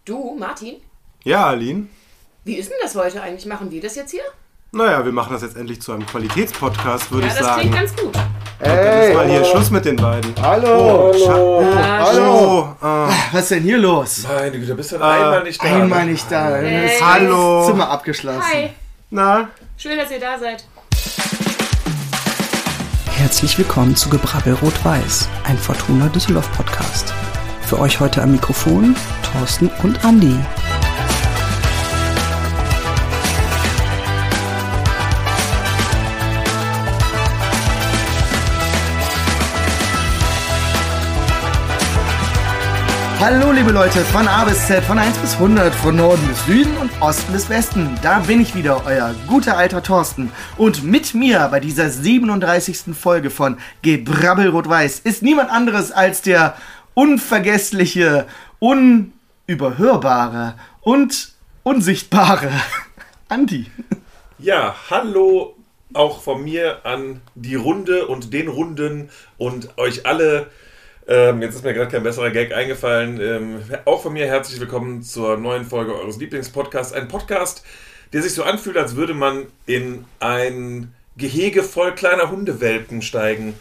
Du, Martin? Ja, Aline? Wie ist denn das heute eigentlich? Machen wir das jetzt hier? Naja, wir machen das jetzt endlich zu einem Qualitätspodcast, würde ich sagen. Ja, das klingt ganz gut. Dann ist mal hier Schluss mit den beiden. Hallo! Hallo! Was ist denn hier los? Meine Güte, bist du einmal nicht da? Einmal nicht da. Hey. Hallo! Zimmer abgeschlossen. Hi, Na? schön, dass ihr da seid. Herzlich willkommen zu Gebrabbel Rot-Weiß, ein Fortuna Düsseldorf Podcast. Für euch heute am Mikrofon Thorsten und Andi. Hallo liebe Leute, von A bis Z, von 1 bis 100, von Norden bis Süden und Osten bis Westen. Da bin ich wieder, euer guter alter Thorsten. Und mit mir bei dieser 37. Folge von Gebrabbel Rot-Weiß ist niemand anderes als der unvergessliche, unüberhörbare und unsichtbare Andi. Ja, hallo auch von mir an die Runde und den Runden und euch alle. Jetzt ist mir gerade kein besserer Gag eingefallen. Auch von mir herzlich willkommen zur neuen Folge eures Lieblingspodcasts. Ein Podcast, der sich so anfühlt, als würde man in ein Gehege voll kleiner Hundewelpen steigen.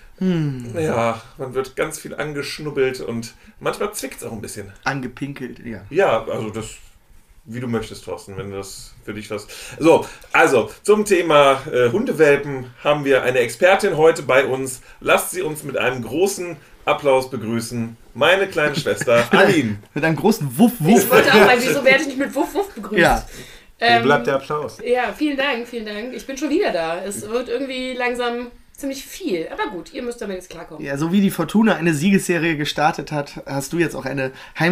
Ja, man wird ganz viel angeschnubbelt und manchmal zwickt es auch ein bisschen. Angepinkelt, ja. Ja, also das, wie du möchtest, Thorsten, wenn das für dich was... So, also zum Thema Hundewelpen haben wir eine Expertin heute bei uns. Lasst sie uns mit einem großen Applaus begrüßen. Meine kleine Schwester, Aline. Mit einem großen Wuff-Wuff. Ich wollte auch mal, wieso werde ich nicht mit Wuff Wuff begrüßt? Ja. Wo bleibt der Applaus? Ja, vielen Dank, vielen Dank. Ich bin schon wieder da. Es wird irgendwie langsam ziemlich viel. Aber gut, ihr müsst damit jetzt klarkommen. Ja, so wie die Fortuna eine Siegesserie gestartet hat, hast du jetzt auch eine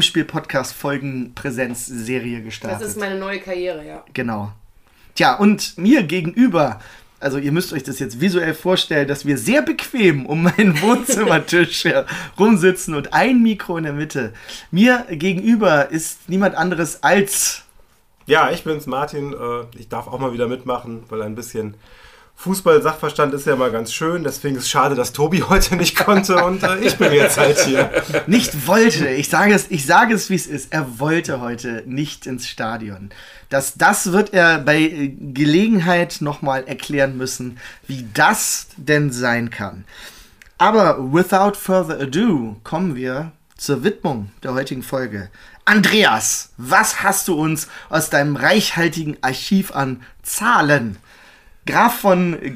Heimspiel-Podcast-Folgen-Präsenz-Serie gestartet. Das ist meine neue Karriere, ja. Genau. Tja, und mir gegenüber, also ihr müsst euch das jetzt visuell vorstellen, dass wir sehr bequem um meinen Wohnzimmertisch rumsitzen und ein Mikro in der Mitte. Mir gegenüber ist niemand anderes als... Ja, ich bin's, Martin. Ich darf auch mal wieder mitmachen, weil ein bisschen Fußball-Sachverstand ist ja mal ganz schön. Deswegen ist es schade, dass Tobi heute nicht konnte und ich bin jetzt halt hier. Nicht wollte, ich sage es, wie es ist. Er wollte heute nicht ins Stadion. Das wird er bei Gelegenheit nochmal erklären müssen, wie das denn sein kann. Aber without further ado kommen wir zur Widmung der heutigen Folge. Andreas, was hast du uns aus deinem reichhaltigen Archiv an Zahlen? Graf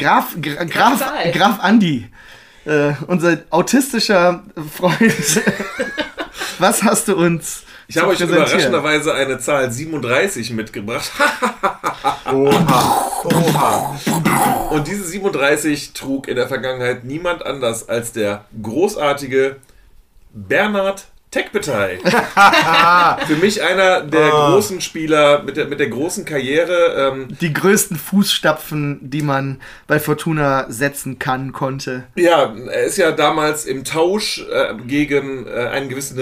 Andi, unser autistischer Freund. Was hast du uns? Ich habe euch überraschenderweise eine Zahl 37 mitgebracht. Oha. Und diese 37 trug in der Vergangenheit niemand anders als der großartige Bernhard Tekbetay. Für mich einer der großen Spieler mit der großen Karriere. Die größten Fußstapfen, die man bei Fortuna setzen konnte. Ja, er ist ja damals im Tausch gegen einen gewissen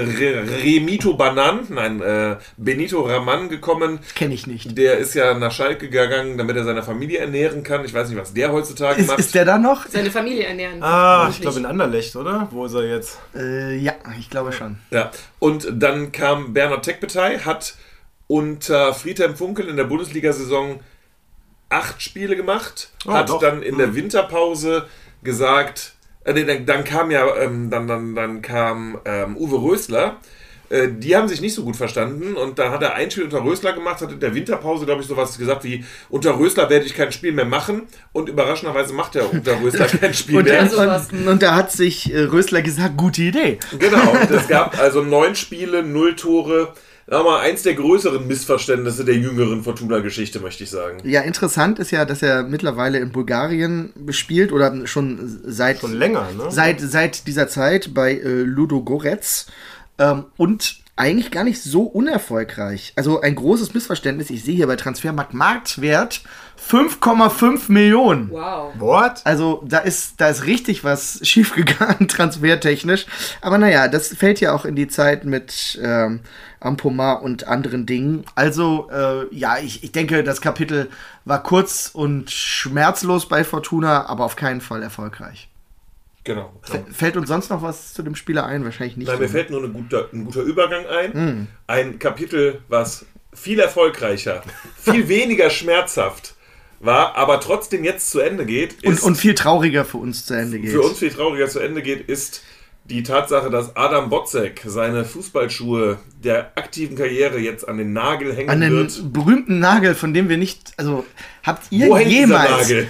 Benito Raman gekommen. Kenne ich nicht. Der ist ja nach Schalke gegangen, damit er seine Familie ernähren kann. Ich weiß nicht, was der heutzutage macht. Ist der da noch? Seine Familie ernähren. Ich glaube in Anderlecht, oder? Wo ist er jetzt? Ja, ich glaube schon. Ja, und dann kam Bernhard Tekbetay, hat unter Friedhelm Funkel in der Bundesliga-Saison 8 Spiele gemacht, hat dann in der Winterpause gesagt, dann kam Uwe Rösler. Die haben sich nicht so gut verstanden und dann hat er ein Spiel unter Rösler gemacht, hat in der Winterpause, glaube ich, sowas gesagt wie, unter Rösler werde ich kein Spiel mehr machen und überraschenderweise macht er unter Rösler kein Spiel mehr. Und da hat sich Rösler gesagt, gute Idee. Genau, es gab also 9 Spiele, 0 Tore. Aber eins der größeren Missverständnisse der jüngeren Fortuna-Geschichte, möchte ich sagen. Ja, interessant ist ja, dass er mittlerweile in Bulgarien spielt oder schon länger, ne? Seit dieser Zeit bei Ludogorets. Und eigentlich gar nicht so unerfolgreich. Also ein großes Missverständnis. Ich sehe hier bei Transfermarkt Marktwert 5,5 Millionen. Wow. What? Also da ist richtig was schiefgegangen, transfertechnisch. Aber naja, das fällt ja auch in die Zeit mit Ampomah und anderen Dingen. Also ich denke, das Kapitel war kurz und schmerzlos bei Fortuna, aber auf keinen Fall erfolgreich. Genau. Fällt uns sonst noch was zu dem Spieler ein? Wahrscheinlich nicht. Nein, mir fällt nur ein guter Übergang ein. Ein Kapitel, was viel erfolgreicher, viel weniger schmerzhaft war, aber trotzdem jetzt zu Ende geht. Und viel trauriger für uns zu Ende geht. Für uns viel trauriger zu Ende geht, ist die Tatsache, dass Adam Botzek seine Fußballschuhe der aktiven Karriere jetzt an den Nagel hängen an den wird. Berühmten Nagel, von dem wir nicht, also habt ihr Wo hängt dieser Nagel?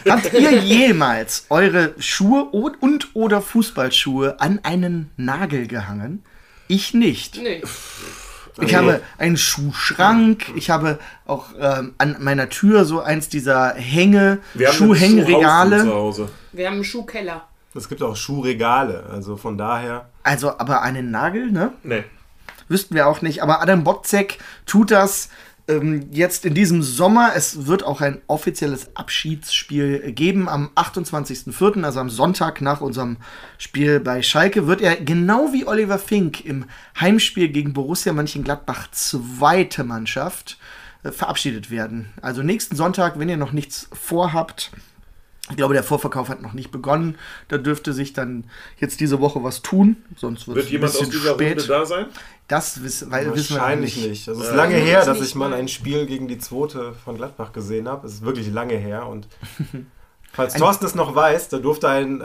jemals eure Schuhe und oder Fußballschuhe an einen Nagel gehangen? Ich nicht. Nee. Ich habe einen Schuhschrank, ich habe auch an meiner Tür so eins dieser Schuhhängeregale. Zu Hause. Wir haben einen Schuhkeller. Es gibt auch Schuhregale, also von daher. Also, aber einen Nagel, ne? Nee. Wüssten wir auch nicht. Aber Adam Botzek tut das jetzt in diesem Sommer. Es wird auch ein offizielles Abschiedsspiel geben. Am 28.04., also am Sonntag nach unserem Spiel bei Schalke, wird er genau wie Oliver Fink im Heimspiel gegen Borussia Mönchengladbach zweite Mannschaft verabschiedet werden. Also nächsten Sonntag, wenn ihr noch nichts vorhabt. Ich glaube, der Vorverkauf hat noch nicht begonnen. Da dürfte sich dann jetzt diese Woche was tun. Sonst wird jemand aus dieser Runde da sein? Das wissen wir Wahrscheinlich nicht. Also es ist lange her, dass ich mal ein Spiel gegen die zweite von Gladbach gesehen habe. Es ist wirklich lange her. Und falls Thorsten es noch weiß, da durfte ein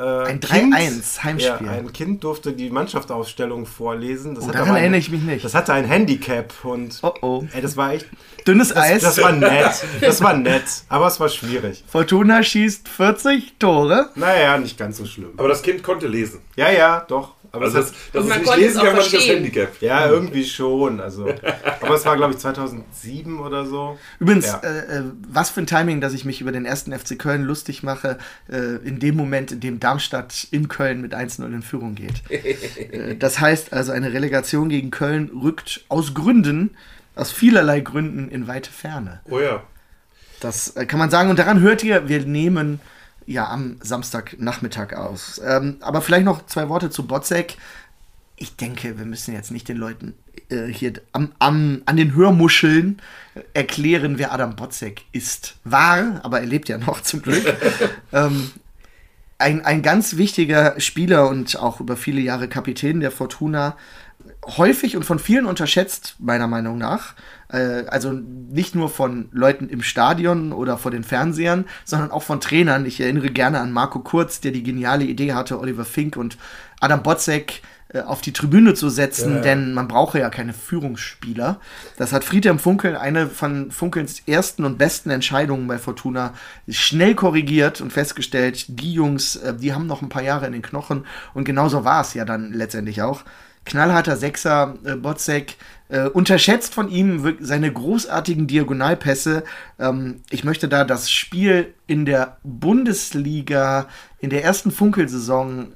3-1 Heimspiel. Ja, ein Kind durfte die Mannschaftsaufstellung vorlesen. Daran erinnere ich mich nicht. Das hatte ein Handicap und das war echt dünnes Eis. Das war nett. Das war nett, aber es war schwierig. Fortuna schießt 40 Tore. Naja, nicht ganz so schlimm. Aber das Kind konnte lesen. Ja, doch. Aber also dass es man nicht lesen kann, man nicht das verstehen. Handicap. Ja, irgendwie schon. Also, aber es war, glaube ich, 2007 oder so. Übrigens, was für ein Timing, dass ich mich über den 1. FC Köln lustig mache, in dem Moment, in dem Darmstadt in Köln mit 1-0 in Führung geht. Das heißt also, eine Relegation gegen Köln rückt aus vielerlei Gründen in weite Ferne. Oh ja. Das kann man sagen. Und daran hört ihr, wir nehmen am Samstagnachmittag aus. Aber vielleicht noch 2 Worte zu Botzek. Ich denke, wir müssen jetzt nicht den Leuten hier an den Hörmuscheln erklären, wer Adam Botzek ist. War, aber er lebt ja noch zum Glück. Ein ganz wichtiger Spieler und auch über viele Jahre Kapitän der Fortuna. Häufig und von vielen unterschätzt, meiner Meinung nach. Also nicht nur von Leuten im Stadion oder vor den Fernsehern, sondern auch von Trainern. Ich erinnere gerne an Marco Kurz, der die geniale Idee hatte, Oliver Fink und Adam Botzek auf die Tribüne zu setzen, denn man brauche ja keine Führungsspieler. Das hat Friedhelm Funkel, eine von Funkels ersten und besten Entscheidungen bei Fortuna, schnell korrigiert und festgestellt, die Jungs, die haben noch ein paar Jahre in den Knochen und genauso war es ja dann letztendlich auch. Knallharter Sechser, Botzek, unterschätzt von ihm seine großartigen Diagonalpässe. Ich möchte da das Spiel in der Bundesliga in der ersten Funkelsaison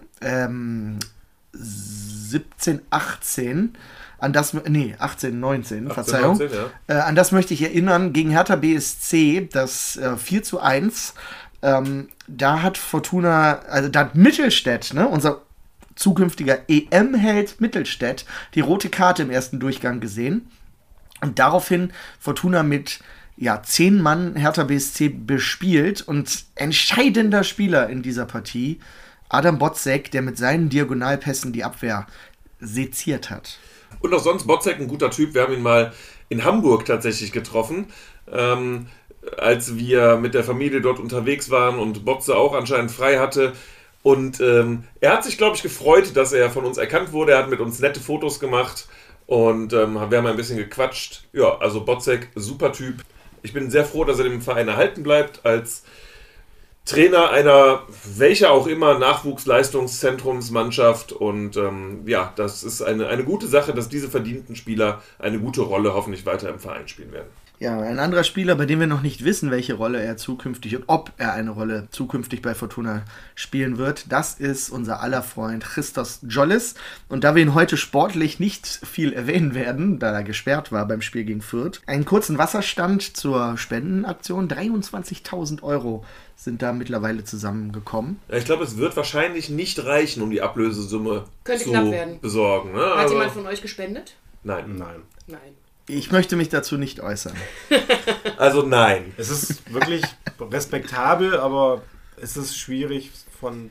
17, 18, 18, 19, Verzeihung. 19, ja. An das möchte ich erinnern, gegen Hertha BSC, das 4-1. Da hat Fortuna, also da hat Mittelstädt, ne, unser zukünftiger EM-Held Mittelstädt, die rote Karte im ersten Durchgang gesehen. Und daraufhin Fortuna mit 10 Mann Hertha BSC bespielt. Und entscheidender Spieler in dieser Partie, Adam Botzek, der mit seinen Diagonalpässen die Abwehr seziert hat. Und auch sonst Botzek, ein guter Typ. Wir haben ihn mal in Hamburg tatsächlich getroffen, als wir mit der Familie dort unterwegs waren und Botze auch anscheinend frei hatte. Und er hat sich, glaube ich, gefreut, dass er von uns erkannt wurde. Er hat mit uns nette Fotos gemacht und wir haben ein bisschen gequatscht. Ja, also Botzek, super Typ. Ich bin sehr froh, dass er dem Verein erhalten bleibt als Trainer einer, welcher auch immer, Nachwuchsleistungszentrumsmannschaft. Und das ist eine gute Sache, dass diese verdienten Spieler eine gute Rolle hoffentlich weiter im Verein spielen werden. Ja, ein anderer Spieler, bei dem wir noch nicht wissen, welche Rolle er zukünftig und ob er eine Rolle zukünftig bei Fortuna spielen wird, das ist unser aller Freund Christos Tzolis. Und da wir ihn heute sportlich nicht viel erwähnen werden, da er gesperrt war beim Spiel gegen Fürth, einen kurzen Wasserstand zur Spendenaktion, 23.000 Euro sind da mittlerweile zusammengekommen. Ich glaube, es wird wahrscheinlich nicht reichen, um die Ablösesumme zu besorgen. Ne? Hat jemand von euch gespendet? Nein. Ich möchte mich dazu nicht äußern. Also nein. Es ist wirklich respektabel, aber es ist schwierig von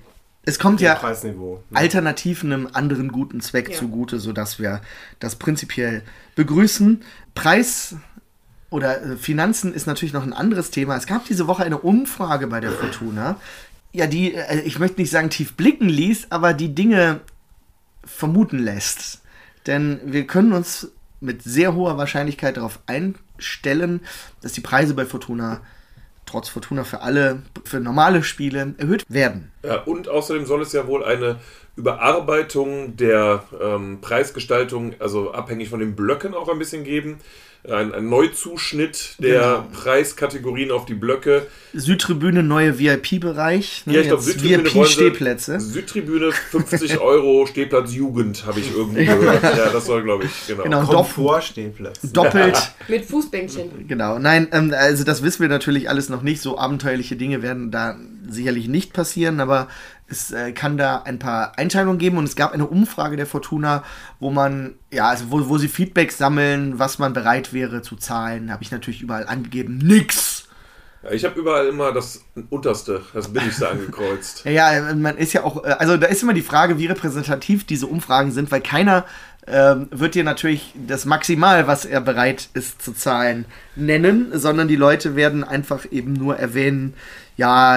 Es kommt ja Preisniveau. alternativ einem anderen guten Zweck zugute, sodass wir das prinzipiell begrüßen. Preis oder Finanzen ist natürlich noch ein anderes Thema. Es gab diese Woche eine Umfrage bei der Fortuna, ja, die, ich möchte nicht sagen tief blicken ließ, aber die Dinge vermuten lässt. Denn wir können uns mit sehr hoher Wahrscheinlichkeit darauf einstellen, dass die Preise bei Fortuna trotz Fortuna für alle, für normale Spiele erhöht werden. Ja, und außerdem soll es ja wohl eine Überarbeitung der Preisgestaltung, also abhängig von den Blöcken auch ein bisschen geben. Ein Neuzuschnitt der Preiskategorien auf die Blöcke. Südtribüne, neue VIP-Bereich. Ja, ich glaube, Südtribüne VIP-Stehplätze. Südtribüne 50 € Stehplatz Jugend, habe ich irgendwo gehört. Ja, das soll, glaube ich, genau. Komfortstehplatz. Doppelt. Mit Fußbänkchen. Genau. Nein, also das wissen wir natürlich alles noch nicht. So abenteuerliche Dinge werden da sicherlich nicht passieren, aber es kann da ein paar Einteilungen geben und es gab eine Umfrage der Fortuna, wo man, ja, also wo sie Feedback sammeln, was man bereit wäre zu zahlen, habe ich natürlich überall angegeben, nix. Ja, ich habe überall immer das Unterste, das Billigste angekreuzt. Ja, man ist ja auch, also da ist immer die Frage, wie repräsentativ diese Umfragen sind, weil keiner wird dir natürlich das Maximal, was er bereit ist zu zahlen, nennen, sondern die Leute werden einfach eben nur erwähnen, ja,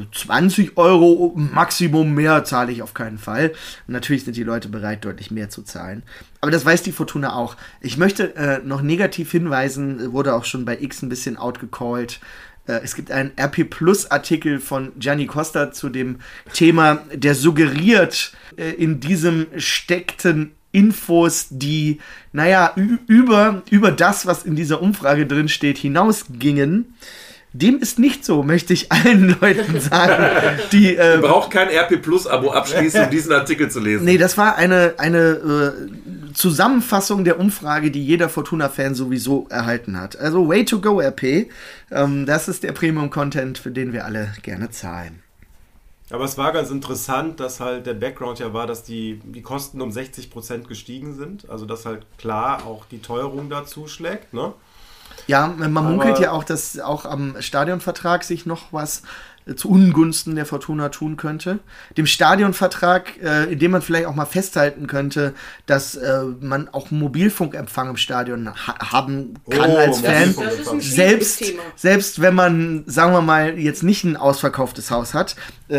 20 € Maximum, mehr zahle ich auf keinen Fall. Und natürlich sind die Leute bereit, deutlich mehr zu zahlen. Aber das weiß die Fortuna auch. Ich möchte noch negativ hinweisen, wurde auch schon bei X ein bisschen outgecallt. Es gibt einen RP-Plus-Artikel von Gianni Costa zu dem Thema, der suggeriert, in diesem steckten Infos, die, naja, über das, was in dieser Umfrage drin steht, hinausgingen. Dem ist nicht so, möchte ich allen Leuten sagen, die... Ihr braucht kein RP-Plus-Abo abschließen, um diesen Artikel zu lesen. Nee, das war eine Zusammenfassung der Umfrage, die jeder Fortuna-Fan sowieso erhalten hat. Also way to go, RP. Das ist der Premium-Content, für den wir alle gerne zahlen. Aber es war ganz interessant, dass halt der Background ja war, dass die Kosten um 60% gestiegen sind. Also dass halt klar auch die Teuerung dazu schlägt, ne? Ja, man munkelt ja auch, dass auch am Stadionvertrag sich noch was zu Ungunsten der Fortuna tun könnte. Dem Stadionvertrag, in dem man vielleicht auch mal festhalten könnte, dass man auch Mobilfunkempfang im Stadion haben kann als Fan. Das ist ein schwieriges Thema. Selbst wenn man, sagen wir mal, jetzt nicht ein ausverkauftes Haus hat,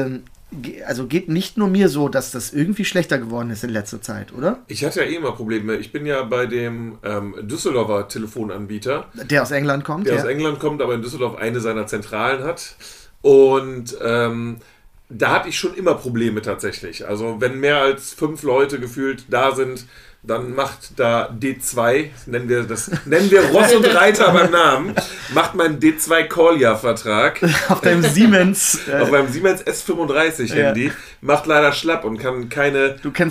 also geht nicht nur mir so, dass das irgendwie schlechter geworden ist in letzter Zeit, oder? Ich hatte ja eh immer Probleme. Ich bin ja bei dem Düsseldorfer Telefonanbieter. Der aus England kommt, aus England kommt, aber in Düsseldorf eine seiner Zentralen hat. Und da hatte ich schon immer Probleme tatsächlich. Also wenn mehr als 5 Leute gefühlt da sind, dann macht da D2, nennen wir Ross und Reiter beim Namen, macht mein D2-Call-Jahr-Vertrag. Auf deinem Siemens. Auf meinem Siemens S35 Handy. Macht leider schlapp und kann keine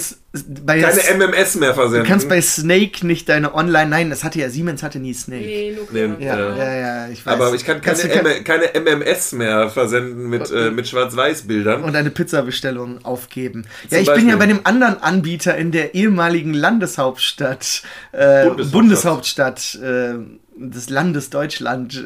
MMS mehr versenden. Du kannst bei Snake nicht deine Online... Nein, Siemens hatte nie Snake. Nee, nur Ja, ich weiß. Aber ich kann keine MMS mehr versenden mit Schwarz-Weiß-Bildern. Und eine Pizzabestellung aufgeben. Ja, ich bin ja bei dem anderen Anbieter in der ehemaligen Landeshauptstadt, Bundeshauptstadt des Landes Deutschland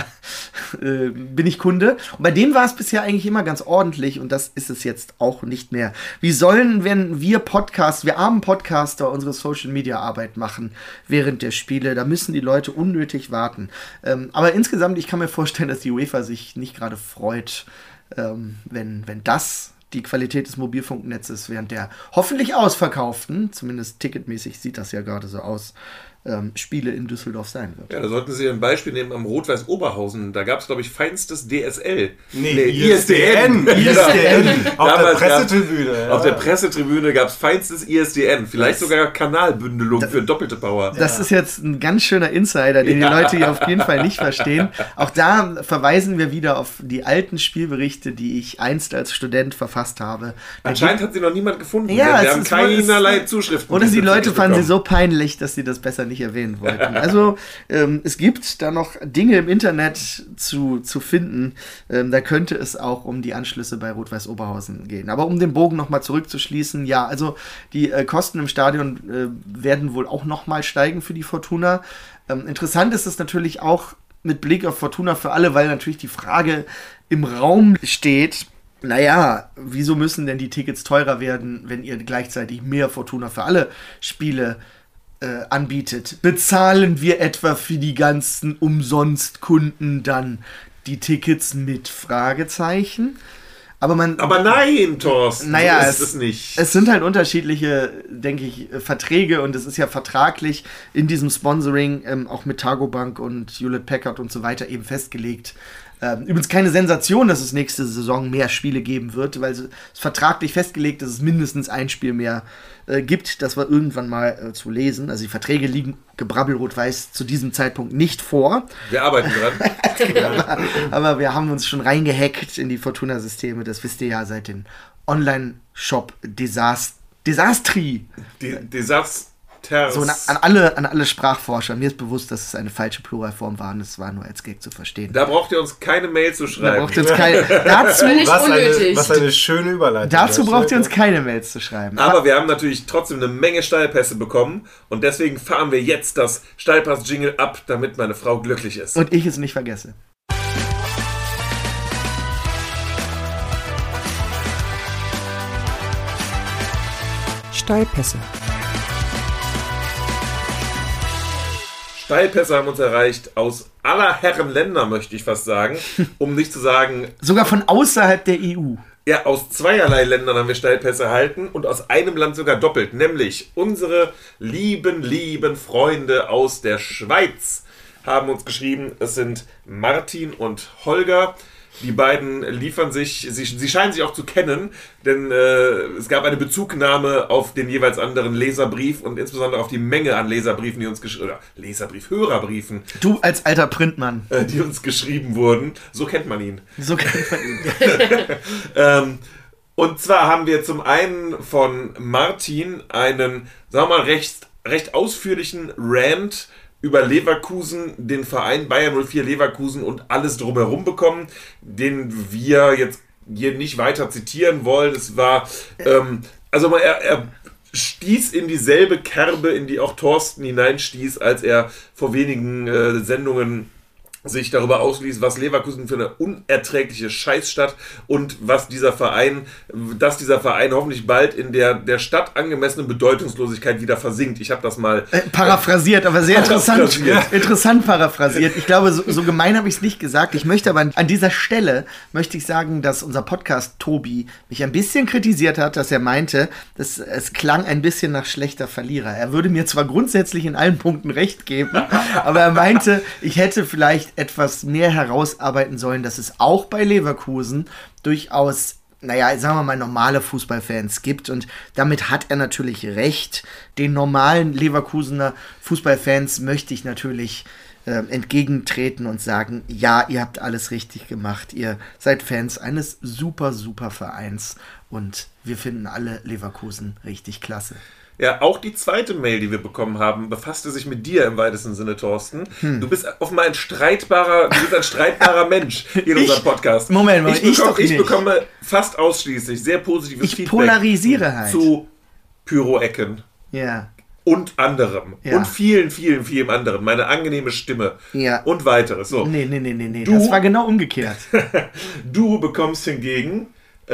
bin ich Kunde. Und bei denen war es bisher eigentlich immer ganz ordentlich und das ist es jetzt auch nicht mehr. Wie sollen, wenn wir armen Podcaster, unsere Social-Media-Arbeit machen während der Spiele? Da müssen die Leute unnötig warten. Aber insgesamt, ich kann mir vorstellen, dass die UEFA sich nicht gerade freut, wenn das die Qualität des Mobilfunknetzes während der hoffentlich ausverkauften, zumindest ticketmäßig sieht das ja gerade so aus, Spiele in Düsseldorf sein wird. Ja, da sollten Sie ein Beispiel nehmen am Rot-Weiß Oberhausen. Da gab es, glaube ich, feinstes DSL. ISDN. Auf der Pressetribüne. Ja. Auf der Pressetribüne gab es feinstes ISDN. Vielleicht sogar Kanalbündelung für doppelte Power. Das ist jetzt ein ganz schöner Insider, den die Leute hier auf jeden Fall nicht verstehen. Auch da verweisen wir wieder auf die alten Spielberichte, die ich einst als Student verfasst habe. Anscheinend hat sie noch niemand gefunden. Ja, wir haben keinerlei Zuschriften. Oder die Leute fanden sie so peinlich, dass sie das besser nicht erwähnen wollten. Also es gibt da noch Dinge im Internet zu finden. Da könnte es auch um die Anschlüsse bei Rot-Weiß Oberhausen gehen. Aber um den Bogen nochmal zurückzuschließen, ja, also die Kosten im Stadion werden wohl auch nochmal steigen für die Fortuna. Interessant ist es natürlich auch mit Blick auf Fortuna für alle, weil natürlich die Frage im Raum steht, naja, wieso müssen denn die Tickets teurer werden, wenn ihr gleichzeitig mehr Fortuna für alle Spiele anbietet? Bezahlen wir etwa für die ganzen Umsonstkunden dann die Tickets mit Fragezeichen? Aber nein, Thorsten, naja, so ist es nicht. Es sind halt unterschiedliche, denke ich, Verträge und es ist ja vertraglich in diesem Sponsoring auch mit Targobank und Hewlett-Packard und so weiter eben festgelegt. Übrigens keine Sensation, dass es nächste Saison mehr Spiele geben wird, weil es ist vertraglich festgelegt, dass es mindestens ein Spiel mehr gibt. Das war irgendwann mal zu lesen. Also die Verträge liegen Gebrabbel-Rot-Weiß zu diesem Zeitpunkt nicht vor. Wir arbeiten dran. aber wir haben uns schon reingehackt in die Fortuna-Systeme. Das wisst ihr ja seit dem Online-Shop Desastri. So, an alle Sprachforscher. Mir ist bewusst, dass es eine falsche Pluralform war und es war nur als Gag zu verstehen. Da braucht ihr uns keine Mail zu schreiben. Was eine schöne Überleitung. Dazu braucht ihr uns keine Mails zu schreiben. Aber wir haben natürlich trotzdem eine Menge Steilpässe bekommen und deswegen fahren wir jetzt das Steilpass-Jingle ab, damit meine Frau glücklich ist. Und ich es nicht vergesse. Steilpässe. Steilpässe haben uns erreicht aus aller Herren Länder, möchte ich fast sagen. Um nicht zu sagen... Sogar von außerhalb der EU. Ja, aus zweierlei Ländern haben wir Steilpässe erhalten und aus einem Land sogar doppelt. Nämlich unsere lieben Freunde aus der Schweiz haben uns geschrieben. Es sind Martin und Holger. Die beiden liefern sich, sie scheinen sich auch zu kennen, denn es gab eine Bezugnahme auf den jeweils anderen Leserbrief und insbesondere auf die Menge an Leserbriefen, die uns Hörerbriefen. Du als alter Printmann. Die uns geschrieben wurden. So kennt man ihn. Und zwar haben wir zum einen von Martin einen, sagen wir mal, recht ausführlichen Rant über Leverkusen, den Verein Bayer 04 Leverkusen und alles drumherum bekommen, den wir jetzt hier nicht weiter zitieren wollen. Es war, er stieß in dieselbe Kerbe, in die auch Thorsten hineinstieß, als er vor wenigen Sendungen sich darüber ausließ, was Leverkusen für eine unerträgliche Scheißstadt und dass dieser Verein hoffentlich bald in der Stadt angemessenen Bedeutungslosigkeit wieder versinkt. Ich habe das mal paraphrasiert, aber sehr interessant paraphrasiert. Ich glaube, so gemein habe ich es nicht gesagt. Ich möchte aber an dieser Stelle sagen, dass unser Podcast Tobi mich ein bisschen kritisiert hat, dass er meinte, dass es klang ein bisschen nach schlechter Verlierer. Er würde mir zwar grundsätzlich in allen Punkten recht geben, aber er meinte, ich hätte vielleicht etwas mehr herausarbeiten sollen, dass es auch bei Leverkusen durchaus, sagen wir mal, normale Fußballfans gibt. Und damit hat er natürlich recht. Den normalen Leverkusener Fußballfans möchte ich natürlich entgegentreten und sagen, ja, ihr habt alles richtig gemacht. Ihr seid Fans eines super Vereins und wir finden alle Leverkusen richtig klasse. Ja, auch die zweite Mail, die wir bekommen haben, befasste sich mit dir im weitesten Sinne, Thorsten. Du bist offenbar ein streitbarer Mensch in unserem Podcast. Moment, ich bekomme fast ausschließlich sehr positives Feedback. Ich polarisiere halt. Zu Pyro-Ecken. Ja. Und anderem. Ja. Und vielen anderen. Meine angenehme Stimme. Ja. Und weiteres. So. Nee. Das war genau umgekehrt. Du bekommst hingegen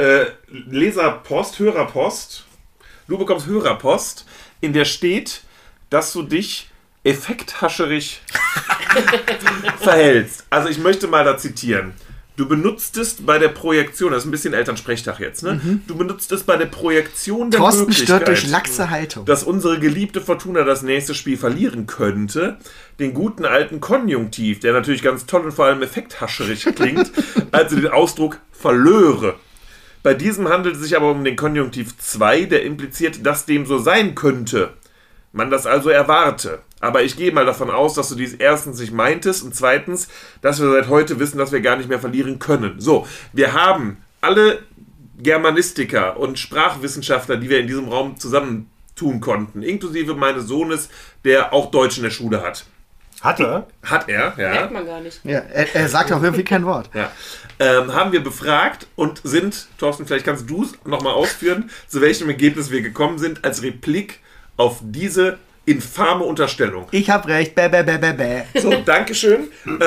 Hörerpost. Du bekommst Hörerpost, in der steht, dass du dich effekthascherig verhältst. Also ich möchte mal da zitieren. Du benutzt es bei der Projektion, das ist ein bisschen Elternsprechtag jetzt, ne? Du benutzt es bei der Projektion der Thorsten Möglichkeit, stört durch laxe Haltung, dass unsere geliebte Fortuna das nächste Spiel verlieren könnte, den guten alten Konjunktiv, der natürlich ganz toll und vor allem effekthascherig klingt, also den Ausdruck verlöre. Bei diesem handelt es sich aber um den Konjunktiv 2, der impliziert, dass dem so sein könnte. Man das also erwarte. Aber ich gehe mal davon aus, dass du dies erstens nicht meintest und zweitens, dass wir seit heute wissen, dass wir gar nicht mehr verlieren können. So, wir haben alle Germanistiker und Sprachwissenschaftler, die wir in diesem Raum zusammentun konnten, inklusive meines Sohnes, der auch Deutsch in der Schule hat. Hat er, ja. Merkt man gar nicht. Ja, er sagt auch irgendwie kein Wort. Ja. Haben wir befragt und sind, Thorsten, vielleicht kannst du es nochmal ausführen, zu welchem Ergebnis wir gekommen sind, als Replik auf diese infame Unterstellung. Ich habe recht. Bäh, bäh, bäh, bäh, bäh. So, Dankeschön.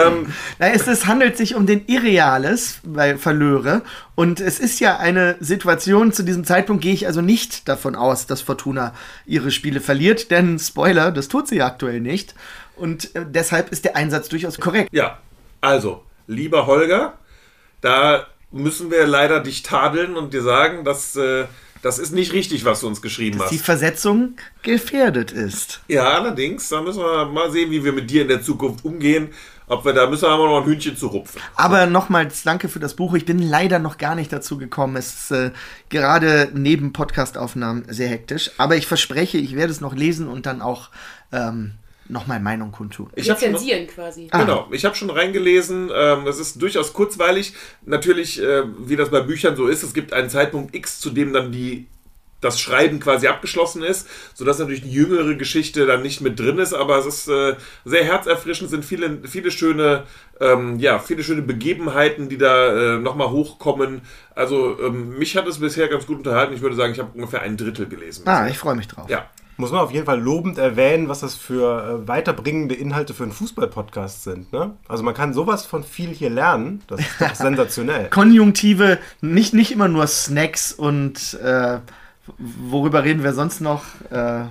Es handelt sich um den Irreales bei Verlöre. Und es ist ja eine Situation, zu diesem Zeitpunkt gehe ich also nicht davon aus, dass Fortuna ihre Spiele verliert. Denn, Spoiler, das tut sie ja aktuell nicht. Und deshalb ist der Einsatz durchaus korrekt. Ja, also, lieber Holger, da müssen wir leider dich tadeln und dir sagen, dass das ist nicht richtig, was du uns geschrieben hast. Die Versetzung gefährdet ist. Ja, allerdings, da müssen wir mal sehen, wie wir mit dir in der Zukunft umgehen. Da müssen wir noch ein Hühnchen zu rupfen. Aber nochmals danke für das Buch. Ich bin leider noch gar nicht dazu gekommen. Es ist gerade neben Podcastaufnahmen sehr hektisch. Aber ich verspreche, ich werde es noch lesen und dann auch noch meine Meinung kundtun. Rezensieren quasi. Genau, ich habe schon reingelesen. Es ist durchaus kurzweilig. Natürlich, wie das bei Büchern so ist, es gibt einen Zeitpunkt X, zu dem dann das Schreiben quasi abgeschlossen ist, sodass natürlich die jüngere Geschichte dann nicht mit drin ist, aber es ist sehr herzerfrischend, sind viele schöne Begebenheiten, die da nochmal hochkommen. Also mich hat es bisher ganz gut unterhalten. Ich würde sagen, ich habe ungefähr 1/3 gelesen. Ich freue mich drauf. Ja. Muss man auf jeden Fall lobend erwähnen, was das für weiterbringende Inhalte für einen Fußball-Podcast sind. Ne? Also man kann sowas von viel hier lernen. Das ist doch sensationell. Konjunktive, nicht immer nur Snacks und worüber reden wir sonst noch? Ja,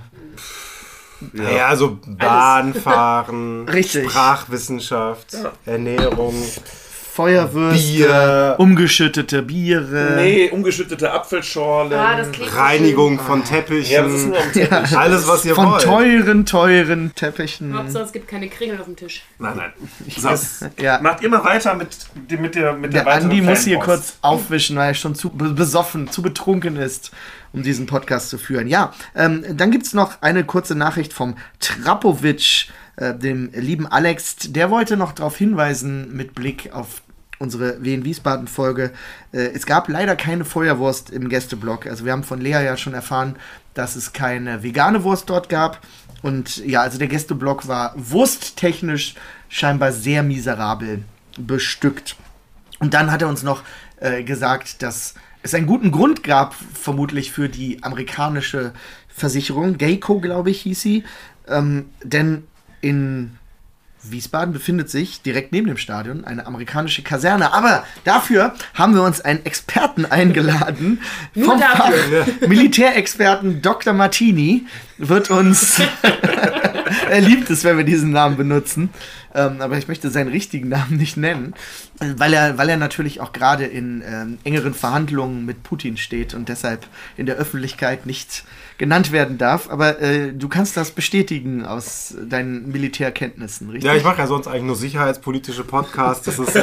also Bahnfahren, Richtig. Sprachwissenschaft, Ernährung, Feuerwürste, Bier, umgeschüttete Biere. Nee, umgeschüttete Apfelschorlen. Das klingt Reinigung von Teppichen. Ja, das ist nur am Teppich. Alles, was ihr Von wollt. teuren Teppichen. Hauptsache, es gibt keine Kringel auf dem Tisch. Nein. Ja. Macht immer weiter mit der Der weiteren Andi muss hier Fanpost. kurz aufwischen, weil er schon zu besoffen, zu betrunken ist, um diesen Podcast zu führen. Ja, dann gibt es noch eine kurze Nachricht vom Trapovic, dem lieben Alex. Der wollte noch darauf hinweisen, mit Blick auf unsere Wien Wiesbaden-Folge. Es gab leider keine Feuerwurst im Gästeblock. Also wir haben von Lea ja schon erfahren, dass es keine vegane Wurst dort gab. Und ja, also der Gästeblock war wursttechnisch scheinbar sehr miserabel bestückt. Und dann hat er uns noch gesagt, dass es einen guten Grund gab, vermutlich für die amerikanische Versicherung. Geico, glaube ich, hieß sie. Denn in Wiesbaden befindet sich direkt neben dem Stadion eine amerikanische Kaserne. Aber dafür haben wir uns einen Experten eingeladen. Nur dafür. Militärexperten Dr. Martini wird uns... Er liebt es, wenn wir diesen Namen benutzen. Aber ich möchte seinen richtigen Namen nicht nennen, weil er natürlich auch gerade in engeren Verhandlungen mit Putin steht und deshalb in der Öffentlichkeit nicht genannt werden darf. Aber du kannst das bestätigen aus deinen Militärkenntnissen, richtig? Ja, ich mache ja sonst eigentlich nur sicherheitspolitische Podcasts. Das ist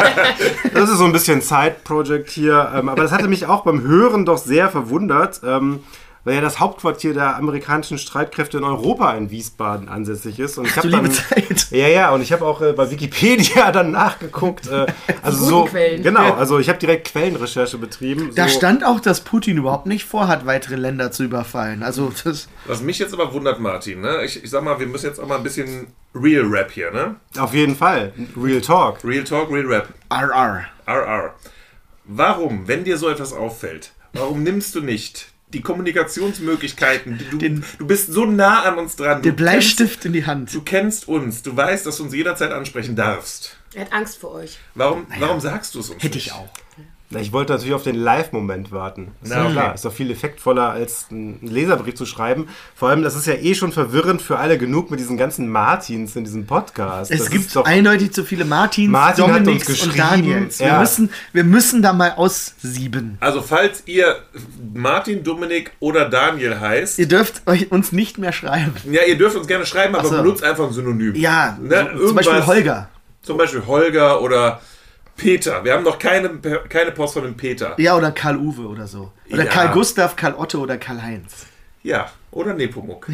so ein bisschen Side-Project hier. Aber das hatte mich auch beim Hören doch sehr verwundert, weil ja das Hauptquartier der amerikanischen Streitkräfte in Europa in Wiesbaden ansässig ist. Und ich habe dann Zeit. Ja, und ich habe auch bei Wikipedia dann nachgeguckt. Also so Quellen. Genau, also ich habe direkt Quellenrecherche betrieben. Da so. stand auch, dass Putin überhaupt nicht vorhat, weitere Länder zu überfallen. Also das Was mich jetzt aber wundert, Martin, ne? Ich sag mal, wir müssen jetzt auch mal ein bisschen Real Rap hier, ne? Auf jeden Fall. Real Talk. Real Talk, Real Rap. RR. RR. Warum, wenn dir so etwas auffällt, warum nimmst du nicht die Kommunikationsmöglichkeiten, du bist so nah an uns dran. Der Bleistift in die Hand. Du kennst uns, du weißt, dass du uns jederzeit ansprechen darfst. Er hat Angst vor euch. Warum sagst du es uns Hätte nicht? ich auch. Na, ich wollte natürlich auf den Live-Moment warten. Ist Na, ja okay. klar, ist doch viel effektvoller als einen Leserbrief zu schreiben. Vor allem, das ist ja eh schon verwirrend für alle genug mit diesen ganzen Martins in diesem Podcast. Es Das gibt ist doch, eindeutig zu viele Martins, Martin hat uns Dominiks und geschrieben, Daniels. ja. Wir müssen da mal aussieben. Also falls ihr Martin, Dominik oder Daniel heißt, Ihr dürft uns nicht mehr schreiben. ja, ihr dürft uns gerne schreiben, aber Ach so. benutzt einfach ein Synonym. Ja, Ne, zum Beispiel irgendwas- Holger. Zum Beispiel Holger oder Peter. Wir haben noch keine Post von dem Peter. Ja, oder Karl-Uwe oder so. Oder Ja. Karl Gustav, Karl Otto oder Karl-Heinz. Ja, oder Nepomuk.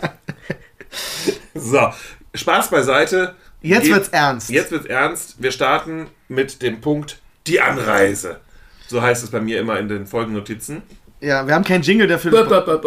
So, Spaß beiseite. Jetzt wird's ernst. Jetzt wird's ernst. Wir starten mit dem Punkt die Anreise. So heißt es bei mir immer in den Folgennotizen. Ja, wir haben keinen Jingle dafür.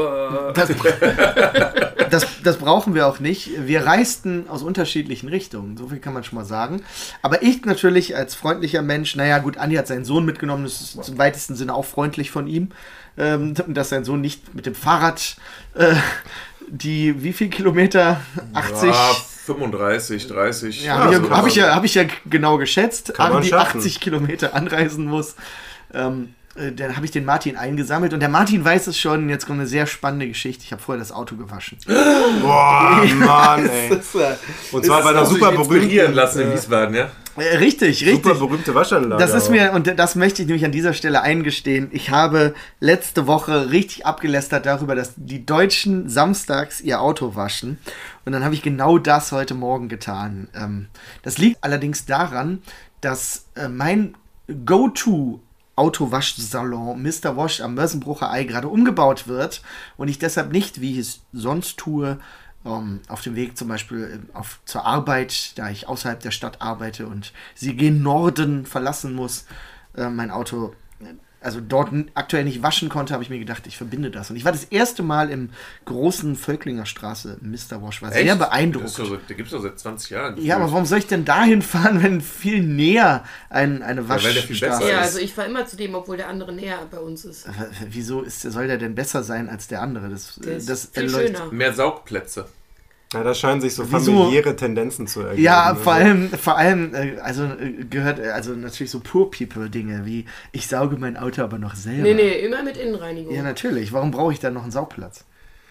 Das brauchen wir auch nicht. Wir reisten aus unterschiedlichen Richtungen. So viel kann man schon mal sagen. Aber ich natürlich als freundlicher Mensch, naja gut, Andi hat seinen Sohn mitgenommen. Das ist im weitesten Sinne auch freundlich von ihm. Dass sein Sohn nicht mit dem Fahrrad wie viel Kilometer? 80? Ja, 35, 30. Ja, hab ich ja genau geschätzt. Kann man die schaffen. 80 Kilometer anreisen muss. Dann habe ich den Martin eingesammelt und der Martin weiß es schon. Jetzt kommt eine sehr spannende Geschichte. Ich habe vorher das Auto gewaschen. Boah, Mann, ey. Und zwar bei einer super inspirieren berühmten, lassen in Wiesbaden, ja? Richtig. super berühmte Waschanlage. Das ist mir, und das möchte ich nämlich an dieser Stelle eingestehen, ich habe letzte Woche richtig abgelästert darüber, dass die Deutschen samstags ihr Auto waschen. Und dann habe ich genau das heute Morgen getan. Das liegt allerdings daran, dass mein Go-To-Autowaschsalon Mr. Wash am Mörsenbrucher Ei gerade umgebaut wird und ich deshalb nicht, wie ich es sonst tue, auf dem Weg zum Beispiel zur Arbeit, da ich außerhalb der Stadt arbeite und sie gen Norden verlassen muss, mein Auto also dort aktuell nicht waschen konnte, habe ich mir gedacht, ich verbinde das. Und ich war das erste Mal im großen Völklinger Straße, Mr. Wash, war sehr beeindruckt. Der gibt es doch seit 20 Jahren. Ja, aber warum soll ich denn dahin fahren, wenn viel näher eine weil der viel Waschstraße besser Ja, ist? also ich fahre immer zu dem, obwohl der andere näher bei uns ist. Wieso soll der denn besser sein als der andere? Der ist Das viel erleuchtet- schöner. Mehr Saugplätze. Ja, da scheinen sich so Wieso? familiäre Tendenzen zu ergeben. Ja, ne? vor allem gehört natürlich so Poor-People-Dinge wie ich sauge mein Auto aber noch selber. Nee, immer mit Innenreinigung. Ja, natürlich. Warum brauche ich dann noch einen Saugplatz?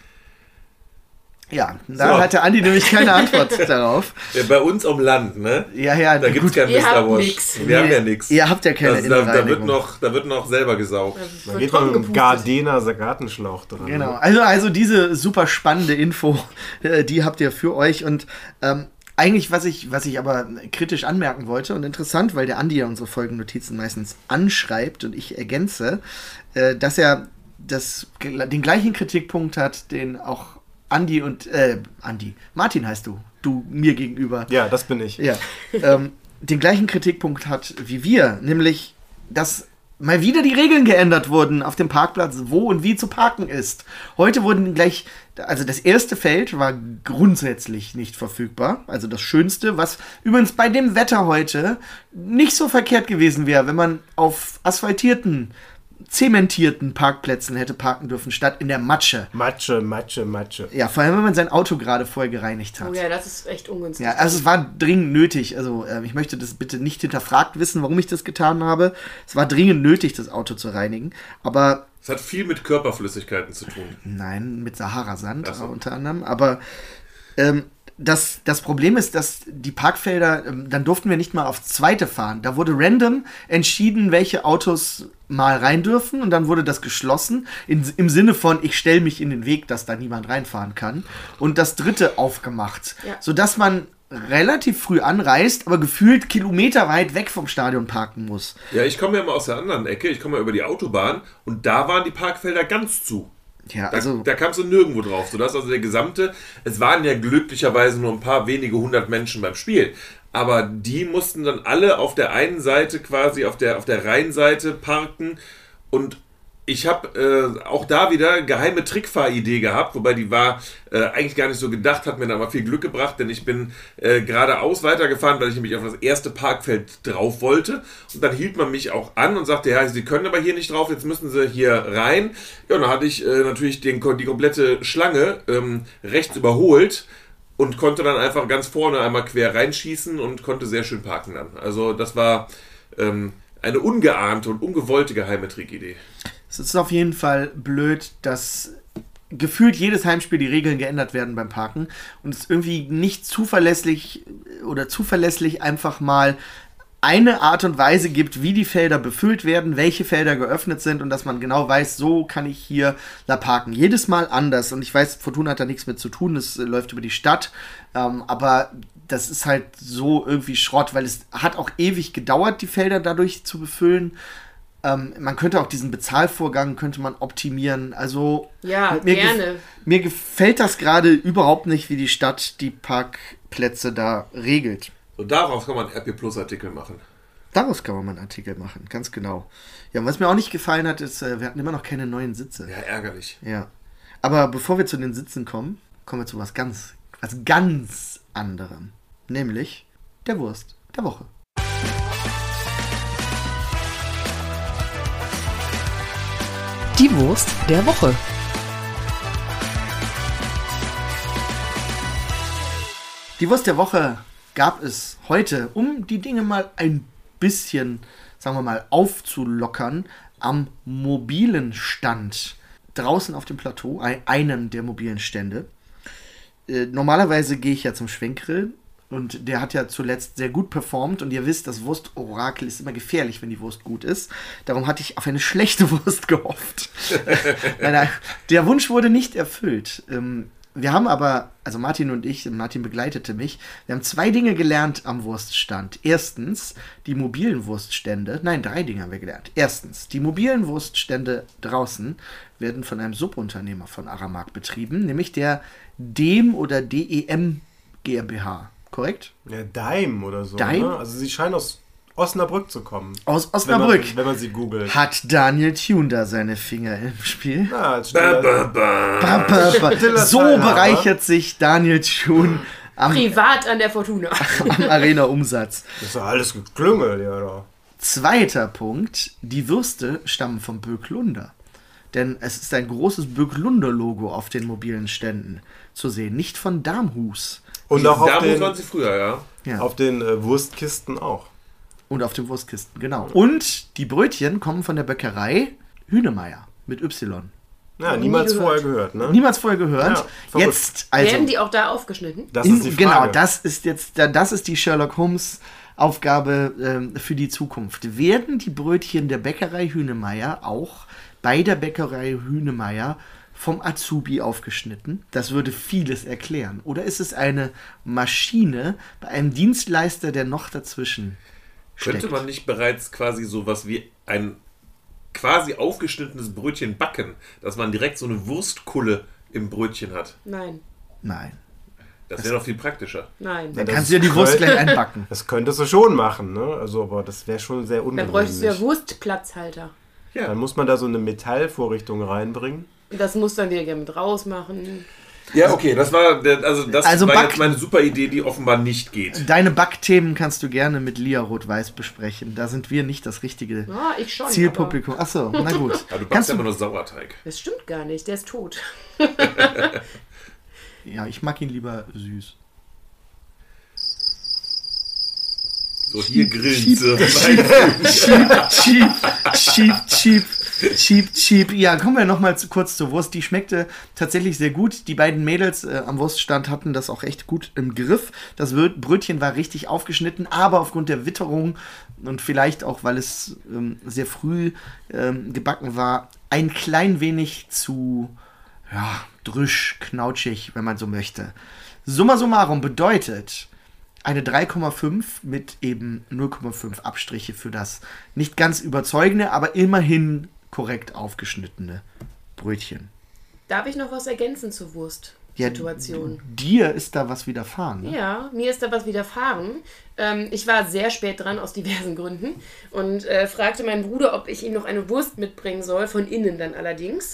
Ja, da So. hatte Andi nämlich keine Antwort darauf. Ja, bei uns am Land, ne? Ja, Da gibt es kein Ihr habt Mr. Wash. nix. Wir haben Nee, ja nichts. ihr habt ja keine Da wird Innenreinigung. noch selber gesaugt. Da geht man mit einem Gardena Gartenschlauch dran. Genau, also diese super spannende Info, die habt ihr für euch und eigentlich, was ich aber kritisch anmerken wollte und interessant, weil der Andi ja unsere Folgennotizen meistens anschreibt und ich ergänze, dass er den gleichen Kritikpunkt hat, den auch Martin heißt du mir gegenüber. Ja, das bin ich. Ja, den gleichen Kritikpunkt hat wie wir, nämlich, dass mal wieder die Regeln geändert wurden auf dem Parkplatz, wo und wie zu parken ist. Heute wurden also das erste Feld war grundsätzlich nicht verfügbar, also das Schönste, was übrigens bei dem Wetter heute nicht so verkehrt gewesen wäre, wenn man auf asphaltierten, zementierten Parkplätzen hätte parken dürfen, statt in der Matsche. Matsche. Ja, vor allem, wenn man sein Auto gerade vorher gereinigt hat. Oh ja, das ist echt ungünstig. Ja, also es war dringend nötig. Also ich möchte das bitte nicht hinterfragt wissen, warum ich das getan habe. Es war dringend nötig, das Auto zu reinigen. Aber Es hat viel mit Körperflüssigkeiten zu tun. nein, mit Sahara-Sand Ach so. unter anderem. Aber das Problem ist, dass die Parkfelder, dann durften wir nicht mal aufs zweite fahren. Da wurde random entschieden, welche Autos mal rein dürfen und dann wurde das geschlossen im Sinne von, ich stelle mich in den Weg, dass da niemand reinfahren kann und das dritte aufgemacht, Ja. sodass man relativ früh anreist, aber gefühlt kilometerweit weg vom Stadion parken muss. Ja, ich komme ja mal aus der anderen Ecke. Ich komme ja über die Autobahn und da waren die Parkfelder ganz zu. Ja, Da, also da kamst du nirgendwo drauf. Sodass also es waren ja glücklicherweise nur ein paar wenige hundert Menschen beim Spiel. Aber die mussten dann alle auf der einen Seite quasi, auf der Rheinseite parken. Und ich habe auch da wieder geheime Trickfahridee gehabt, wobei die war eigentlich gar nicht so gedacht, hat mir dann aber viel Glück gebracht, denn ich bin geradeaus weitergefahren, weil ich nämlich auf das erste Parkfeld drauf wollte. Und dann hielt man mich auch an und sagte, ja, Sie können aber hier nicht drauf, jetzt müssen Sie hier rein. Ja, und dann hatte ich natürlich die komplette Schlange rechts überholt und konnte dann einfach ganz vorne einmal quer reinschießen und konnte sehr schön parken dann. Also das war eine ungeahnte und ungewollte geheime Trickidee. es ist auf jeden Fall blöd, dass gefühlt jedes Heimspiel die Regeln geändert werden beim Parken und es irgendwie nicht zuverlässig einfach mal eine Art und Weise gibt, wie die Felder befüllt werden, welche Felder geöffnet sind und dass man genau weiß, so kann ich hier da parken. Jedes Mal anders und ich weiß, Fortuna hat da nichts mit zu tun, es läuft über die Stadt, aber das ist halt so irgendwie Schrott, weil es hat auch ewig gedauert, die Felder dadurch zu befüllen. Man könnte auch diesen Bezahlvorgang optimieren. Also Ja, mir gerne. mir gefällt das gerade überhaupt nicht, wie die Stadt die Parkplätze da regelt. So, darauf kann man einen RP Plus Artikel machen. Daraus kann man mal einen Artikel machen, ganz genau. Ja, und was mir auch nicht gefallen hat, ist, wir hatten immer noch keine neuen Sitze. Ja, ärgerlich. Ja. Aber bevor wir zu den Sitzen kommen wir zu was ganz anderem. Nämlich der Wurst der Woche. Die Wurst der Woche. Die Wurst der Woche gab es heute, um die Dinge mal ein bisschen, sagen wir mal, aufzulockern, am mobilen Stand draußen auf dem Plateau, einem der mobilen Stände. Normalerweise gehe ich ja zum Schwenkgrill und der hat ja zuletzt sehr gut performt und ihr wisst, das Wurstorakel ist immer gefährlich, wenn die Wurst gut ist. Darum hatte ich auf eine schlechte Wurst gehofft. Der Wunsch wurde nicht erfüllt. Wir haben aber, also Martin und ich, Martin begleitete mich, wir haben 2 Dinge gelernt am Wurststand. Erstens, die mobilen Wurststände, 3 Dinge haben wir gelernt. Erstens, die mobilen Wurststände draußen werden von einem Subunternehmer von Aramark betrieben, nämlich der DEM oder DEM GmbH, korrekt? Ja, Daim oder so. Daim? Ne? Also sie scheinen aus Osnabrück zu kommen. Aus Osnabrück. Wenn man sie googelt. Hat Daniel Thune da seine Finger im Spiel? Ja, als So bereichert sich Daniel Thune Privat an der Fortuna. am Arena-Umsatz. Das ist doch alles geklüngelt, ja. Da. Zweiter Punkt, die Würste stammen vom Böcklunder. Denn es ist ein großes Böcklunder-Logo auf den mobilen Ständen zu sehen, nicht von Darmhus. Und auch Da waren sie früher, ja. Ja. auf den Wurstkisten auch. Und auf den Wurstkisten, genau. Und die Brötchen kommen von der Bäckerei Hühnemeier mit Y. Ja, nie niemals gehört. vorher gehört, ne? Niemals vorher gehört. Ja, verrückt. Jetzt, also, Werden die auch da aufgeschnitten? Das ist die Frage. Genau, das ist die Sherlock Holmes Aufgabe für die Zukunft. Werden die Brötchen der Bäckerei Hühnemeier auch bei der Bäckerei Hühnemeier vom Azubi aufgeschnitten? Das würde vieles erklären. Oder ist es eine Maschine bei einem Dienstleister, der noch dazwischen steckt? Könnte man nicht bereits quasi sowas wie ein quasi aufgeschnittenes Brötchen backen, dass man direkt so eine Wurstkulle im Brötchen hat? Nein. Nein. Das wäre doch viel praktischer. Nein. Dann das kannst du ja die Wurst gleich einbacken. Das könntest du schon machen, ne? Also, aber das wäre schon sehr Dann ungewöhnlich. bräuchtest du ja Wurstplatzhalter. Dann muss man da so eine Metallvorrichtung reinbringen. Das muss dann wieder mit rausmachen. Ja, okay, das war Also war Back- jetzt meine super Idee, die offenbar nicht geht. Deine Backthemen kannst du gerne mit Lia Rot-Weiß besprechen. Da sind wir nicht das richtige Ja, ich schon. Zielpublikum. Achso, na gut. Aber du backst Kannst ja du, immer nur Sauerteig. Das stimmt gar nicht, der ist tot. ja, ich mag ihn lieber süß. So, hier grillen sie. Cheap. Ja, kommen wir nochmal kurz zur Wurst. Die schmeckte tatsächlich sehr gut. Die beiden Mädels am Wurststand hatten das auch echt gut im Griff. Das Brötchen war richtig aufgeschnitten, aber aufgrund der Witterung und vielleicht auch, weil es sehr früh gebacken war, ein klein wenig zu drüsch, knautschig, wenn man so möchte. Summa summarum bedeutet eine 3,5 mit eben 0,5 Abstriche für das nicht ganz überzeugende, aber immerhin korrekt aufgeschnittene Brötchen. Darf ich noch was ergänzen zur Wurstsituation? Dir ist da was widerfahren, ne? Ja, mir ist da was widerfahren. Ich war sehr spät dran aus diversen Gründen und fragte meinen Bruder, ob ich ihm noch eine Wurst mitbringen soll, von innen dann allerdings.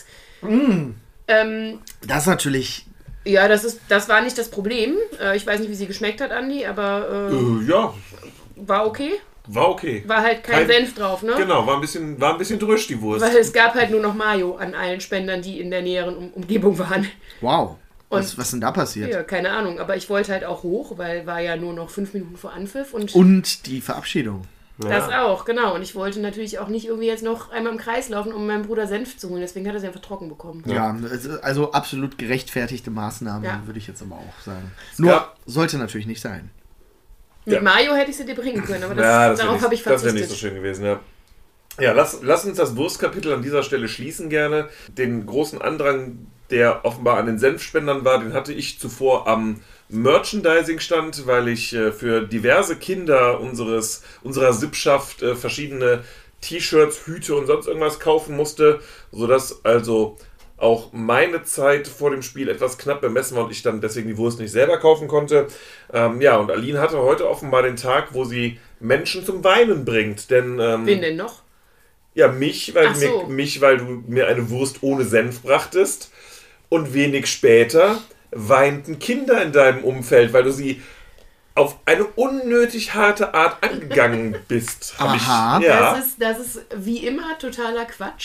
Das ist natürlich... Ja, das war nicht das Problem. Ich weiß nicht, wie sie geschmeckt hat, Andi, aber Ja, war okay. war okay. War halt kein Senf drauf, ne? Genau, war ein bisschen drüsch, die Wurst. Weil es gab halt nur noch Mayo an allen Spendern, die in der näheren Umgebung waren. Wow. Und- Was denn da passiert? Ja, keine Ahnung, aber ich wollte halt auch hoch, weil war ja nur noch 5 Minuten vor Anpfiff Und die Verabschiedung. das auch, genau. Und ich wollte natürlich auch nicht irgendwie jetzt noch einmal im Kreis laufen, um meinem Bruder Senf zu holen. Deswegen hat er sie einfach trocken bekommen. Ja, also absolut gerechtfertigte Maßnahmen, Ja. würde ich jetzt aber auch sagen. gab- Sollte natürlich nicht sein. Mit Ja. Mayo hätte ich sie dir bringen können, aber darauf habe ich das wäre verzichtet. nicht so schön gewesen, ja. Ja, lass uns das Wurstkapitel an dieser Stelle schließen gerne. Den großen Andrang, der offenbar an den Senfspendern war, den hatte ich zuvor am Merchandising-Stand, weil ich für diverse Kinder unserer Sippschaft verschiedene T-Shirts, Hüte und sonst irgendwas kaufen musste, sodass also auch meine Zeit vor dem Spiel etwas knapp bemessen war und ich dann deswegen die Wurst nicht selber kaufen konnte. Ja, und Aline hatte heute offenbar den Tag, wo sie Menschen zum Weinen bringt. Denn, Wen denn noch? ja, mich, weil Ach so. weil du mir eine Wurst ohne Senf brachtest. Und wenig später weinten Kinder in deinem Umfeld, weil du sie auf eine unnötig harte Art angegangen bist. Aha. Ja. Das ist wie immer totaler Quatsch.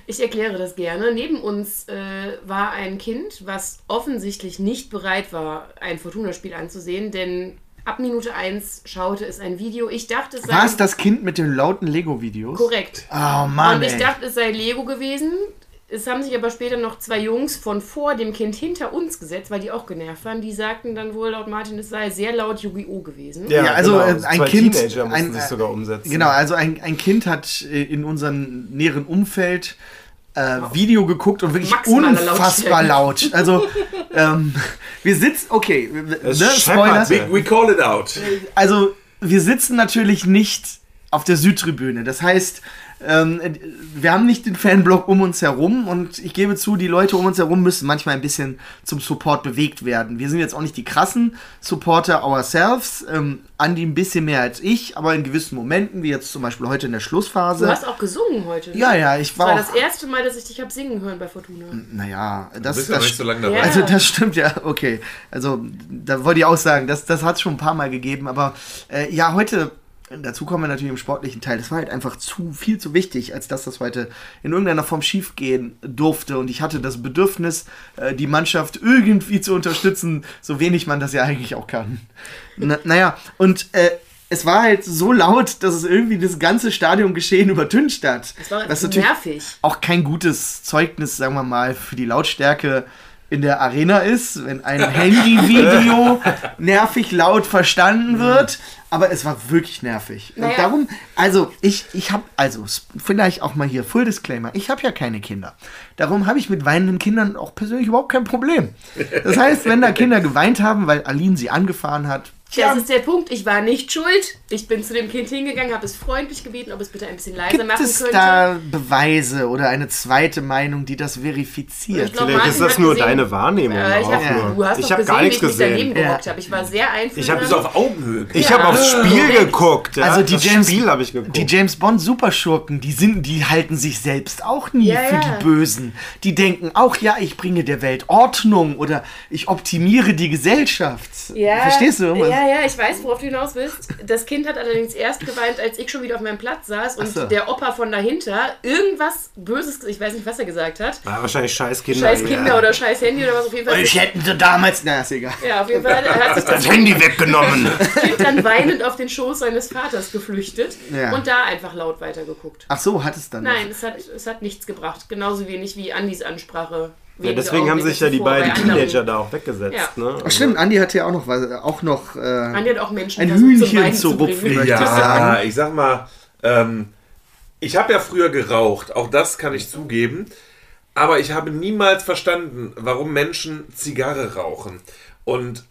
Ich erkläre das gerne. Neben uns war ein Kind, was offensichtlich nicht bereit war, ein Fortuna-Spiel anzusehen, denn ab Minute 1 schaute es ein Video. Ich dachte, es sei... War es das Kind mit den lauten Lego-Videos? Korrekt. Oh Mann, Und ich ey. dachte, es sei Lego gewesen. Es haben sich aber später noch 2 Jungs von vor dem Kind hinter uns gesetzt, weil die auch genervt waren. Die sagten dann wohl laut Martin, es sei sehr laut Yu-Gi-Oh! Gewesen. Ja, also ein 2 Kind... Teenager mussten sich sogar umsetzen. Genau, also ein Kind hat in unserem näheren Umfeld Video geguckt und wirklich Maximaler unfassbar laut. Also, wir sitzen... Okay, Es Spoiler. schepperte. We call it out. Also, wir sitzen natürlich nicht auf der Südtribüne. Das heißt, wir haben nicht den Fanblock um uns herum und ich gebe zu, die Leute um uns herum müssen manchmal ein bisschen zum Support bewegt werden. Wir sind jetzt auch nicht die krassen Supporter ourselves. Andi ein bisschen mehr als ich, aber in gewissen Momenten, wie jetzt zum Beispiel heute in der Schlussphase. Du hast auch gesungen heute. Ne? Ja, ich Das war war auch... das erste Mal, dass ich dich habe singen hören bei Fortuna. Naja, Du das bist ja noch nicht so lange dabei. Ja. Also das stimmt ja, okay. Also da wollte ich auch sagen, das hat es schon ein paar Mal gegeben, aber ja, heute, dazu kommen wir natürlich im sportlichen Teil, das war halt einfach viel zu wichtig, als dass das heute in irgendeiner Form schief gehen durfte und ich hatte das Bedürfnis, die Mannschaft irgendwie zu unterstützen, so wenig man das ja eigentlich auch kann. Naja, und es war halt so laut, dass es irgendwie das ganze Stadiongeschehen übertüncht hat. Das war Was natürlich nervig. auch kein gutes Zeugnis, sagen wir mal, für die Lautstärke in der Arena ist, wenn ein Handyvideo nervig laut verstanden wird, aber es war wirklich nervig. Und Naja. darum, also ich habe, also vielleicht auch mal hier Full Disclaimer, ich habe ja keine Kinder. Darum habe ich mit weinenden Kindern auch persönlich überhaupt kein Problem. Das heißt, wenn da Kinder geweint haben, weil Aline sie angefahren hat, Das ist der Punkt. Ich war nicht schuld. Ich bin zu dem Kind hingegangen, habe es freundlich gebeten, ob es bitte ein bisschen leiser gibt machen es könnte. da Beweise oder eine zweite Meinung, die das verifiziert? Ich glaub, Vielleicht ist Martin das hat nur gesehen- deine Wahrnehmung. Ich auch nur. Du hast Ich doch habe gesehen, gar nichts wie ich daneben gesehen. gehockt habe. Ich war sehr einfühlsam. Ich habe bis auf Augenhöhe. Ich habe aufs Spiel geguckt. Ja? Also die das James, Spiel habe ich geguckt. die James Bond Superschurken, die halten sich selbst auch nie Ja, für ja. die Bösen. Die denken auch, ja, ich bringe der Welt Ordnung oder ich optimiere die Gesellschaft. Ja, Verstehst du? Ja, ich weiß, worauf du hinaus willst. Das Kind hat allerdings erst geweint, als ich schon wieder auf meinem Platz saß und Ach so. der Opa von dahinter irgendwas Böses, ich weiß nicht, was er gesagt hat. wahrscheinlich scheiß Kinder. Scheiß Kinder oder scheiß Handy oder was auf jeden Fall. Ich hätten sie damals, na, ist egal. Ja, auf jeden Fall hat sich das Handy weggenommen. Kind dann weinend auf den Schoß seines Vaters geflüchtet Ja. und da einfach laut weitergeguckt. Ach so, hat es dann. Nein, es hat nichts gebracht. Genauso wenig wie Andis Ansprache. Ja, wenige deswegen haben Augenblicke sich ja die zuvor beiden bei anderen. Teenager da auch weggesetzt. Ja. Ne? Ach stimmt, Andi hatte ja auch noch Andi hat auch Menschen ein versucht, zum Hühnchen Weinen zu rupfen, bringen. möchte ich sagen. Ja, ich sag mal, ich habe ja früher geraucht, auch das kann ich zugeben, aber ich habe niemals verstanden, warum Menschen Zigarre rauchen. Und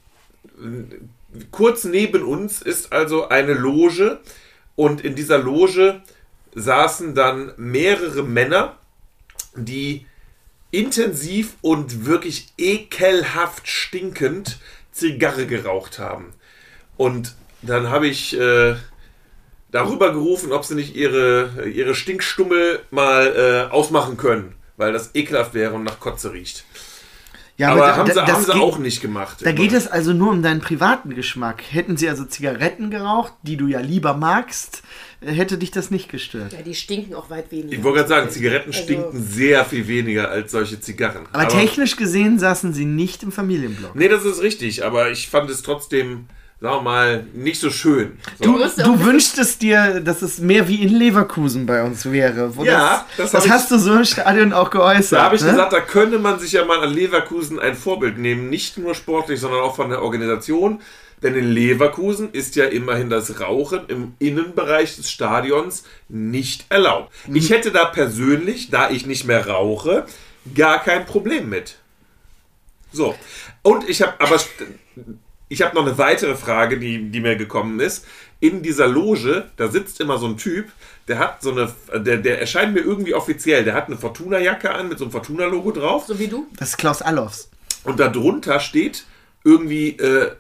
kurz neben uns ist also eine Loge und in dieser Loge saßen dann mehrere Männer, die intensiv und wirklich ekelhaft stinkend Zigarre geraucht haben. Und dann habe ich darüber gerufen, ob sie nicht ihre Stinkstummel mal ausmachen können, weil das ekelhaft wäre und nach Kotze riecht. Ja, aber haben sie geht- auch nicht gemacht. Da geht es also nur um deinen privaten Geschmack. Hätten sie also Zigaretten geraucht, die du ja lieber magst, hätte dich das nicht gestört. Ja, die stinken auch weit weniger. Ich wollte gerade sagen, Zigaretten Also- stinken sehr viel weniger als solche Zigarren. Aber technisch gesehen saßen sie nicht im Familienblock. Nee, das ist richtig, aber ich fand es trotzdem, sagen wir mal, nicht so schön. So. Du wünschtest dir, dass es mehr wie in Leverkusen bei uns wäre. Wo Ja, das das hab hast du so im Stadion auch geäußert. Da habe ich ne? gesagt, da könnte man sich ja mal an Leverkusen ein Vorbild nehmen. Nicht nur sportlich, sondern auch von der Organisation. Denn in Leverkusen ist ja immerhin das Rauchen im Innenbereich des Stadions nicht erlaubt. Ich hätte da persönlich, da ich nicht mehr rauche, gar kein Problem mit. So. Und ich habe noch eine weitere Frage, die mir gekommen ist. In dieser Loge, da sitzt immer so ein Typ, der hat so eine, der erscheint mir irgendwie offiziell, der hat eine Fortuna-Jacke an mit so einem Fortuna-Logo drauf. So wie du? Das ist Klaus Allofs. Und darunter steht irgendwie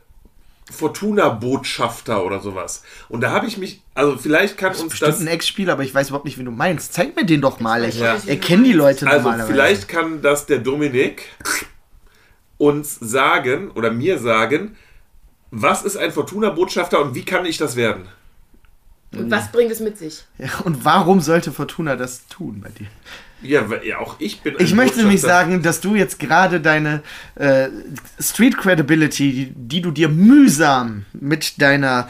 Fortuna-Botschafter oder sowas. Und da habe ich mich, also vielleicht kann uns Bestimmt das, ein Ex-Spieler, aber ich weiß überhaupt nicht, wie du meinst. Zeig mir den doch mal. Ich Ja. erkenne die Leute also normalerweise. vielleicht kann das der Dominik uns sagen oder mir sagen, was ist ein Fortuna-Botschafter und wie kann ich das werden? Und was bringt es mit sich? Ja, und warum sollte Fortuna das tun bei dir? Ja, auch ich bin. Ich möchte nämlich sagen, dass du jetzt gerade deine Street Credibility, die du dir mühsam mit deiner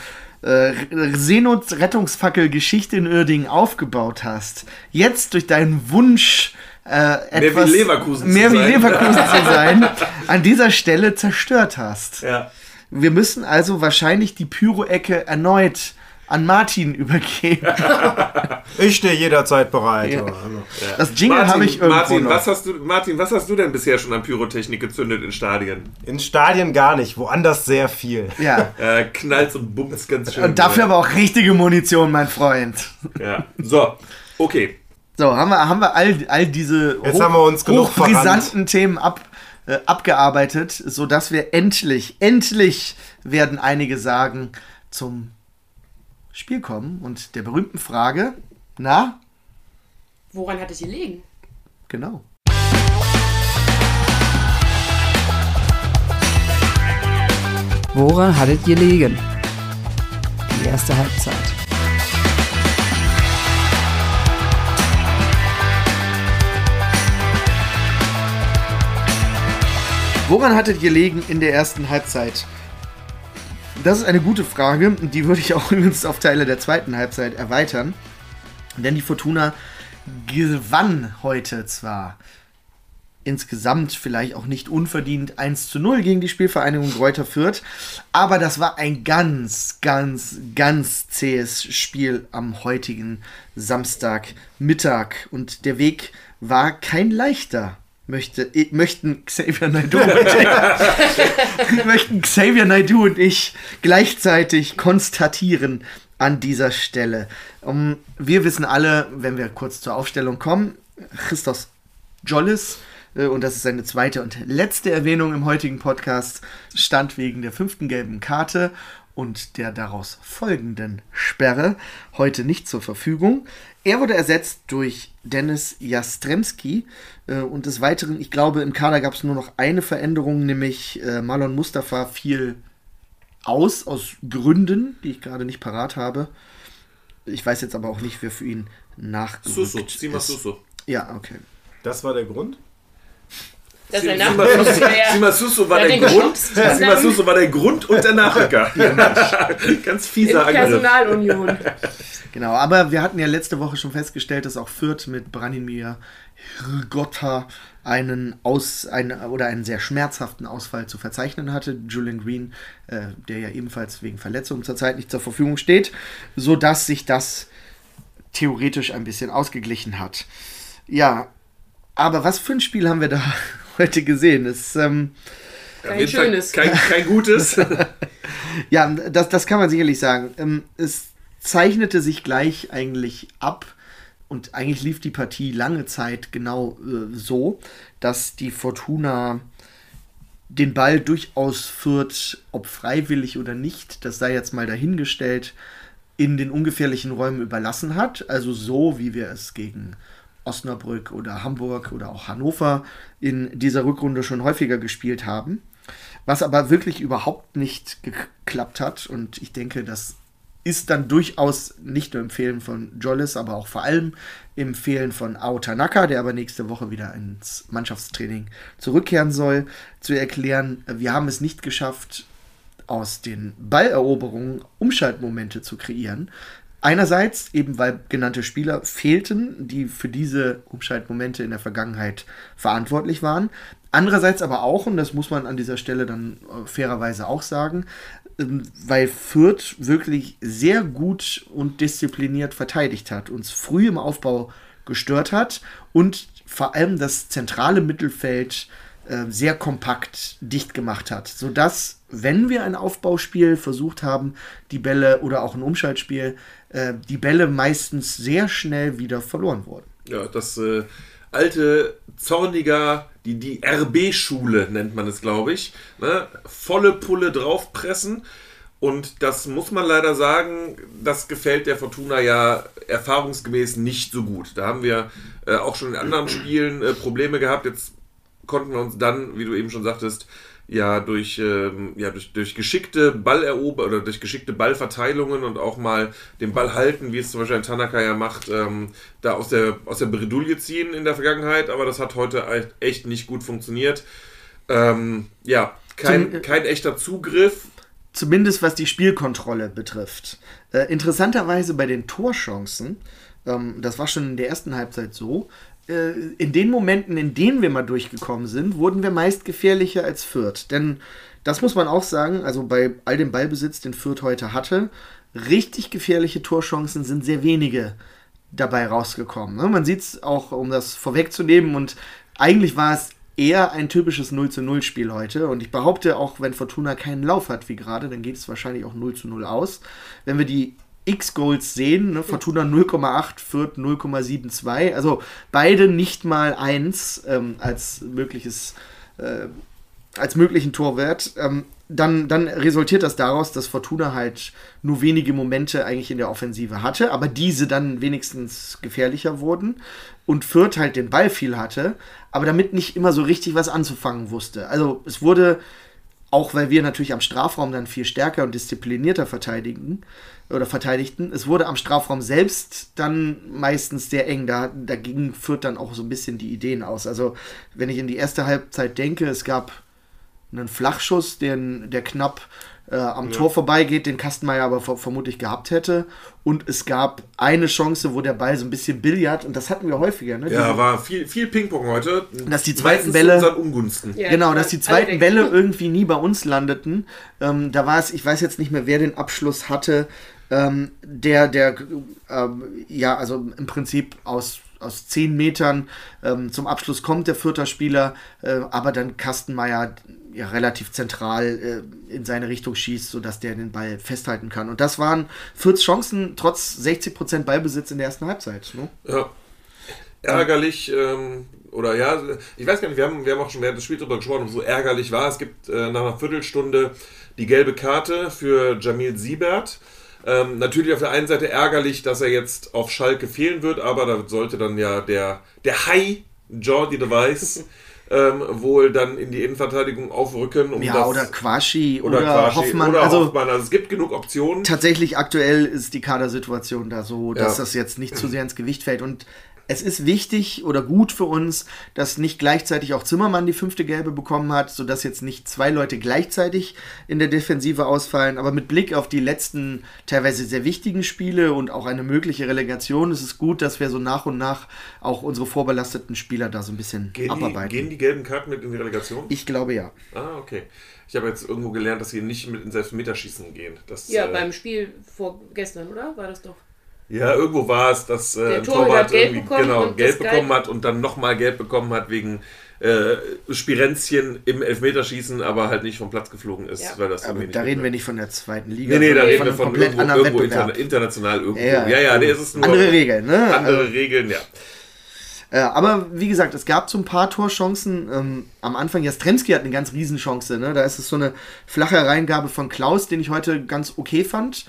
Seenot-Rettungsfackel-Geschichte in Uerdingen aufgebaut hast, jetzt durch deinen Wunsch, etwas mehr wie Leverkusen zu sein, an dieser Stelle zerstört hast. Ja. Wir müssen also wahrscheinlich die Pyro-Ecke erneut an Martin übergeben. Ich stehe jederzeit bereit. Ja. Das Jingle habe ich irgendwo Martin, was hast du denn bisher schon an Pyrotechnik gezündet in Stadien? In Stadien gar nicht, woanders sehr viel. Ja. Knallt und bummt ganz schön. Und dafür aber auch richtige Munition, mein Freund. Ja. So, okay. So, haben wir all diese haben wir uns genug hochbrisanten Themen abgearbeitet, sodass wir endlich werden einige sagen, zum Spiel kommen und der berühmten Frage, na? Woran hat es gelegen? Genau. Woran hattet ihr gelegen? Die erste Halbzeit. Woran hattet ihr gelegen in der ersten Halbzeit? Das ist eine gute Frage, die würde ich auch übrigens auf Teile der zweiten Halbzeit erweitern. Denn die Fortuna gewann heute zwar insgesamt vielleicht auch nicht unverdient 1:0 gegen die Spielvereinigung Greuther Fürth, aber das war ein ganz zähes Spiel am heutigen Samstagmittag und der Weg war kein leichter. Möchten Xavier Naidoo und ich gleichzeitig konstatieren an dieser Stelle. Wir wissen alle, wenn wir kurz zur Aufstellung kommen, Christos Tzolis, und das ist seine zweite und letzte Erwähnung im heutigen Podcast, stand wegen der 5. gelben Karte und der daraus folgenden Sperre heute nicht zur Verfügung. Er wurde ersetzt durch Dennis Jastremski und des Weiteren, ich glaube, im Kader gab es nur noch eine Veränderung, nämlich Marlon Mustafa fiel aus Gründen, die ich gerade nicht parat habe. Ich weiß jetzt aber auch nicht, wer für ihn nachgerückt ist. Suso. Ja, okay. Das war der Grund? Das ist der Nachrücker. Sima Suso war der Grund. Sima Suso war der Grund und der Nachrücker. Ganz fieser Angriff. Personalunion. Genau, aber wir hatten ja letzte Woche schon festgestellt, dass auch Fürth mit Branimir Hrgotta einen sehr schmerzhaften Ausfall zu verzeichnen hatte. Julian Green, der ja ebenfalls wegen Verletzung zurzeit nicht zur Verfügung steht, sodass sich das theoretisch ein bisschen ausgeglichen hat. Ja, aber was für ein Spiel haben wir da heute gesehen? Kein schönes. Kein gutes. Ja, das kann man sicherlich sagen. Es zeichnete sich gleich eigentlich ab und eigentlich lief die Partie lange Zeit genau so, dass die Fortuna den Ball durchaus führt, ob freiwillig oder nicht, das sei jetzt mal dahingestellt, in den ungefährlichen Räumen überlassen hat. Also so, wie wir es gegen Osnabrück oder Hamburg oder auch Hannover in dieser Rückrunde schon häufiger gespielt haben. Was aber wirklich überhaupt nicht geklappt hat. Und ich denke, das ist dann durchaus nicht nur im Fehlen von Tzolis, aber auch vor allem im Fehlen von Ao Tanaka, der aber nächste Woche wieder ins Mannschaftstraining zurückkehren soll, zu erklären, wir haben es nicht geschafft, aus den Balleroberungen Umschaltmomente zu kreieren. Einerseits eben, weil genannte Spieler fehlten, die für diese Umschaltmomente in der Vergangenheit verantwortlich waren. Andererseits aber auch, und das muss man an dieser Stelle dann fairerweise auch sagen, weil Fürth wirklich sehr gut und diszipliniert verteidigt hat, uns früh im Aufbau gestört hat und vor allem das zentrale Mittelfeld sehr kompakt dicht gemacht hat, sodass, wenn wir ein Aufbauspiel versucht haben, die Bälle oder auch ein Umschaltspiel, die Bälle meistens sehr schnell wieder verloren wurden. Ja, das alte Zorniger, die RB-Schule nennt man es, glaube ich. Ne? Volle Pulle draufpressen. Und das muss man leider sagen, das gefällt der Fortuna ja erfahrungsgemäß nicht so gut. Da haben wir auch schon in anderen Spielen Probleme gehabt. Jetzt konnten wir uns dann, wie du eben schon sagtest, durch geschickte Ballerober oder durch geschickte Ballverteilungen und auch mal den Ball halten, wie es zum Beispiel ein Tanaka ja macht, da aus der Bredouille ziehen in der Vergangenheit, aber das hat heute echt nicht gut funktioniert. Kein echter Zugriff. Zumindest was die Spielkontrolle betrifft. Interessanterweise bei den Torchancen, das war schon in der ersten Halbzeit so, in den Momenten, in denen wir mal durchgekommen sind, wurden wir meist gefährlicher als Fürth. Denn das muss man auch sagen, also bei all dem Ballbesitz, den Fürth heute hatte, richtig gefährliche Torchancen sind sehr wenige dabei rausgekommen. Ne? Man sieht es auch, um das vorwegzunehmen, und eigentlich war es eher ein typisches 0-0-Spiel heute. Und ich behaupte, auch wenn Fortuna keinen Lauf hat wie gerade, dann geht es wahrscheinlich auch 0-0 aus. Wenn wir die X-Goals sehen, ne? Fortuna 0,8, Fürth 0,72, also beide nicht mal 1 als möglichen Torwert, dann resultiert das daraus, dass Fortuna halt nur wenige Momente eigentlich in der Offensive hatte, aber diese dann wenigstens gefährlicher wurden und Fürth halt den Ball viel hatte, aber damit nicht immer so richtig was anzufangen wusste. Also es wurde, auch weil wir natürlich am Strafraum dann viel stärker und disziplinierter verteidigten, es wurde am Strafraum selbst dann meistens sehr eng. Da ging Fürth dann auch so ein bisschen die Ideen aus. Also wenn ich in die erste Halbzeit denke, es gab einen Flachschuss, der knapp am Tor vorbeigeht, den Kastenmeier aber vermutlich gehabt hätte. Und es gab eine Chance, wo der Ball so ein bisschen Billard, und das hatten wir häufiger. Ne? Ja, war viel Ping-Pong heute. Dass die zweiten Bälle, zu unseren Ungunsten. Ja, genau, dass die zweiten Bälle irgendwie nie bei uns landeten. Da war es, ich weiß jetzt nicht mehr, wer den Abschluss hatte, also im Prinzip aus 10 Metern zum Abschluss kommt der Fürther Spieler, aber dann Kastenmeier ja relativ zentral in seine Richtung schießt, sodass der den Ball festhalten kann. Und das waren Fürths Chancen, trotz 60% Ballbesitz in der ersten Halbzeit. Ne? Ja, ärgerlich, ich weiß gar nicht, wir haben auch schon während des Spiels darüber gesprochen, so ärgerlich war. Es gibt nach einer Viertelstunde die gelbe Karte für Jamil Siebert. Natürlich auf der einen Seite ärgerlich, dass er jetzt auf Schalke fehlen wird, aber da sollte dann ja der Hai, Jordi de Weiss, wohl dann in die Innenverteidigung aufrücken. Oder Quaschi oder Hoffmann. Also es gibt genug Optionen. Tatsächlich aktuell ist die Kadersituation da so, dass das jetzt nicht zu sehr ins Gewicht fällt. Und es ist wichtig oder gut für uns, dass nicht gleichzeitig auch Zimmermann die 5. Gelbe bekommen hat, sodass jetzt nicht 2 Leute gleichzeitig in der Defensive ausfallen. Aber mit Blick auf die letzten teilweise sehr wichtigen Spiele und auch eine mögliche Relegation ist es gut, dass wir so nach und nach auch unsere vorbelasteten Spieler da so ein bisschen abarbeiten. Gehen die gelben Karten mit in die Relegation? Ich glaube ja. Ah, okay. Ich habe jetzt irgendwo gelernt, dass sie nicht mit ins Elfmeterschießen gehen. Beim Spiel vorgestern, oder? War das doch? Ja, irgendwo war es, dass der Torwart gelb bekommen hat und dann nochmal gelb bekommen hat wegen Spirenzchen im Elfmeterschießen, aber halt nicht vom Platz geflogen ist. Ja. Weil das aber da reden wir nicht von der zweiten Liga. Nee, da reden wir von komplett anderen Wettbewerb. International irgendwo. Es ist nur andere Regeln, ne? Andere Regeln, ja. Aber wie gesagt, es gab so ein paar Torchancen. Am Anfang, Jastremski hat eine ganz Riesenchance. Ne? Da ist es so eine flache Reingabe von Klaus, den ich heute ganz okay fand.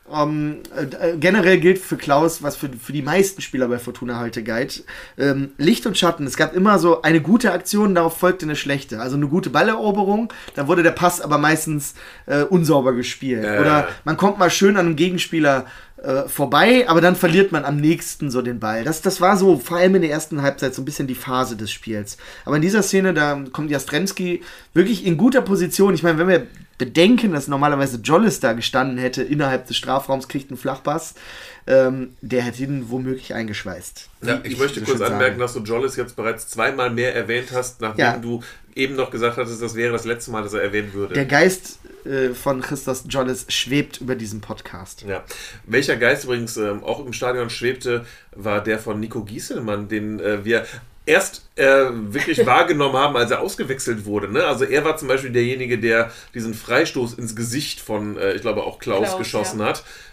Generell gilt für Klaus, was für die meisten Spieler bei Fortuna heute galt. Licht und Schatten. Es gab immer so eine gute Aktion, darauf folgte eine schlechte. Also eine gute Balleroberung, dann wurde der Pass aber meistens unsauber gespielt. Oder man kommt mal schön an einem Gegenspieler vorbei, aber dann verliert man am nächsten so den Ball. Das war so, vor allem in der ersten Halbzeit, so ein bisschen die Phase des Spiels. Aber in dieser Szene, da kommt Jastremski wirklich in guter Position. Ich meine, wenn wir bedenken, dass normalerweise Jollis da gestanden hätte, innerhalb des Strafraums, kriegt einen Flachpass, der hätte ihn womöglich eingeschweißt. Ja, ich möchte kurz anmerken, dass du Jollis jetzt bereits 2-mal mehr erwähnt hast, nachdem du eben noch gesagt hattest, das wäre das letzte Mal, dass er erwähnt würde. Der Geist von Christos Jollis schwebt über diesem Podcast. Ja. Welcher Geist übrigens auch im Stadion schwebte, war der von Nico Gieselmann, den wir erst wirklich wahrgenommen haben, als er ausgewechselt wurde. Ne? Also er war zum Beispiel derjenige, der diesen Freistoß ins Gesicht von, ich glaube auch Klaus geschossen hat.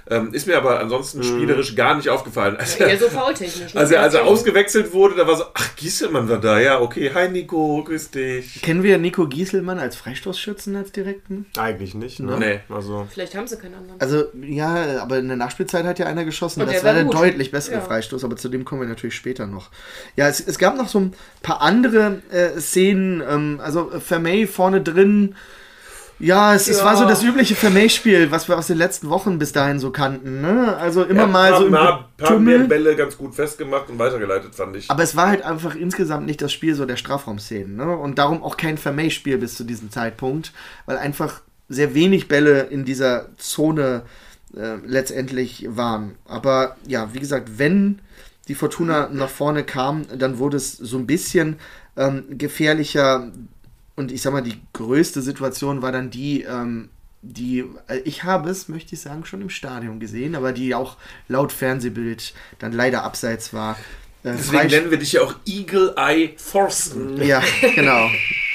Ist mir aber ansonsten spielerisch gar nicht aufgefallen. Eher so faultechnisch. Als er ausgewechselt wurde, da war so, ach, Gieselmann war da, ja, okay, hi Nico, grüß dich. Kennen wir Nico Gieselmann als Freistoßschützen als direkten? Eigentlich nicht, ne? Nee. Also, Vielleicht haben sie keinen anderen. Also, ja, aber in der Nachspielzeit hat ja einer geschossen. Und Das der war war der gut. deutlich bessere Freistoß, aber zu dem kommen wir natürlich später noch. Ja, es gab noch so ein paar andere Szenen, also Vermey vorne drin. Ja, es war so das übliche Vermey-Spiel, was wir aus den letzten Wochen bis dahin so kannten. Ne? Also immer mal so im paar mehr Tummel. Bälle ganz gut festgemacht und weitergeleitet, fand ich. Aber es war halt einfach insgesamt nicht das Spiel so der Strafraumszenen. Ne? Und darum auch kein Vermey-Spiel bis zu diesem Zeitpunkt, weil einfach sehr wenig Bälle in dieser Zone letztendlich waren. Aber ja, wie gesagt, wenn die Fortuna nach vorne kam, dann wurde es so ein bisschen gefährlicher. Und ich sag mal, die größte Situation war dann die ich habe es, möchte ich sagen, schon im Stadion gesehen, aber die auch laut Fernsehbild dann leider abseits war. Deswegen nennen wir dich ja auch Eagle Eye Thorsten. Ja, genau.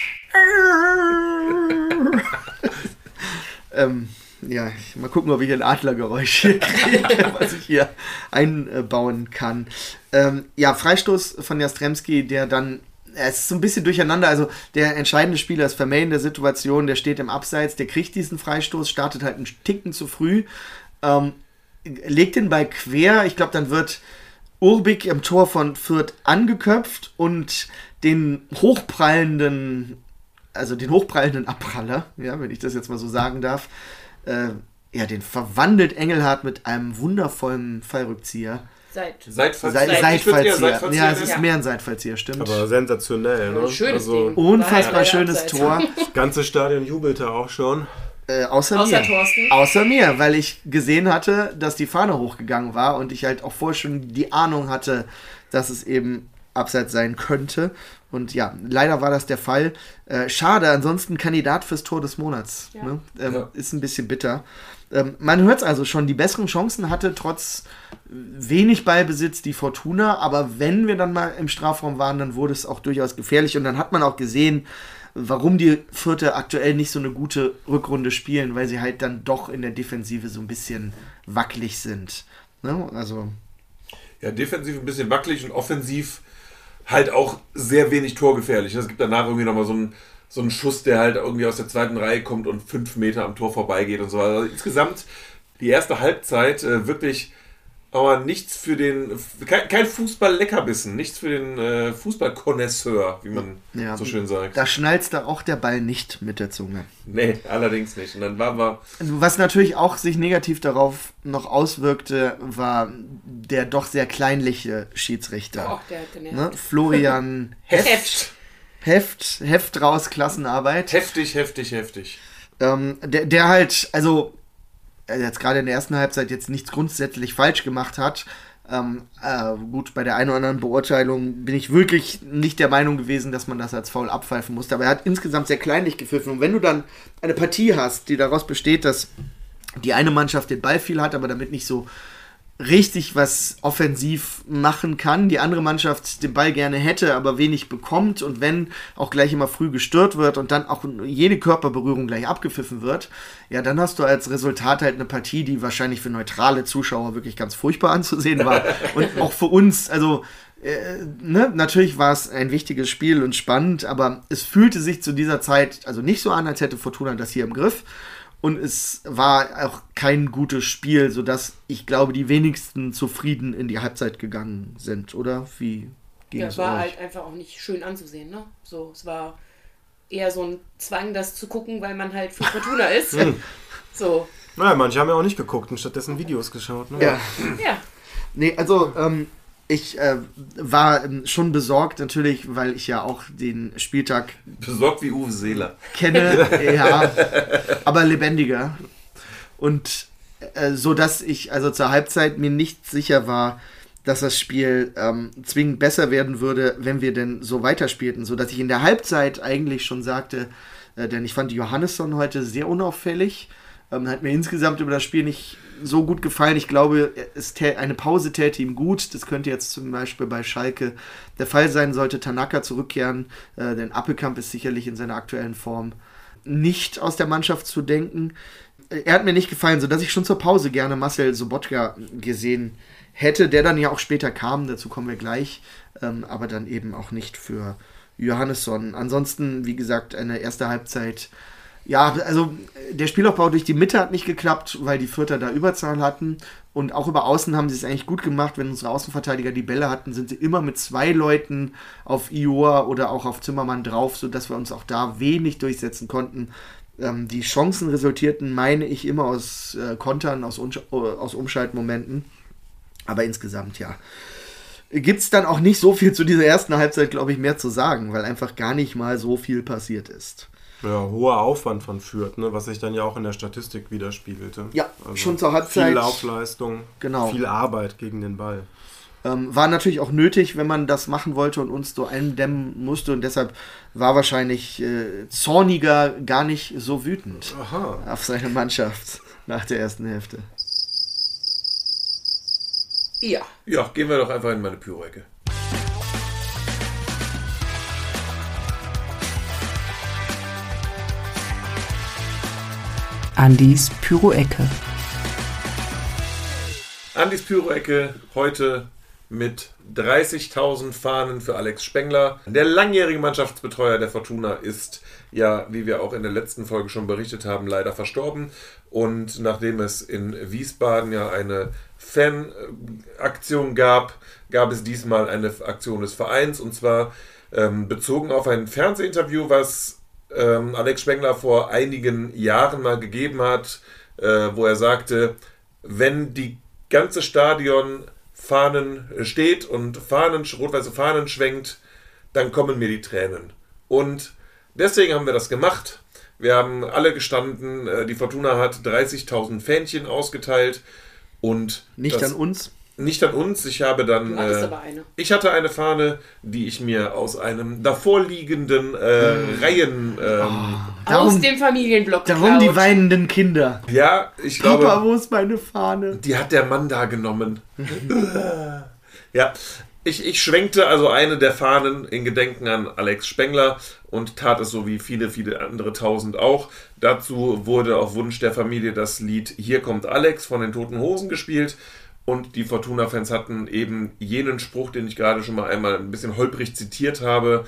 Ja, mal gucken, ob ich ein Adlergeräusch hier kriege, was ich hier einbauen kann. Ja, Freistoß von Jastrzemski, der dann, es ist so ein bisschen durcheinander, also der entscheidende Spieler ist Vermey in der Situation, der steht im Abseits, der kriegt diesen Freistoß, startet halt einen Ticken zu früh, legt den Ball quer, ich glaube, dann wird Urbik im Tor von Fürth angeköpft und den hochprallenden Abpraller, ja, wenn ich das jetzt mal so sagen darf, den verwandelt Engelhardt mit einem wundervollen Fallrückzieher. Seitfallzieher. Ja, es ist mehr ein Seitfallzieher, stimmt. aber sensationell, ne? Schönes Ding. Unfassbar War schönes abseits. Tor. Das ganze Stadion jubelte auch schon. Außer Außer mir. Thorsten. Außer mir, weil ich gesehen hatte, dass die Fahne hochgegangen war und ich halt auch vorher schon die Ahnung hatte, dass es eben abseits sein könnte. Und ja, leider war das der Fall. Schade, ansonsten Kandidat fürs Tor des Monats. Ja. Ne? Ist ein bisschen bitter. Man hört es also schon, die besseren Chancen hatte trotz wenig Ballbesitz die Fortuna, aber wenn wir dann mal im Strafraum waren, dann wurde es auch durchaus gefährlich und dann hat man auch gesehen, warum die Fürther aktuell nicht so eine gute Rückrunde spielen, weil sie halt dann doch in der Defensive so ein bisschen wackelig sind. Ne? Also Ja, defensiv ein bisschen wackelig und offensiv halt auch sehr wenig torgefährlich. Es gibt danach irgendwie nochmal so einen Schuss, der halt irgendwie aus der zweiten Reihe kommt und 5 Meter am Tor vorbeigeht und so. Also insgesamt die erste Halbzeit wirklich aber nichts für kein Fußball-Leckerbissen, nichts für den Fußball-Konnoisseur, wie man so schön sagt. Da schnalzt da auch der Ball nicht mit der Zunge. Nee, allerdings nicht. Und dann waren wir... Was natürlich auch sich negativ darauf noch auswirkte, war der doch sehr kleinliche Schiedsrichter. Der hat genervt. Ne? Florian Heft raus, Klassenarbeit. Heftig. Der halt, also jetzt gerade in der ersten Halbzeit jetzt nichts grundsätzlich falsch gemacht hat. Gut, bei der einen oder anderen Beurteilung bin ich wirklich nicht der Meinung gewesen, dass man das als Foul abpfeifen musste. Aber er hat insgesamt sehr kleinlich gepfiffen. Und wenn du dann eine Partie hast, die daraus besteht, dass die eine Mannschaft den Ball viel hat, aber damit nicht so richtig was offensiv machen kann, die andere Mannschaft den Ball gerne hätte, aber wenig bekommt und wenn auch gleich immer früh gestört wird und dann auch jede Körperberührung gleich abgepfiffen wird, ja, dann hast du als Resultat halt eine Partie, die wahrscheinlich für neutrale Zuschauer wirklich ganz furchtbar anzusehen war und auch für uns, also natürlich war es ein wichtiges Spiel und spannend, aber es fühlte sich zu dieser Zeit also nicht so an, als hätte Fortuna das hier im Griff. Und es war auch kein gutes Spiel, sodass ich glaube, die wenigsten zufrieden in die Halbzeit gegangen sind, oder? Wie ging es Ja, war euch? halt einfach auch nicht schön anzusehen, ne? So, es war eher so ein Zwang, das zu gucken, weil man halt für Fortuna ist. So. Naja, manche haben ja auch nicht geguckt und stattdessen Videos geschaut. Ne? Ja. Ja. Nee, also ich war schon besorgt natürlich, weil ich ja auch den Spieltag Besorgt wie Uwe Seeler. kenne, ja, aber lebendiger. Und so dass ich also zur Halbzeit mir nicht sicher war, dass das Spiel zwingend besser werden würde, wenn wir denn so weiterspielten. So dass ich in der Halbzeit eigentlich schon sagte, denn ich fand Johannesson heute sehr unauffällig. Hat mir insgesamt über das Spiel nicht so gut gefallen. Ich glaube, eine Pause täte ihm gut. Das könnte jetzt zum Beispiel bei Schalke der Fall sein, sollte Tanaka zurückkehren. Denn Appelkamp ist sicherlich in seiner aktuellen Form nicht aus der Mannschaft zu denken. er hat mir nicht gefallen, sodass ich schon zur Pause gerne Marcel Sobotka gesehen hätte, der dann ja auch später kam, dazu kommen wir gleich, aber dann eben auch nicht für Johannesson. Ansonsten, wie gesagt, eine erste Halbzeit. Ja, also der Spielaufbau durch die Mitte hat nicht geklappt, weil die Fürther da Überzahl hatten. Und auch über Außen haben sie es eigentlich gut gemacht. Wenn unsere Außenverteidiger die Bälle hatten, sind sie immer mit 2 Leuten auf Ior oder auch auf Zimmermann drauf, sodass wir uns auch da wenig durchsetzen konnten. Die Chancen resultierten, meine ich, immer aus Kontern, aus Umschaltmomenten. Aber insgesamt, ja, gibt es dann auch nicht so viel zu dieser ersten Halbzeit, glaube ich, mehr zu sagen, weil einfach gar nicht mal so viel passiert ist. Ja, hoher Aufwand von Fürth, ne, was sich dann ja auch in der Statistik widerspiegelte. Ja, also schon zur Halbzeit. Viel Laufleistung, genau. Viel Arbeit gegen den Ball. War natürlich auch nötig, wenn man das machen wollte und uns so eindämmen musste. Und deshalb war wahrscheinlich Zorniger gar nicht so wütend auf seine Mannschaft nach der ersten Hälfte. Ja. Ja, gehen wir doch einfach in meine Pyro-Ecke. Andys Pyro-Ecke. Andys Pyro-Ecke heute mit 30.000 Fahnen für Alex Spengler. Der langjährige Mannschaftsbetreuer der Fortuna ist ja, wie wir auch in der letzten Folge schon berichtet haben, leider verstorben. Und nachdem es in Wiesbaden ja eine Fanaktion gab es diesmal eine Aktion des Vereins. Und zwar bezogen auf ein Fernsehinterview, was Alex Spengler vor einigen Jahren mal gegeben hat, wo er sagte, wenn die ganze Stadion Fahnen steht und rot-weiße Fahnen schwenkt, dann kommen mir die Tränen. Und deswegen haben wir das gemacht. Wir haben alle gestanden, die Fortuna hat 30.000 Fähnchen ausgeteilt und nicht an uns. Nicht an uns, ich habe dann... Du hattest aber eine. Ich hatte eine Fahne, die ich mir aus einem davorliegenden Reihen... aus dem Familienblock Darum die weinenden Kinder. Ja, ich glaube... Papa, wo ist meine Fahne? Die hat der Mann da genommen. Ja, ich schwenkte also eine der Fahnen in Gedenken an Alex Spengler und tat es so wie viele, viele andere 1000 auch. Dazu wurde auf Wunsch der Familie das Lied Hier kommt Alex von den Toten Hosen gespielt. Und die Fortuna-Fans hatten eben jenen Spruch, den ich gerade schon mal einmal ein bisschen holprig zitiert habe,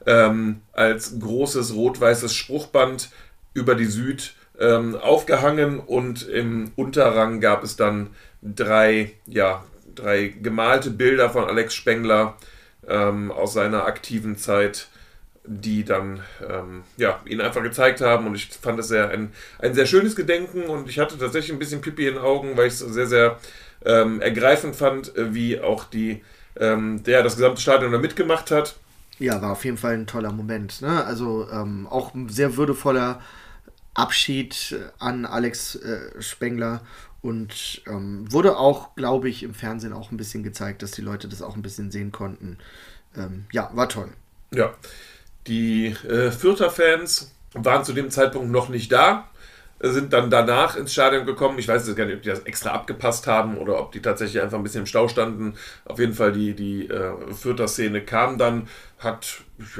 als großes rot-weißes Spruchband über die Süd aufgehangen. Und im Unterrang gab es dann drei gemalte Bilder von Alex Spengler aus seiner aktiven Zeit, die dann ihn einfach gezeigt haben. Und ich fand es ein sehr schönes Gedenken. Und ich hatte tatsächlich ein bisschen Pipi in den Augen, weil ich es sehr, sehr ergreifend fand, wie auch das gesamte Stadion da mitgemacht hat. Ja, war auf jeden Fall ein toller Moment. Ne? Also auch ein sehr würdevoller Abschied an Alex Spengler und wurde auch, glaube ich, im Fernsehen auch ein bisschen gezeigt, dass die Leute das auch ein bisschen sehen konnten. War toll. Ja, die Fürther Fans waren zu dem Zeitpunkt noch nicht da, sind dann danach ins Stadion gekommen. Ich weiß jetzt gar nicht, ob die das extra abgepasst haben oder ob die tatsächlich einfach ein bisschen im Stau standen. Auf jeden Fall die Fürther Szene kam dann, hat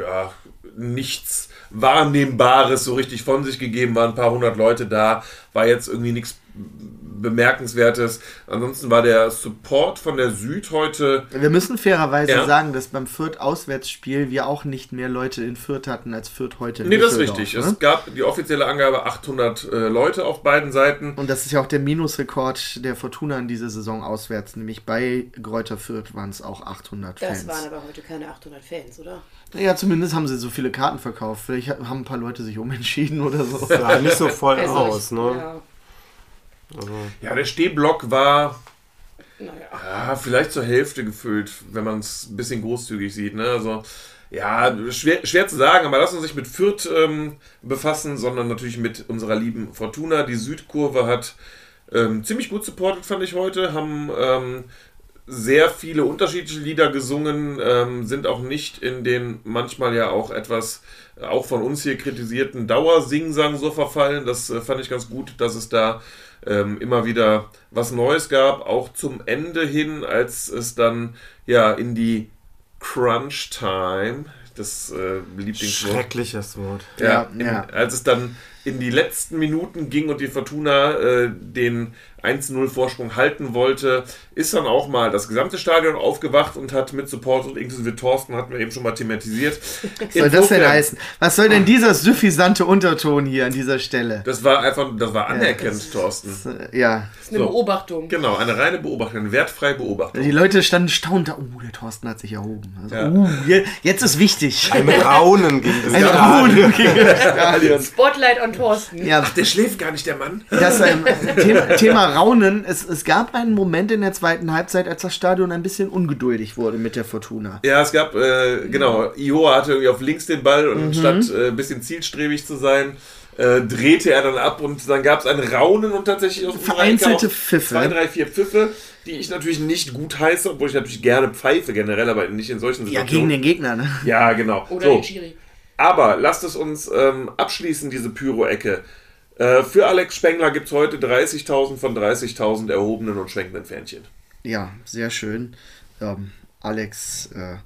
nichts Wahrnehmbares so richtig von sich gegeben, waren ein paar hundert Leute da, war jetzt irgendwie nichts Bemerkenswertes. Ansonsten war der Support von der Süd heute... Wir müssen fairerweise sagen, dass beim Fürth-Auswärtsspiel wir auch nicht mehr Leute in Fürth hatten, als Fürth heute in Nee, das ist Düsseldorf, richtig. Ne? Es gab die offizielle Angabe 800 Leute auf beiden Seiten. Und das ist ja auch der Minusrekord der Fortuna in dieser Saison auswärts. Nämlich bei Greuther Fürth waren es auch 800 Fans. Das waren aber heute keine 800 Fans, oder? Ja, zumindest haben sie so viele Karten verkauft. Vielleicht haben ein paar Leute sich umentschieden oder so. Sah nicht so voll aus, ne? Ja. Ja, der Stehblock war vielleicht zur Hälfte gefüllt, wenn man es ein bisschen großzügig sieht. Ne? Also, ja, schwer zu sagen, aber lass uns nicht mit Fürth befassen, sondern natürlich mit unserer lieben Fortuna. Die Südkurve hat ziemlich gut supportet, fand ich heute, haben sehr viele unterschiedliche Lieder gesungen, sind auch nicht in den manchmal ja auch etwas, auch von uns hier kritisierten Dauersingsang so verfallen. Das fand ich ganz gut, dass es da immer wieder was Neues gab, auch zum Ende hin, als es dann in die Crunch-Time, das Lieblingswort. Schreckliches Wort. Ja, Ja. als es dann in die letzten Minuten ging und die Fortuna den 1-0 Vorsprung halten wollte, ist dann auch mal das gesamte Stadion aufgewacht und hat mit Support und inklusive Thorsten, hatten wir eben schon mal thematisiert. Was soll das denn heißen? Was soll denn dieser suffisante Unterton hier an dieser Stelle? Das war anerkennend, Thorsten. Ja. Das ist eine Beobachtung. Genau, eine reine Beobachtung, eine wertfreie Beobachtung. Die Leute standen staunend da. Der Thorsten hat sich erhoben. Also, Ja. jetzt ist wichtig. Ein Raunen gegen das Ein Stadion. Raunen gegen das Stadion. Spotlight on Thorsten. Ja, Der schläft gar nicht, der Mann. das Thema Raunen. Es gab einen Moment in der zweiten Halbzeit, als das Stadion ein bisschen ungeduldig wurde mit der Fortuna. Ja, es gab, Ioa hatte irgendwie auf links den Ball und statt ein bisschen zielstrebig zu sein, drehte er dann ab und dann gab es ein Raunen und tatsächlich aus unserer Ecke Vereinzelte auch Pfiffe. 2, 3, 4 Pfiffe, die ich natürlich nicht gut heiße, obwohl ich natürlich gerne pfeife generell, aber nicht in solchen Ja, gegen Situationen. den Gegner, ne? Ja, genau. Oder So. den Schiri. Aber lasst es uns abschließen, diese Pyro-Ecke. Für Alex Spengler gibt es heute 30.000 von 30.000 erhobenen und schwenkenden Fähnchen. Ja, sehr schön. Alex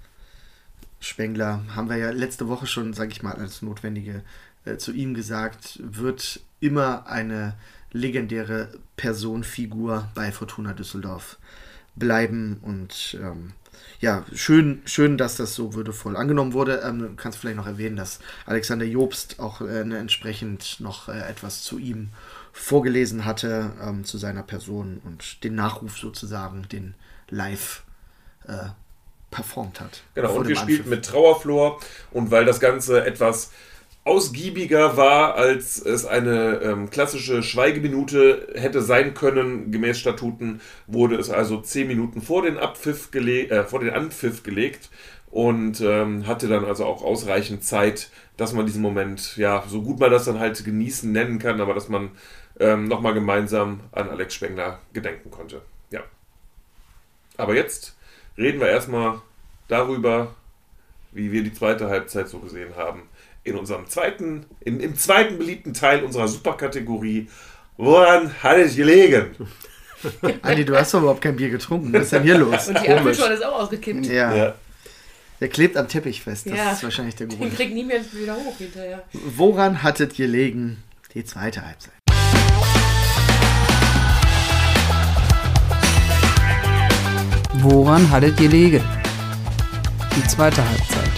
Spengler haben wir ja letzte Woche schon, sage ich mal, als Notwendige zu ihm gesagt, wird immer eine legendäre Personfigur bei Fortuna Düsseldorf bleiben und schön, dass das so würdevoll angenommen wurde. Du kannst vielleicht noch erwähnen, dass Alexander Jobst auch entsprechend noch etwas zu ihm vorgelesen hatte, zu seiner Person und den Nachruf sozusagen, den live performt hat. Genau, Vor und dem gespielt Anpfiff. mit Trauerflor. Und weil das Ganze etwas ausgiebiger war, als es eine klassische Schweigeminute hätte sein können, gemäß Statuten, wurde es also 10 Minuten vor den Anpfiff gelegt und hatte dann also auch ausreichend Zeit, dass man diesen Moment, ja, so gut man das dann halt genießen nennen kann, aber dass man nochmal gemeinsam an Alex Spengler gedenken konnte. Ja. Aber jetzt reden wir erstmal darüber, wie wir die zweite Halbzeit so gesehen haben. In unserem zweiten beliebten Teil unserer Superkategorie. Woran hat es gelegen? Andi, du hast doch überhaupt kein Bier getrunken. Was ist denn hier los? Und die Apfelschorle ist auch ausgekippt. Ja. Der klebt am Teppich fest. Das Ja. ist wahrscheinlich der Den Grund. kriegt nie mehr wieder hoch hinterher. Woran hattet gelegen? Die zweite Halbzeit. Woran hattet ihr gelegen? Die zweite Halbzeit.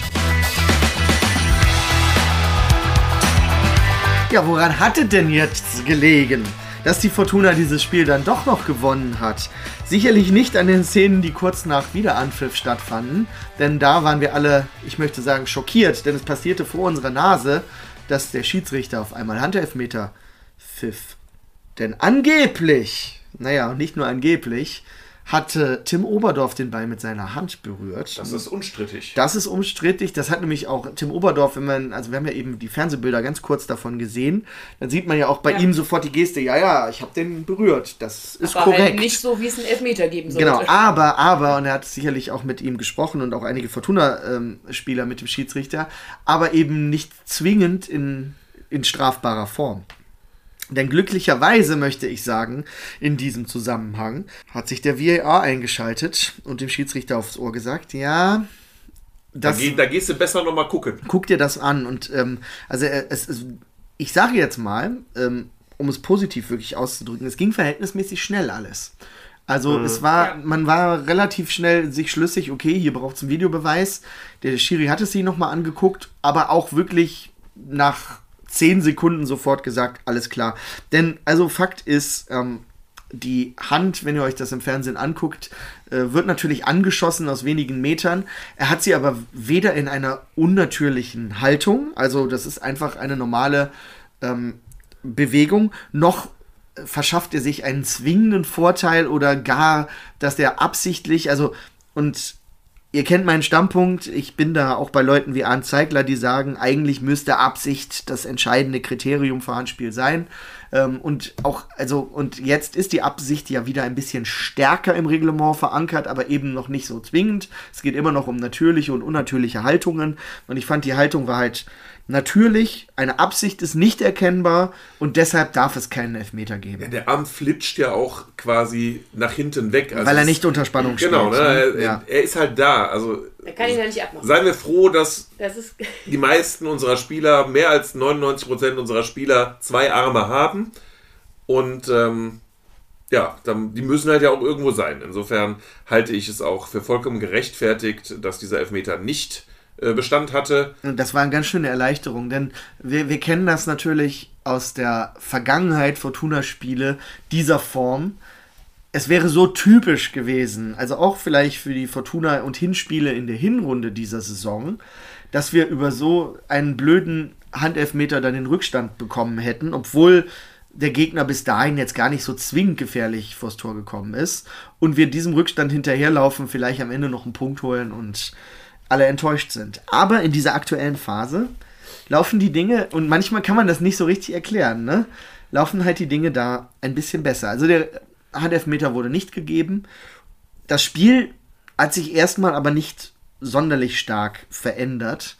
Ja, woran hattet denn jetzt gelegen, dass die Fortuna dieses Spiel dann doch noch gewonnen hat? Sicherlich nicht an den Szenen, die kurz nach Wiederanpfiff stattfanden, denn da waren wir alle, ich möchte sagen, schockiert, denn es passierte vor unserer Nase, dass der Schiedsrichter auf einmal Handelfmeter pfiff. Denn angeblich, naja, nicht nur angeblich, hatte Tim Oberdorf den Ball mit seiner Hand berührt. Das ist unstrittig. Das ist unstrittig. Das hat nämlich auch Tim Oberdorf, wir haben ja eben die Fernsehbilder ganz kurz davon gesehen. Dann sieht man ja auch bei ihm sofort die Geste, ja, ich habe den berührt. Das ist Aber korrekt. halt nicht so, wie es einen Elfmeter geben sollte. Genau, aber, und er hat sicherlich auch mit ihm gesprochen und auch einige Fortuna-Spieler mit dem Schiedsrichter, aber eben nicht zwingend in strafbarer Form. Denn glücklicherweise, möchte ich sagen, in diesem Zusammenhang hat sich der VAR eingeschaltet und dem Schiedsrichter aufs Ohr gesagt, ja, Da gehst du besser nochmal gucken. guck dir das an. Und ich sage jetzt mal, um es positiv wirklich auszudrücken, es ging verhältnismäßig schnell alles. Also man war relativ schnell sich schlüssig, okay, hier braucht es einen Videobeweis. Der Schiri hat es sich nochmal angeguckt, aber auch wirklich nach 10 Sekunden sofort gesagt, alles klar. Denn, also Fakt ist, die Hand, wenn ihr euch das im Fernsehen anguckt, wird natürlich angeschossen aus wenigen Metern. Er hat sie aber weder in einer unnatürlichen Haltung, also das ist einfach eine normale Bewegung, noch verschafft er sich einen zwingenden Vorteil oder gar, dass er absichtlich, und ihr kennt meinen Standpunkt, ich bin da auch bei Leuten wie Arndt Zeigler, die sagen, eigentlich müsste Absicht das entscheidende Kriterium für Handspiel sein. Und jetzt ist die Absicht ja wieder ein bisschen stärker im Reglement verankert, aber eben noch nicht so zwingend. Es geht immer noch um natürliche und unnatürliche Haltungen. Und ich fand, die Haltung war halt Natürlich, eine Absicht ist nicht erkennbar und deshalb darf es keinen Elfmeter geben. Ja, der Arm flitscht ja auch quasi nach hinten weg. Also weil er nicht unter Spannung steht. Genau, ne? Ja. Er ist halt da. Also, Er kann ihn ja nicht abmachen. seien wir froh, dass Das ist die meisten unserer Spieler, mehr als 99% unserer Spieler, 2 Arme haben. Und die müssen halt ja auch irgendwo sein. Insofern halte ich es auch für vollkommen gerechtfertigt, dass dieser Elfmeter nicht Bestand hatte. Und das war eine ganz schöne Erleichterung, denn wir kennen das natürlich aus der Vergangenheit, Fortuna-Spiele dieser Form. Es wäre so typisch gewesen, also auch vielleicht für die Fortuna- und Hinspiele in der Hinrunde dieser Saison, dass wir über so einen blöden Handelfmeter dann den Rückstand bekommen hätten, obwohl der Gegner bis dahin jetzt gar nicht so zwingend gefährlich vors Tor gekommen ist und wir diesem Rückstand hinterherlaufen, vielleicht am Ende noch einen Punkt holen und alle enttäuscht sind. Aber in dieser aktuellen Phase laufen die Dinge, und manchmal kann man das nicht so richtig erklären, ne? Laufen halt die Dinge da ein bisschen besser. Also der Handelfmeter wurde nicht gegeben. Das Spiel hat sich erstmal aber nicht sonderlich stark verändert.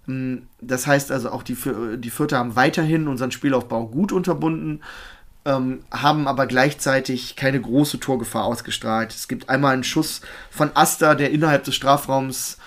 Das heißt also auch die Fürther haben weiterhin unseren Spielaufbau gut unterbunden, haben aber gleichzeitig keine große Torgefahr ausgestrahlt. Es gibt einmal einen Schuss von Asta, der innerhalb des Strafraums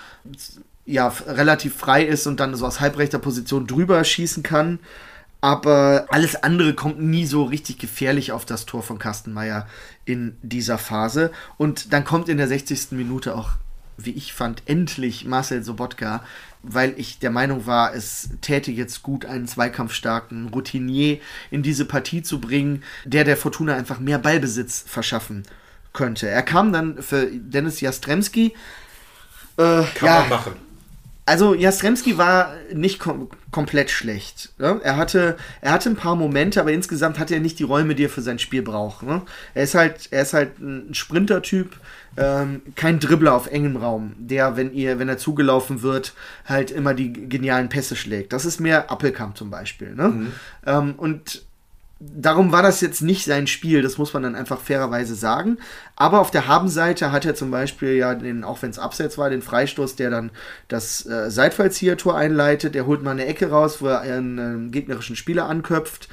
relativ frei ist und dann so aus halbrechter Position drüber schießen kann. Aber alles andere kommt nie so richtig gefährlich auf das Tor von Kastenmeier in dieser Phase. Und dann kommt in der 60. Minute auch, wie ich fand, endlich Marcel Sobotka, weil ich der Meinung war, es täte jetzt gut, einen zweikampfstarken Routinier in diese Partie zu bringen, der Fortuna einfach mehr Ballbesitz verschaffen könnte. Er kam dann für Dennis Jastrzemski. Kann man machen. Also Jastrzemski war nicht komplett schlecht. Ne? Er hatte ein paar Momente, aber insgesamt hatte er nicht die Räume, die er für sein Spiel braucht. Ne? Er ist halt ein Sprinter-Typ, kein Dribbler auf engem Raum, der, wenn er zugelaufen wird, halt immer die genialen Pässe schlägt. Das ist mehr Appelkamp zum Beispiel. Ne? Und darum war das jetzt nicht sein Spiel, das muss man dann einfach fairerweise sagen. Aber auf der Habenseite hat er zum Beispiel auch wenn es abseits war, den Freistoß, der dann das Seitfallzieher-Tor einleitet. Er holt mal eine Ecke raus, wo er einen gegnerischen Spieler anköpft.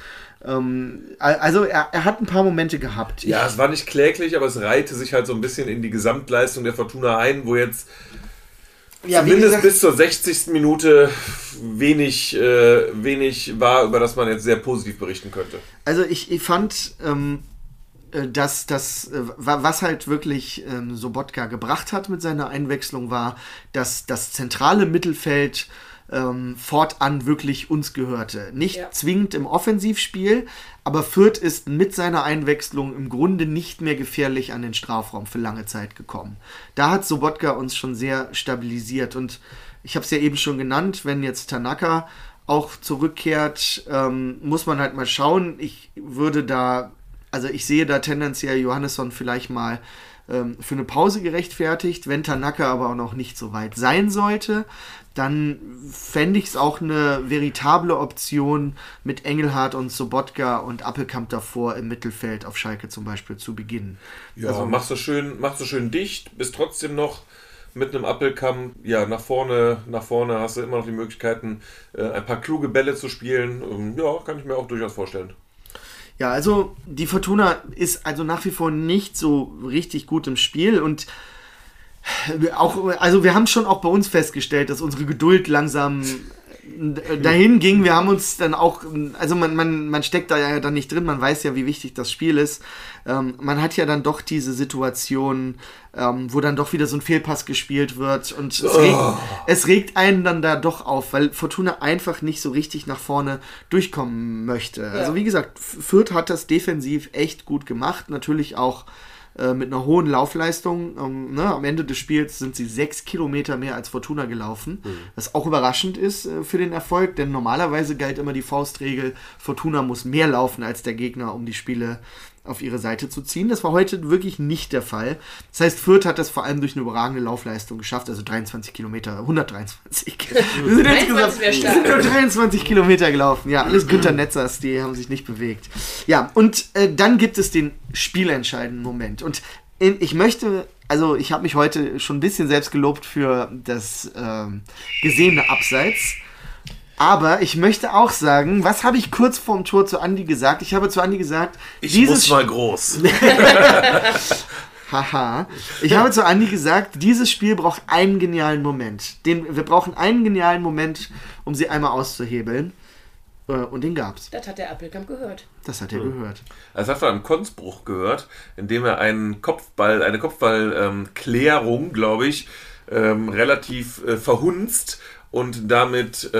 Also er hat ein paar Momente gehabt. Ja, es war nicht kläglich, aber es reihte sich halt so ein bisschen in die Gesamtleistung der Fortuna ein, wo jetzt zumindest bis zur 60. Minute wenig war, über das man jetzt sehr positiv berichten könnte. Also ich fand, dass was halt wirklich Sobotka gebracht hat mit seiner Einwechslung war, dass das zentrale Mittelfeld fortan wirklich uns gehörte. Nicht zwingend im Offensivspiel, aber Fürth ist mit seiner Einwechslung im Grunde nicht mehr gefährlich an den Strafraum für lange Zeit gekommen. Da hat Sobotka uns schon sehr stabilisiert und ich habe es ja eben schon genannt, wenn jetzt Tanaka auch zurückkehrt, muss man halt mal schauen. Ich sehe da tendenziell Johannesson vielleicht mal für eine Pause gerechtfertigt. Wenn Tanaka aber auch noch nicht so weit sein sollte, dann fände ich es auch eine veritable Option, mit Engelhardt und Sobotka und Appelkamp davor im Mittelfeld auf Schalke zum Beispiel zu beginnen. Ja, also, machst du schön dicht, bist trotzdem noch mit einem Appelkamp, nach vorne hast du immer noch die Möglichkeiten, ein paar kluge Bälle zu spielen. Kann ich mir auch durchaus vorstellen. Ja, also die Fortuna ist also nach wie vor nicht so richtig gut im Spiel und wir haben schon auch bei uns festgestellt, dass unsere Geduld langsam dahin ging. Wir haben uns dann auch, also man steckt da ja dann nicht drin, man weiß ja, wie wichtig das Spiel ist. Man hat ja dann doch diese Situation, wo dann doch wieder so ein Fehlpass gespielt wird und es regt einen dann da doch auf, weil Fortuna einfach nicht so richtig nach vorne durchkommen möchte. Ja. Also wie gesagt, Fürth hat das defensiv echt gut gemacht, natürlich auch mit einer hohen Laufleistung. Am Ende des Spiels sind sie 6 Kilometer mehr als Fortuna gelaufen, was auch überraschend ist für den Erfolg, denn normalerweise galt immer die Faustregel, Fortuna muss mehr laufen als der Gegner, um die Spiele auf ihre Seite zu ziehen. Das war heute wirklich nicht der Fall. Das heißt, Fürth hat das vor allem durch eine überragende Laufleistung geschafft, also 23 Kilometer, 123. Wir sind insgesamt nur 23 Kilometer gelaufen. Ja, alles Günther Netzers, die haben sich nicht bewegt. Ja, und dann gibt es den spielentscheidenden Moment. Und ich habe mich heute schon ein bisschen selbst gelobt für das gesehene Abseits. Aber ich möchte auch sagen, was habe ich kurz vorm Tor zu Andi gesagt? Ich habe zu Andi gesagt, Ich muss mal groß. Haha. Ich habe zu Andi gesagt, dieses Spiel braucht einen genialen Moment. Wir brauchen einen genialen Moment, um sie einmal auszuhebeln. Und den gab's. Das hat der Appelkamp gehört. Das hat er gehört. Das hat man am Konzbruch gehört, indem er eine Kopfballklärung, glaube ich, relativ verhunzt und damit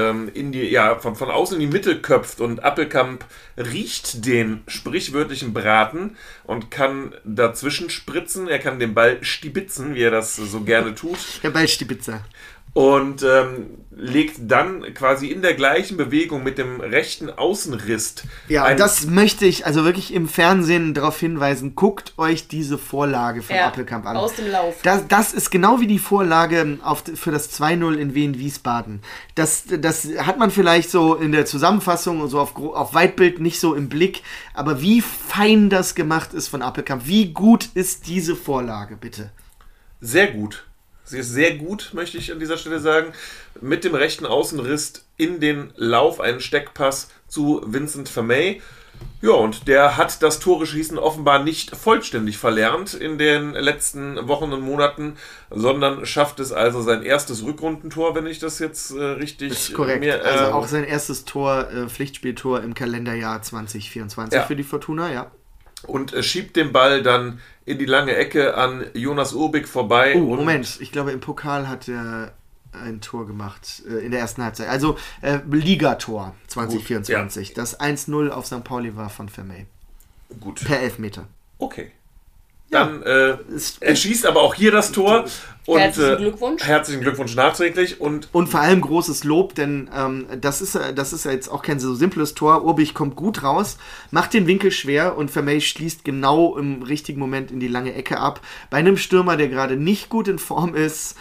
von außen in die Mitte köpft, und Appelkamp riecht den sprichwörtlichen Braten und kann dazwischen spritzen. Er kann den Ball stibitzen, wie er das so gerne tut. Der Ballstibitzer. Und legt dann quasi in der gleichen Bewegung mit dem rechten Außenriss. Ja, das möchte ich also wirklich im Fernsehen darauf hinweisen. Guckt euch diese Vorlage von Appelkamp an. Aus dem Lauf. Das ist genau wie die Vorlage für das 2-0 in Wien-Wiesbaden. Das hat man vielleicht so in der Zusammenfassung und so auf Weitbild nicht so im Blick. Aber wie fein das gemacht ist von Appelkamp. Wie gut ist diese Vorlage, bitte? Sehr gut. Sie ist sehr gut, möchte ich an dieser Stelle sagen. Mit dem rechten Außenriss in den Lauf, einen Steckpass zu Vincent Vermey. Ja, und der hat das Tore-Schießen offenbar nicht vollständig verlernt in den letzten Wochen und Monaten, sondern schafft es also sein erstes Rückrundentor, wenn ich das jetzt richtig... Das ist korrekt. Also auch sein erstes Tor, Pflichtspieltor im Kalenderjahr 2024 für die Fortuna, ja. Und schiebt den Ball dann in die lange Ecke an Jonas Urbik vorbei. Oh, Moment, ich glaube im Pokal hat er ein Tor gemacht in der ersten Halbzeit. Also Ligator 2024. Gut, ja. Das 1-0 auf St. Pauli war von Vermey. Gut. Per Elfmeter. Okay. Dann er schießt aber auch hier das Tor. Und, herzlichen Glückwunsch. Herzlichen Glückwunsch nachträglich. Und vor allem großes Lob, denn das ist ja jetzt auch kein so simples Tor. Urbich kommt gut raus, macht den Winkel schwer und Vermey schließt genau im richtigen Moment in die lange Ecke ab. Bei einem Stürmer, der gerade nicht gut in Form ist,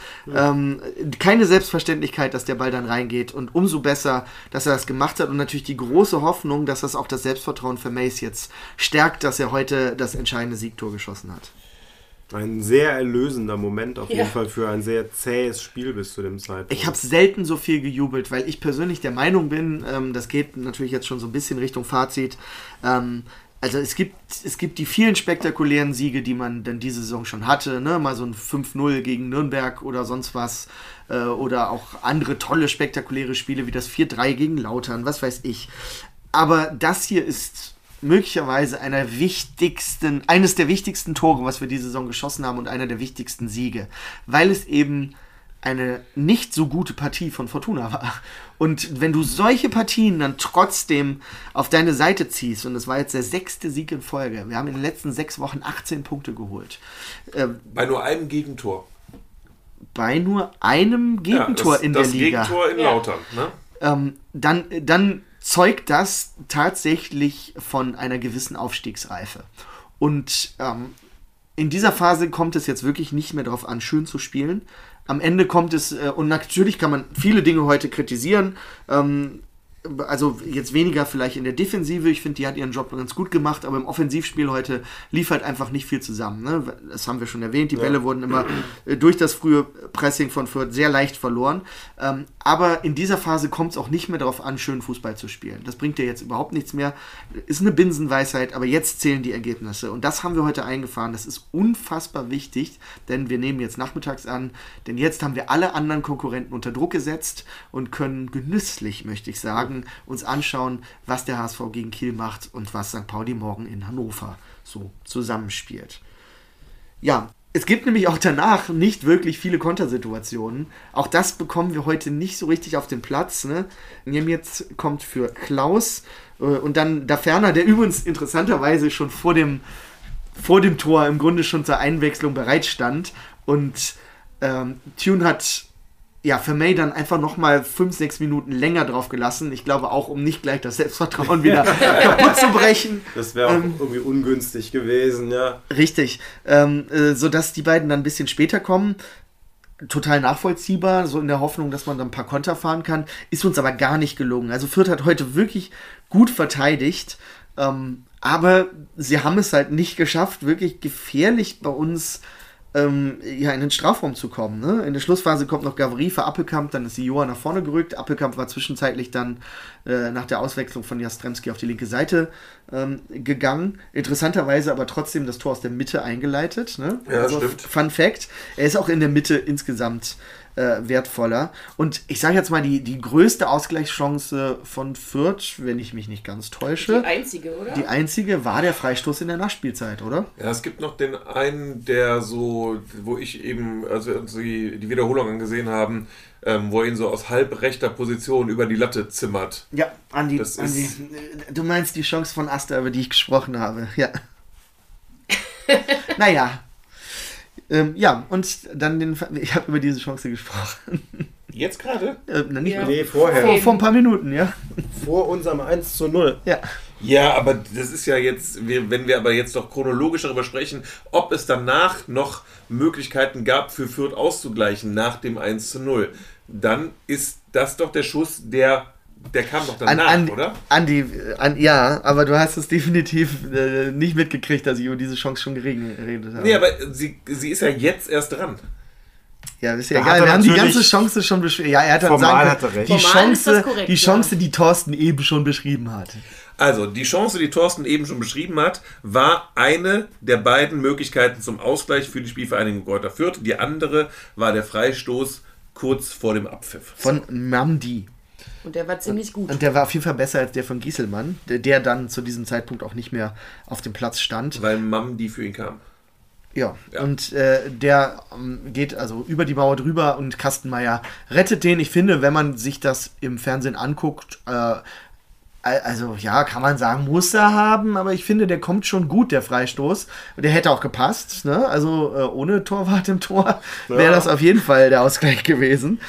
keine Selbstverständlichkeit, dass der Ball dann reingeht, und umso besser, dass er das gemacht hat, und natürlich die große Hoffnung, dass das auch das Selbstvertrauen Vermeys jetzt stärkt, dass er heute das entscheidende Siegtor geschossen hat. Ein sehr erlösender Moment auf jeden Fall für ein sehr zähes Spiel bis zu dem Zeitpunkt. Ich habe selten so viel gejubelt, weil ich persönlich der Meinung bin, das geht natürlich jetzt schon so ein bisschen Richtung Fazit, also es gibt die vielen spektakulären Siege, die man dann diese Saison schon hatte, ne? Mal so ein 5-0 gegen Nürnberg oder sonst was, oder auch andere tolle spektakuläre Spiele wie das 4-3 gegen Lautern, was weiß ich. Aber das hier ist möglicherweise eines der wichtigsten Tore, was wir diese Saison geschossen haben, und einer der wichtigsten Siege, weil es eben eine nicht so gute Partie von Fortuna war. Und wenn du solche Partien dann trotzdem auf deine Seite ziehst, und es war jetzt der 6. Sieg in Folge, wir haben in den letzten 6 Wochen 18 Punkte geholt. Bei nur einem Gegentor. Bei nur einem Gegentor in der Liga. Das Gegentor in Lautern, ne? Dann zeugt das tatsächlich von einer gewissen Aufstiegsreife. Und in dieser Phase kommt es jetzt wirklich nicht mehr darauf an, schön zu spielen. Am Ende kommt es, und natürlich kann man viele Dinge heute kritisieren, also jetzt weniger vielleicht in der Defensive, ich finde, die hat ihren Job ganz gut gemacht, aber im Offensivspiel heute lief halt einfach nicht viel zusammen. Ne? Das haben wir schon erwähnt, die Bälle wurden immer durch das frühe Pressing von Fürth sehr leicht verloren. Aber in dieser Phase kommt es auch nicht mehr darauf an, schön Fußball zu spielen. Das bringt dir jetzt überhaupt nichts mehr. Ist eine Binsenweisheit, aber jetzt zählen die Ergebnisse. Und das haben wir heute eingefahren. Das ist unfassbar wichtig, denn wir nehmen jetzt nachmittags an, denn jetzt haben wir alle anderen Konkurrenten unter Druck gesetzt und können genüsslich, möchte ich sagen, uns anschauen, was der HSV gegen Kiel macht und was St. Pauli morgen in Hannover so zusammenspielt. Ja, es gibt nämlich auch danach nicht wirklich viele Kontersituationen. Auch das bekommen wir heute nicht so richtig auf den Platz. Ne? Jetzt kommt für Klaus und dann Daferner, der übrigens interessanterweise schon vor dem Tor im Grunde schon zur Einwechslung bereit stand. Und Thune hat Vermey dann einfach nochmal 5-6 Minuten länger drauf gelassen. Ich glaube auch, um nicht gleich das Selbstvertrauen wieder kaputt zu brechen. Das wäre auch irgendwie ungünstig gewesen, ja. Richtig. Sodass die beiden dann ein bisschen später kommen. Total nachvollziehbar, so in der Hoffnung, dass man dann ein paar Konter fahren kann. Ist uns aber gar nicht gelungen. Also Fürth hat heute wirklich gut verteidigt. Aber sie haben es halt nicht geschafft, wirklich gefährlich bei uns in den Strafraum zu kommen. Ne? In der Schlussphase kommt noch Gavri für Appelkamp, dann ist die Joa nach vorne gerückt. Appelkamp war zwischenzeitlich dann nach der Auswechslung von Jastrzębski auf die linke Seite gegangen. Interessanterweise aber trotzdem das Tor aus der Mitte eingeleitet. Ne? Ja, also, stimmt. Fun Fact, er ist auch in der Mitte insgesamt wertvoller. Und ich sage jetzt mal, die größte Ausgleichschance von Fürth, wenn ich mich nicht ganz täusche. Die einzige, oder? Die einzige war der Freistoß in der Nachspielzeit, oder? Ja, es gibt noch den einen, der so, wo ich eben, als wir uns die Wiederholung angesehen haben, wo er ihn so aus halbrechter Position über die Latte zimmert. Ja, Andi, du meinst die Chance von Asta, über die ich gesprochen habe. Ja. Naja. Ja, und dann ich habe über diese Chance gesprochen. Jetzt gerade? Nee, vorher. Vor ein paar Minuten, ja. Vor unserem 1:0. Ja. Ja, aber das ist ja jetzt, wenn wir aber jetzt doch chronologisch darüber sprechen, ob es danach noch Möglichkeiten gab, für Fürth auszugleichen nach dem 1:0, dann ist das doch der Schuss, der kam doch danach, oder? Andi, ja, aber du hast es definitiv nicht mitgekriegt, dass ich über diese Chance schon geredet habe. Nee, aber sie ist ja jetzt erst dran. Ja, ist ja egal. Wir haben die ganze Chance schon beschrieben. Ja, er hat dann sagen, hat er recht. Die Chance, die Thorsten eben schon beschrieben hat. Also, die Chance, die Thorsten eben schon beschrieben hat, war eine der beiden Möglichkeiten zum Ausgleich für die Spielvereinigung Greuther Fürth. Die andere war der Freistoß kurz vor dem Abpfiff. Von Mamdi. Und der war ziemlich gut. Und der war auf jeden Fall besser als der von Gieselmann, der dann zu diesem Zeitpunkt auch nicht mehr auf dem Platz stand. Weil Mamdi für ihn kam. Ja, und der geht also über die Mauer drüber und Kastenmeier rettet den. Ich finde, wenn man sich das im Fernsehen anguckt, also ja, kann man sagen, muss er haben, aber ich finde, der kommt schon gut, der Freistoß. Der hätte auch gepasst, ne? Also ohne Torwart im Tor wäre das auf jeden Fall der Ausgleich gewesen.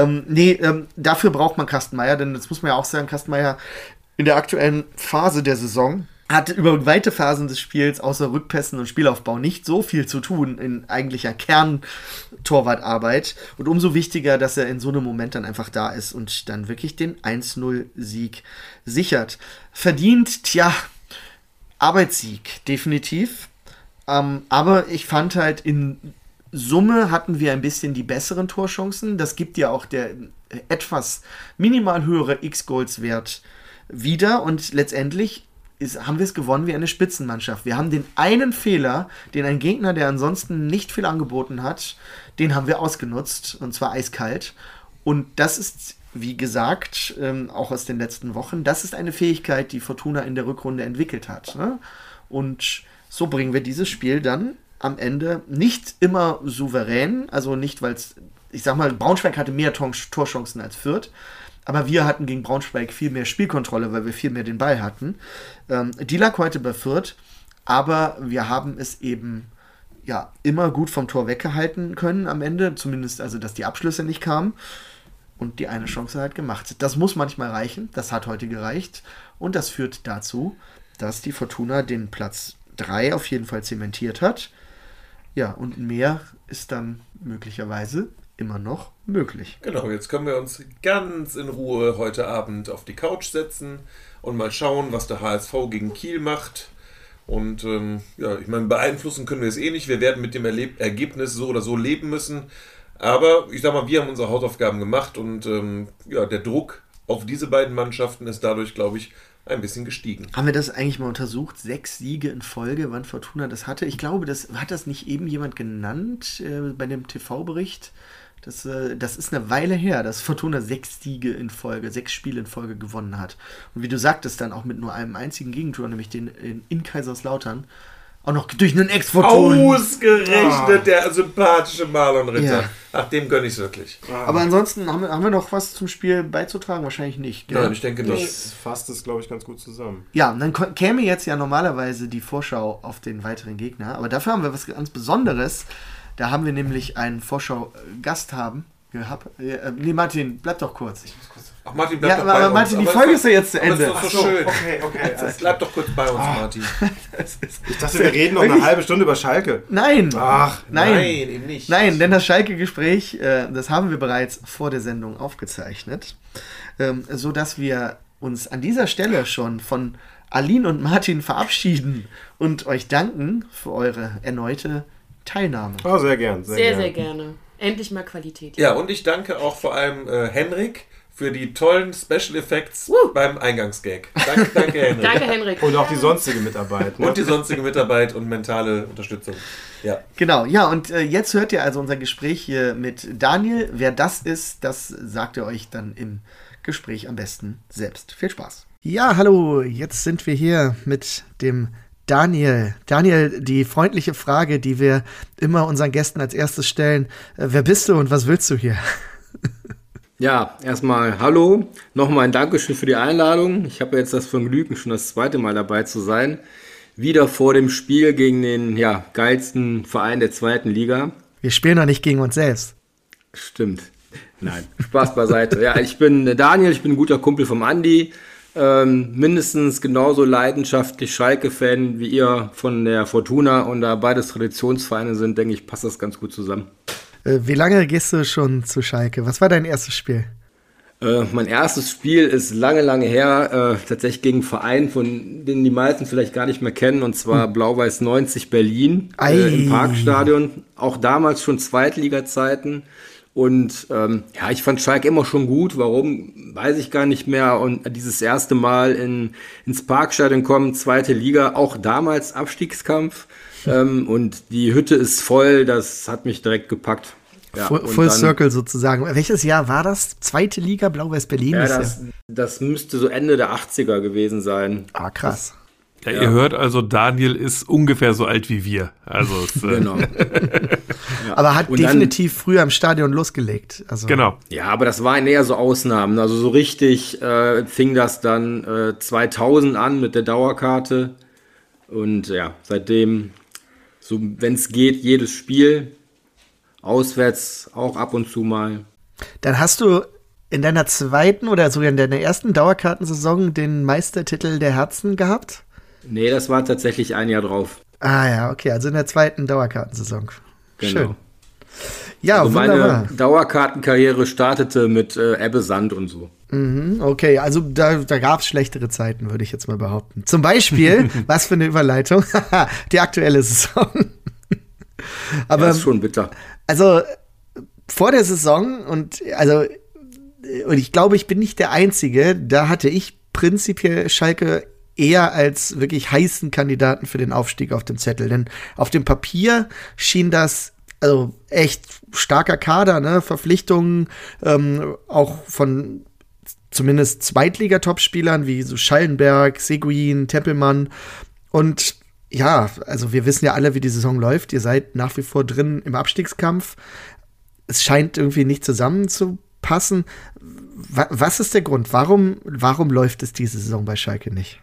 Dafür braucht man Kastenmeier, denn das muss man ja auch sagen, Kastenmeier in der aktuellen Phase der Saison hat über weite Phasen des Spiels außer Rückpässen und Spielaufbau nicht so viel zu tun in eigentlicher Kerntorwartarbeit. Und umso wichtiger, dass er in so einem Moment dann einfach da ist und dann wirklich den 1:0-Sieg sichert. Verdient, Arbeitssieg, definitiv. Aber ich fand halt, in Summe hatten wir ein bisschen die besseren Torchancen. Das gibt ja auch der etwas minimal höhere X-Goals-Wert wieder. Und letztendlich haben wir es gewonnen wie eine Spitzenmannschaft. Wir haben den einen Fehler, den ein Gegner, der ansonsten nicht viel angeboten hat, den haben wir ausgenutzt, und zwar eiskalt. Und das ist, wie gesagt, auch aus den letzten Wochen, das ist eine Fähigkeit, die Fortuna in der Rückrunde entwickelt hat. Ne? Und so bringen wir dieses Spiel dann am Ende nicht immer souverän, also nicht, weil es, ich sag mal, Braunschweig hatte mehr Torchancen als Fürth, aber wir hatten gegen Braunschweig viel mehr Spielkontrolle, weil wir viel mehr den Ball hatten. Die lag heute bei Fürth, aber wir haben es eben immer gut vom Tor weggehalten können am Ende, zumindest also, dass die Abschlüsse nicht kamen und die eine Chance halt gemacht. Das muss manchmal reichen, das hat heute gereicht und das führt dazu, dass die Fortuna den Platz 3 auf jeden Fall zementiert hat. Ja, und mehr ist dann möglicherweise immer noch möglich. Genau, jetzt können wir uns ganz in Ruhe heute Abend auf die Couch setzen und mal schauen, was der HSV gegen Kiel macht. Und ich meine, beeinflussen können wir es eh nicht. Wir werden mit dem Ergebnis so oder so leben müssen. Aber ich sag mal, wir haben unsere Hausaufgaben gemacht und der Druck auf diese beiden Mannschaften ist dadurch, glaube ich, ein bisschen gestiegen. Haben wir das eigentlich mal untersucht? 6 Siege in Folge, wann Fortuna das hatte? Ich glaube, hat das nicht eben jemand genannt bei dem TV-Bericht? Das ist eine Weile her, dass Fortuna 6 Siege in Folge, 6 Spiele in Folge gewonnen hat. Und wie du sagtest, dann auch mit nur einem einzigen Gegentor, nämlich den in Kaiserslautern, auch noch durch einen Ex-Fortuna. Ausgerechnet der sympathische Marlon Ritter. Ja. Ach, dem gönne ich es wirklich. Aber ansonsten haben wir noch was zum Spiel beizutragen? Wahrscheinlich nicht. Gell? Nein, ich denke nicht. Das fasst es, glaube ich, ganz gut zusammen. Ja, und dann käme jetzt ja normalerweise die Vorschau auf den weiteren Gegner. Aber dafür haben wir was ganz Besonderes. Da haben wir nämlich einen Vorschau-Gast gehabt. Nee, Martin, bleib doch kurz. Ach, Martin, bleib doch bei aber uns. Martin, die Folge ist ja jetzt zu Ende. Das ist doch so schön. Okay. Bleib doch kurz bei uns, Martin. Ich dachte, wir reden noch eine halbe Stunde über Schalke. Nein. Ach, nein, eben nicht. Nein, denn das Schalke-Gespräch, das haben wir bereits vor der Sendung aufgezeichnet, sodass wir uns an dieser Stelle schon von Aline und Martin verabschieden und euch danken für eure erneute Teilnahme. Oh, sehr gern. Sehr gerne. Endlich mal Qualität. Ja, und ich danke auch vor allem Henrik für die tollen Special Effects beim Eingangsgag. Danke, Henrik. Danke, Henrik. Und auch die sonstige Mitarbeit. Ne? Und die sonstige Mitarbeit und mentale Unterstützung. Ja. Genau, ja, und jetzt hört ihr also unser Gespräch hier mit Daniel. Wer das ist, das sagt ihr euch dann im Gespräch am besten selbst. Viel Spaß. Ja, hallo, jetzt sind wir hier mit dem Daniel. Daniel, die freundliche Frage, die wir immer unseren Gästen als erstes stellen. Wer bist du und was willst du hier? Ja, erstmal hallo. Nochmal ein Dankeschön für die Einladung. Ich habe jetzt das Vergnügen, schon das zweite Mal dabei zu sein. Wieder vor dem Spiel gegen den geilsten Verein der zweiten Liga. Wir spielen doch nicht gegen uns selbst. Stimmt. Nein, Spaß beiseite. Ja, ich bin Daniel, ich bin ein guter Kumpel vom Andi. Mindestens genauso leidenschaftlich Schalke-Fan wie ihr von der Fortuna. Und da beides Traditionsvereine sind, denke ich, passt das ganz gut zusammen. Wie lange gehst du schon zu Schalke? Was war dein erstes Spiel? Mein erstes Spiel ist lange her, tatsächlich gegen einen Verein, von den die meisten vielleicht gar nicht mehr kennen, und zwar Blau-Weiß 90 Berlin im Parkstadion. Auch damals schon Zweitliga-Zeiten. Und ich fand Schalke immer schon gut. Warum, weiß ich gar nicht mehr. Und dieses erste Mal ins Parkstadion kommen, zweite Liga, auch damals Abstiegskampf. Und die Hütte ist voll, das hat mich direkt gepackt. Ja, Full Circle sozusagen. Welches Jahr war das? Zweite Liga, Blau-Weiß Berlin? Ja, das müsste so Ende der 80er gewesen sein. Ah, krass. Ja, ihr hört also, Daniel ist ungefähr so alt wie wir. Also genau. Aber hat definitiv früher im Stadion losgelegt. Also. Genau. Ja, aber das waren eher so Ausnahmen. Also so richtig fing das dann 2000 an mit der Dauerkarte. Und ja, seitdem, so wenn es geht, jedes Spiel. Auswärts auch ab und zu mal. Dann hast du in deiner zweiten oder sogar in deiner ersten Dauerkartensaison den Meistertitel der Herzen gehabt? Nee, das war tatsächlich ein Jahr drauf. Ah ja, okay, also in der zweiten Dauerkartensaison. Genau. Schön. Ja, also wunderbar. Meine Dauerkartenkarriere startete mit Ebbe Sand und so. Okay, also da gab es schlechtere Zeiten, würde ich jetzt mal behaupten. Zum Beispiel, was für eine Überleitung, die aktuelle Saison. Aber das ist schon bitter. Also vor der Saison und ich glaube, ich bin nicht der Einzige, da hatte ich prinzipiell Schalke eher als wirklich heißen Kandidaten für den Aufstieg auf dem Zettel. Denn auf dem Papier schien das also echt starker Kader, ne? Verpflichtungen auch von zumindest Zweitliga-Topspielern wie so Schallenberg, Seguin, Tempelmann. Und ja, also wir wissen ja alle, wie die Saison läuft. Ihr seid nach wie vor drin im Abstiegskampf. Es scheint irgendwie nicht zusammenzupassen. Was ist der Grund? Warum läuft es diese Saison bei Schalke nicht?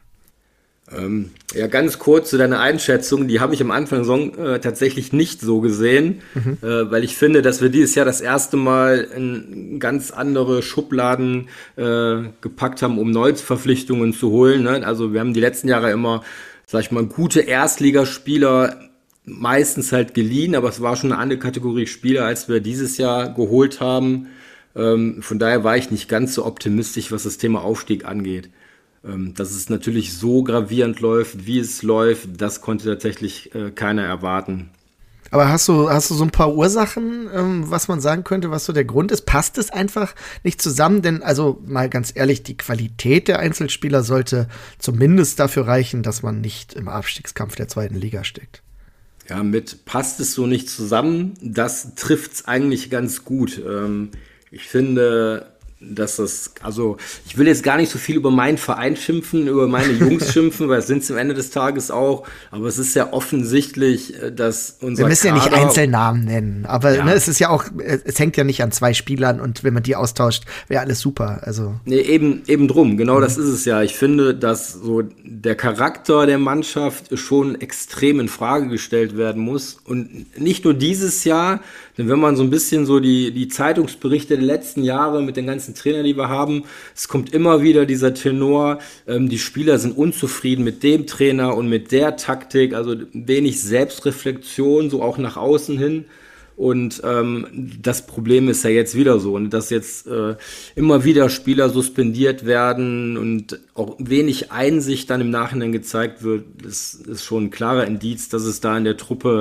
Ja, ganz kurz zu deiner Einschätzung. Die habe ich am Anfang der Saison tatsächlich nicht so gesehen, weil ich finde, dass wir dieses Jahr das erste Mal in ganz andere Schubladen gepackt haben, um Neuverpflichtungen zu holen. Ne? Also wir haben die letzten Jahre immer, sag ich mal, gute Erstligaspieler meistens halt geliehen, aber es war schon eine andere Kategorie Spieler, als wir dieses Jahr geholt haben. Von daher war ich nicht ganz so optimistisch, was das Thema Aufstieg angeht. Dass es natürlich so gravierend läuft, wie es läuft, das konnte tatsächlich keiner erwarten. Aber hast du so ein paar Ursachen, was man sagen könnte, was so der Grund ist? Passt es einfach nicht zusammen? Denn, also mal ganz ehrlich, die Qualität der Einzelspieler sollte zumindest dafür reichen, dass man nicht im Abstiegskampf der zweiten Liga steckt. Ja, mit passt es so nicht zusammen, das trifft's eigentlich ganz gut. Ich finde, dass das, also ich will jetzt gar nicht so viel über meinen Verein schimpfen, über meine Jungs schimpfen, weil es sind am Ende des Tages auch, aber es ist ja offensichtlich, dass unser Wir müssen Kader, ja nicht Einzelnamen nennen, aber ja. Ne, es ist ja auch, es hängt ja nicht an zwei Spielern und wenn man die austauscht, wäre alles super. Also. Nee, eben drum, genau das ist es ja. Ich finde, dass so der Charakter der Mannschaft schon extrem in Frage gestellt werden muss und nicht nur dieses Jahr, denn wenn man so ein bisschen so die Zeitungsberichte der letzten Jahre mit den ganzen Trainern, die wir haben, es kommt immer wieder dieser Tenor, die Spieler sind unzufrieden mit dem Trainer und mit der Taktik, also wenig Selbstreflexion, so auch nach außen hin. Und das Problem ist ja jetzt wieder so, dass jetzt immer wieder Spieler suspendiert werden und auch wenig Einsicht dann im Nachhinein gezeigt wird, ist schon ein klarer Indiz, dass es da in der Truppe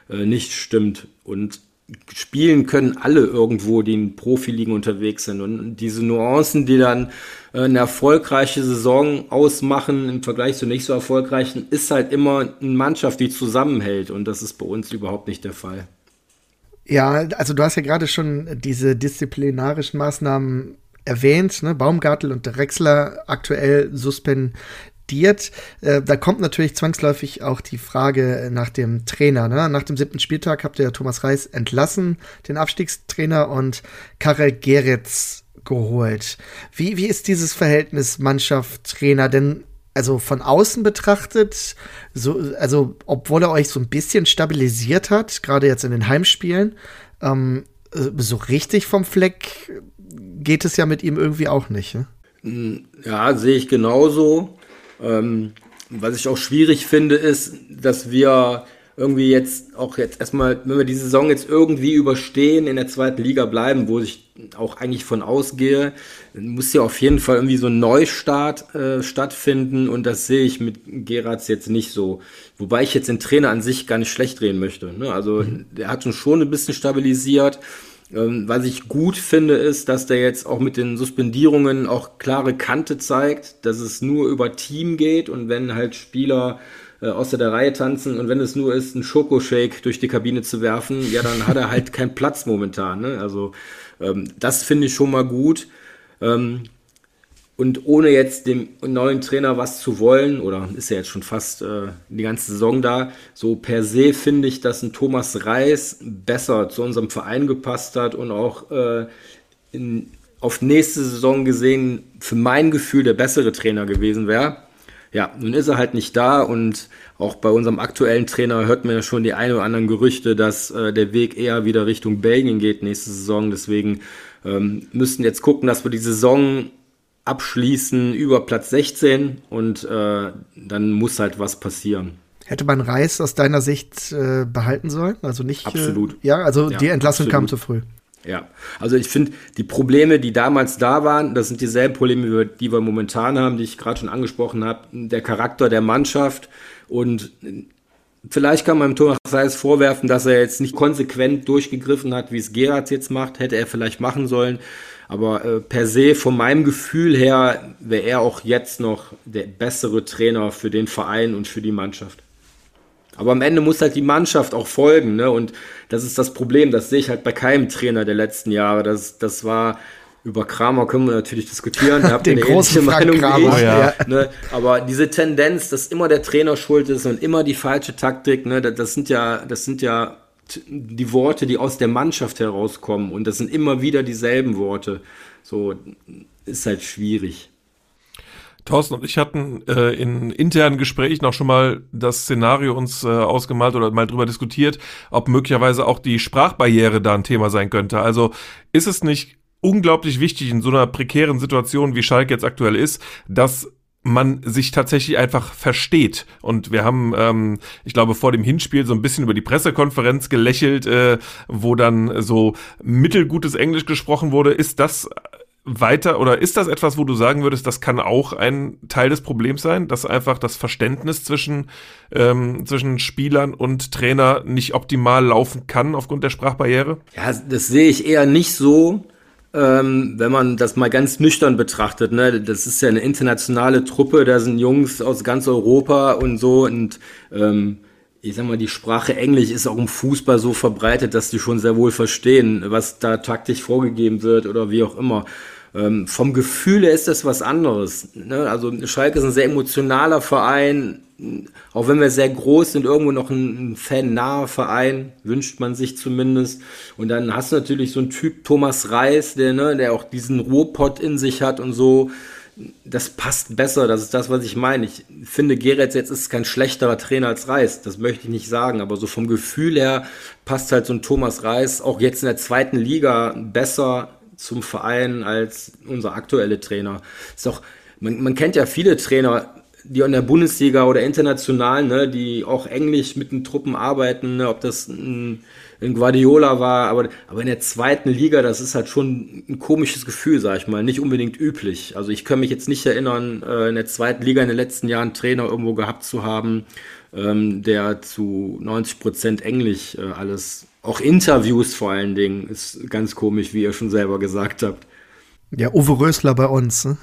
nicht stimmt. Und spielen können alle irgendwo, die in Profiligen unterwegs sind. Und diese Nuancen, die dann eine erfolgreiche Saison ausmachen im Vergleich zur nicht so erfolgreichen, ist halt immer eine Mannschaft, die zusammenhält. Und das ist bei uns überhaupt nicht der Fall. Ja, also du hast ja gerade schon diese disziplinarischen Maßnahmen erwähnt, ne? Baumgartel und Drexler aktuell suspendiert. Da kommt natürlich zwangsläufig auch die Frage nach dem Trainer. Ne? Nach dem 7. Spieltag habt ihr Thomas Reis entlassen, den Abstiegstrainer, und Karel Geretz geholt. Wie ist dieses Verhältnis Mannschaft-Trainer denn, also von außen betrachtet, also obwohl er euch so ein bisschen stabilisiert hat, gerade jetzt in den Heimspielen, so richtig vom Fleck geht es ja mit ihm irgendwie auch nicht. Ne? Ja, sehe ich genauso. Was ich auch schwierig finde, ist, dass wir irgendwie jetzt erstmal, wenn wir die Saison jetzt irgendwie überstehen, in der 2. Liga bleiben, wo ich auch eigentlich von ausgehe, muss ja auf jeden Fall irgendwie so ein Neustart stattfinden, und das sehe ich mit Geratz jetzt nicht so. Wobei ich jetzt den Trainer an sich gar nicht schlecht reden möchte. Ne? Also der hat schon ein bisschen stabilisiert. Was ich gut finde, ist, dass der jetzt auch mit den Suspendierungen auch klare Kante zeigt, dass es nur über Team geht, und wenn halt Spieler außer der Reihe tanzen und wenn es nur ist, einen Schokoshake durch die Kabine zu werfen, ja, dann hat er halt keinen Platz momentan. Ne? Also das finde ich schon mal gut. Und ohne jetzt dem neuen Trainer was zu wollen, oder ist ja jetzt schon fast die ganze Saison da, so per se finde ich, dass ein Thomas Reis besser zu unserem Verein gepasst hat und auch auf nächste Saison gesehen für mein Gefühl der bessere Trainer gewesen wäre. Ja, nun ist er halt nicht da, und auch bei unserem aktuellen Trainer hört man ja schon die ein oder anderen Gerüchte, dass der Weg eher wieder Richtung Belgien geht nächste Saison. Deswegen müssten jetzt gucken, dass wir die Saison abschließen über Platz 16, und dann muss halt was passieren. Hätte man Reis aus deiner Sicht behalten sollen? Also nicht. Absolut. Ja, die Entlassung kam zu früh. Ja, also ich finde, die Probleme, die damals da waren, das sind dieselben Probleme, die wir momentan haben, die ich gerade schon angesprochen habe. Der Charakter der Mannschaft, und vielleicht kann man Thomas Reis vorwerfen, dass er jetzt nicht konsequent durchgegriffen hat, wie es Geratz jetzt macht, hätte er vielleicht machen sollen. Aber per se, von meinem Gefühl her, wäre er auch jetzt noch der bessere Trainer für den Verein und für die Mannschaft. Aber am Ende muss halt die Mannschaft auch folgen, ne? Und das ist das Problem, das sehe ich halt bei keinem Trainer der letzten Jahre. Das war, über Kramer können wir natürlich diskutieren, da habt ihr eine ähnliche Meinung wie ich, ja. Ne? Aber diese Tendenz, dass immer der Trainer schuld ist und immer die falsche Taktik, ne? Das sind ja die Worte, die aus der Mannschaft herauskommen, und das sind immer wieder dieselben Worte. So, ist halt schwierig. Thorsten und ich hatten in internen Gesprächen auch schon mal das Szenario uns ausgemalt oder mal drüber diskutiert, ob möglicherweise auch die Sprachbarriere da ein Thema sein könnte. Also ist es nicht unglaublich wichtig in so einer prekären Situation, wie Schalke jetzt aktuell ist, dass man sich tatsächlich einfach versteht. Und wir haben, ich glaube, vor dem Hinspiel so ein bisschen über die Pressekonferenz gelächelt, wo dann so mittelgutes Englisch gesprochen wurde. Ist das weiter, oder ist das etwas, wo du sagen würdest, das kann auch ein Teil des Problems sein, dass einfach das Verständnis zwischen Spielern und Trainer nicht optimal laufen kann aufgrund der Sprachbarriere? Ja, das sehe ich eher nicht so, wenn man das mal ganz nüchtern betrachtet. Ne? Das ist ja eine internationale Truppe, da sind Jungs aus ganz Europa und so, und ich sag mal, die Sprache Englisch ist auch im Fußball so verbreitet, dass die schon sehr wohl verstehen, was da taktisch vorgegeben wird oder wie auch immer. Vom Gefühl her ist das was anderes. Ne? Also Schalke ist ein sehr emotionaler Verein, auch wenn wir sehr groß sind, irgendwo noch ein fannaher Verein, wünscht man sich zumindest. Und dann hast du natürlich so einen Typ Thomas Reis, der auch diesen Ruhrpott in sich hat und so. Das passt besser, das ist das, was ich meine. Ich finde, Geretz jetzt ist kein schlechterer Trainer als Reis, das möchte ich nicht sagen, aber so vom Gefühl her passt halt so ein Thomas Reis auch jetzt in der 2. Liga besser zum Verein als unser aktueller Trainer. Ist auch, man kennt ja viele Trainer, die in der Bundesliga oder international, ne, die auch Englisch mit den Truppen arbeiten, ne, ob das ein Guardiola war, aber in der 2. Liga, das ist halt schon ein komisches Gefühl, sag ich mal, nicht unbedingt üblich. Also ich kann mich jetzt nicht erinnern, in der 2. Liga in den letzten Jahren Trainer irgendwo gehabt zu haben, der zu 90% Englisch alles, auch Interviews vor allen Dingen, ist ganz komisch, wie ihr schon selber gesagt habt. Ja, Uwe Rösler bei uns. Ne?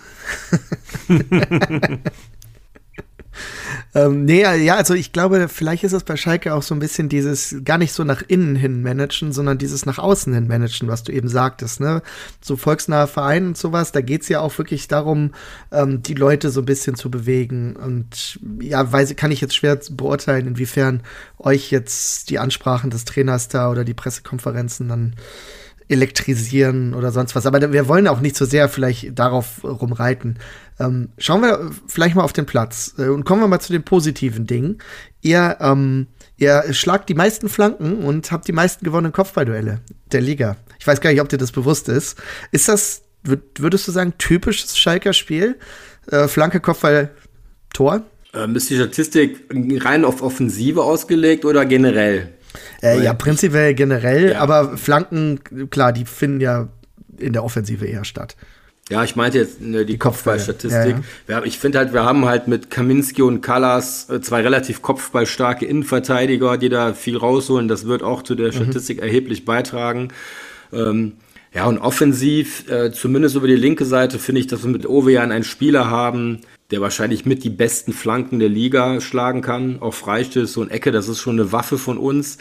Nee, ja, also ich glaube, vielleicht ist es bei Schalke auch so ein bisschen dieses gar nicht so nach innen hin managen, sondern dieses nach außen hin managen, was du eben sagtest, ne? So volksnahe Vereine und sowas, da geht's ja auch wirklich darum, die Leute so ein bisschen zu bewegen. Und ja, kann ich jetzt schwer beurteilen, inwiefern euch jetzt die Ansprachen des Trainers da oder die Pressekonferenzen dann elektrisieren oder sonst was. Aber wir wollen auch nicht so sehr vielleicht darauf rumreiten. Schauen wir vielleicht mal auf den Platz und kommen wir mal zu den positiven Dingen. Ihr schlagt die meisten Flanken und habt die meisten gewonnenen Kopfballduelle der Liga. Ich weiß gar nicht, ob dir das bewusst ist. Ist das, würdest du sagen, typisches Schalker Spiel? Flanke, Kopfball, Tor? Ist die Statistik rein auf Offensive ausgelegt oder generell? Ja, prinzipiell generell, ja. Aber Flanken, klar, die finden ja in der Offensive eher statt. Ja, ich meinte jetzt die Kopfballstatistik. Ja. Ich finde halt, wir haben halt mit Kaminski und Kallas zwei relativ kopfballstarke Innenverteidiger, die da viel rausholen. Das wird auch zu der Statistik erheblich beitragen. Ja, und offensiv, zumindest über die linke Seite, finde ich, dass wir mit Ovejan einen Spieler haben, der wahrscheinlich mit die besten Flanken der Liga schlagen kann. Auch Freistöße und Ecke, das ist schon eine Waffe von uns.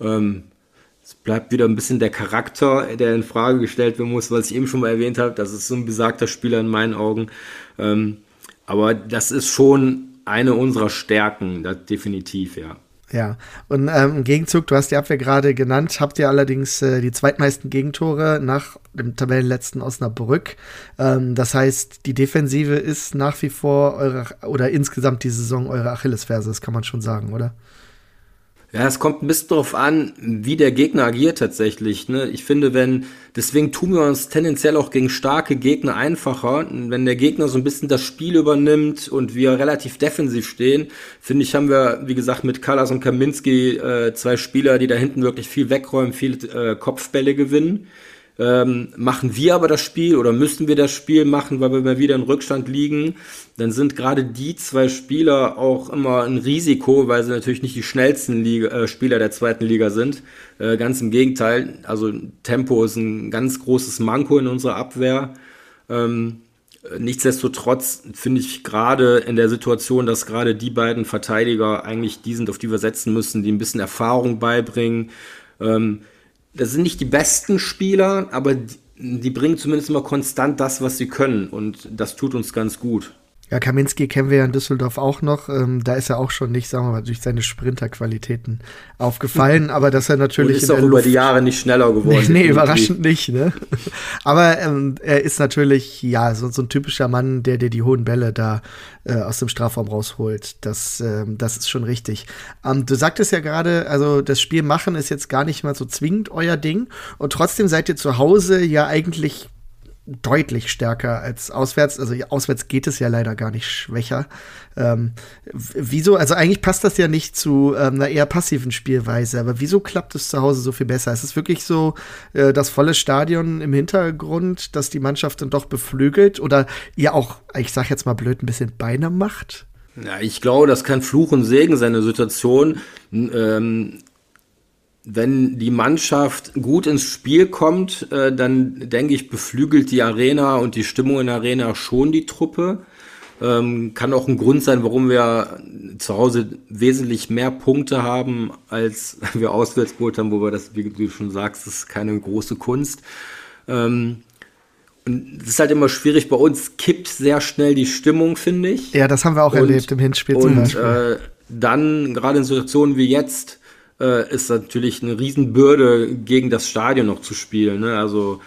Es bleibt wieder ein bisschen der Charakter, der in Frage gestellt werden muss, was ich eben schon mal erwähnt habe. Das ist so ein besagter Spieler in meinen Augen. Aber das ist schon eine unserer Stärken, das definitiv, ja. Ja, und im Gegenzug, du hast die Abwehr gerade genannt, habt ihr allerdings die zweitmeisten Gegentore nach dem Tabellenletzten Osnabrück. Das heißt, die Defensive ist nach wie vor oder insgesamt die Saison eure Achillesferse, das kann man schon sagen, oder? Ja, es kommt ein bisschen darauf an, wie der Gegner agiert tatsächlich. Ne? Ich finde, deswegen tun wir uns tendenziell auch gegen starke Gegner einfacher. Wenn der Gegner so ein bisschen das Spiel übernimmt und wir relativ defensiv stehen, finde ich, haben wir, wie gesagt, mit Kallas und Kaminski zwei Spieler, die da hinten wirklich viel wegräumen, viele Kopfbälle gewinnen. Machen wir aber das Spiel oder müssen wir das Spiel machen, weil wir mal wieder in Rückstand liegen, dann sind gerade die zwei Spieler auch immer ein Risiko, weil sie natürlich nicht die schnellsten Spieler der zweiten Liga sind. Ganz im Gegenteil, also Tempo ist ein ganz großes Manko in unserer Abwehr. Nichtsdestotrotz finde ich gerade in der Situation, dass gerade die beiden Verteidiger eigentlich die sind, auf die wir setzen müssen, die ein bisschen Erfahrung beibringen. Das sind nicht die besten Spieler, aber die bringen zumindest immer konstant das, was sie können. Und das tut uns ganz gut. Ja, Kaminski kennen wir ja in Düsseldorf auch noch. Da ist er auch schon nicht, sagen wir mal, durch seine Sprinterqualitäten aufgefallen. Aber dass er natürlich und ist auch über die Jahre nicht schneller geworden. Nee, überraschend nicht, ne? Aber er ist natürlich, ja, so ein typischer Mann, der dir die hohen Bälle da aus dem Strafraum rausholt. Das ist schon richtig. Du sagtest ja gerade, also das Spiel machen ist jetzt gar nicht mal so zwingend euer Ding. Und trotzdem seid ihr zu Hause ja eigentlich deutlich stärker als auswärts. Also auswärts geht es ja leider gar nicht schwächer. Wieso? Also eigentlich passt das ja nicht zu einer eher passiven Spielweise, aber wieso klappt es zu Hause so viel besser? Ist es wirklich so das volle Stadion im Hintergrund, dass die Mannschaft dann doch beflügelt oder ihr auch, ich sag jetzt mal blöd, ein bisschen Beine macht? Ja, ich glaube, das kann Fluch und Segen sein, eine Situation. Wenn die Mannschaft gut ins Spiel kommt, dann denke ich, beflügelt die Arena und die Stimmung in der Arena schon die Truppe. Kann auch ein Grund sein, warum wir zu Hause wesentlich mehr Punkte haben, als wir auswärts geholt haben, wo wir das, wie du schon sagst, das ist keine große Kunst. Und es ist halt immer schwierig, bei uns kippt sehr schnell die Stimmung, finde ich. Ja, das haben wir auch erlebt im Hinspiel zum Beispiel. Dann, gerade in Situationen wie jetzt, ist natürlich eine Riesenbürde, gegen das Stadion noch zu spielen. Ne? Also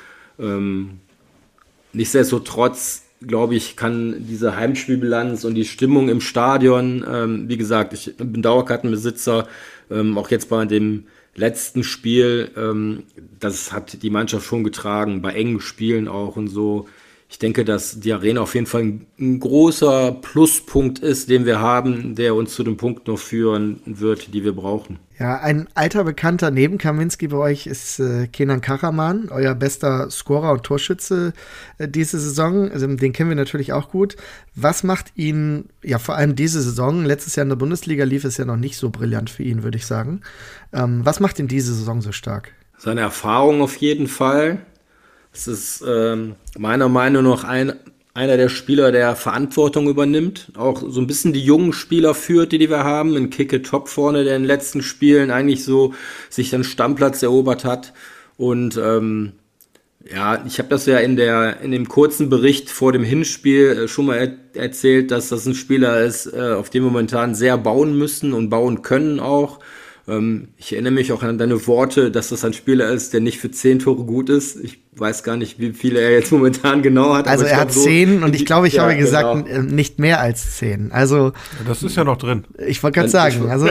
nichtsdestotrotz, glaube ich, kann diese Heimspielbilanz und die Stimmung im Stadion, wie gesagt, ich bin Dauerkartenbesitzer, auch jetzt bei dem letzten Spiel, das hat die Mannschaft schon getragen, bei engen Spielen auch und so. ich denke, dass die Arena auf jeden Fall ein großer Pluspunkt ist, den wir haben, der uns zu dem Punkt noch führen wird, die wir brauchen. Ja, ein alter Bekannter neben Kaminski bei euch ist Kenan Karaman, euer bester Scorer und Torschütze diese Saison. Also, den kennen wir natürlich auch gut. Was macht ihn, ja vor allem diese Saison, letztes Jahr in der Bundesliga lief es ja noch nicht so brillant für ihn, würde ich sagen. Was macht ihn diese Saison so stark? Seine Erfahrung auf jeden Fall. Es ist meiner Meinung nach einer der Spieler, der Verantwortung übernimmt, auch so ein bisschen die jungen Spieler führt, die wir haben. Ein Kicke Top vorne, der in den letzten Spielen eigentlich so sich den Stammplatz erobert hat. Und ich habe das ja in dem kurzen Bericht vor dem Hinspiel schon mal erzählt, dass das ein Spieler ist, auf den wir momentan sehr bauen müssen und bauen können auch. Ich erinnere mich auch an deine Worte, dass das ein Spieler ist, der nicht für 10 Tore gut ist. Ich weiß gar nicht, wie viele er jetzt momentan genau hat. Also er hat 10 und ich glaube, ich habe gesagt, genau, nicht mehr als 10. Also das ist ja noch drin. Ich wollte gerade sagen, also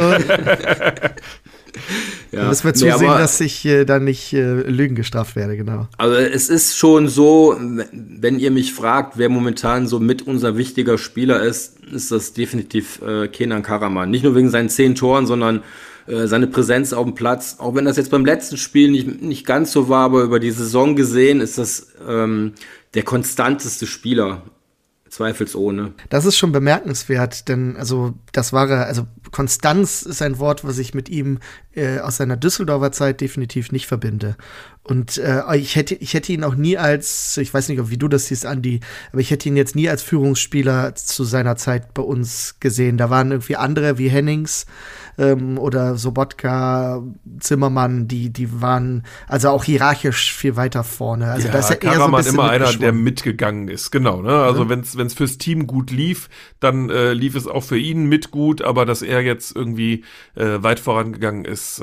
da müssen wir zusehen, dass ich da nicht Lügen gestraft werde, genau. Also es ist schon so, wenn ihr mich fragt, wer momentan so mit unser wichtiger Spieler ist das definitiv Kenan Karaman. Nicht nur wegen seinen 10 Toren, sondern seine Präsenz auf dem Platz, auch wenn das jetzt beim letzten Spiel nicht ganz so war, aber über die Saison gesehen ist das der konstanteste Spieler, zweifelsohne. Das ist schon bemerkenswert, denn Konstanz ist ein Wort, was ich mit ihm aus seiner Düsseldorfer Zeit definitiv nicht verbinde. Und ich hätte ihn auch nie als, ich weiß nicht, wie du das siehst, Andi, aber ich hätte ihn jetzt nie als Führungsspieler zu seiner Zeit bei uns gesehen. Da waren irgendwie andere wie Hennings oder Sobotka, Zimmermann, die waren also auch hierarchisch viel weiter vorne. Also da ist ja eher so ein bisschen immer einer, der mitgegangen ist, genau. Ne? Also wenn's fürs Team gut lief, dann lief es auch für ihn mit gut, aber dass er jetzt irgendwie weit vorangegangen ist,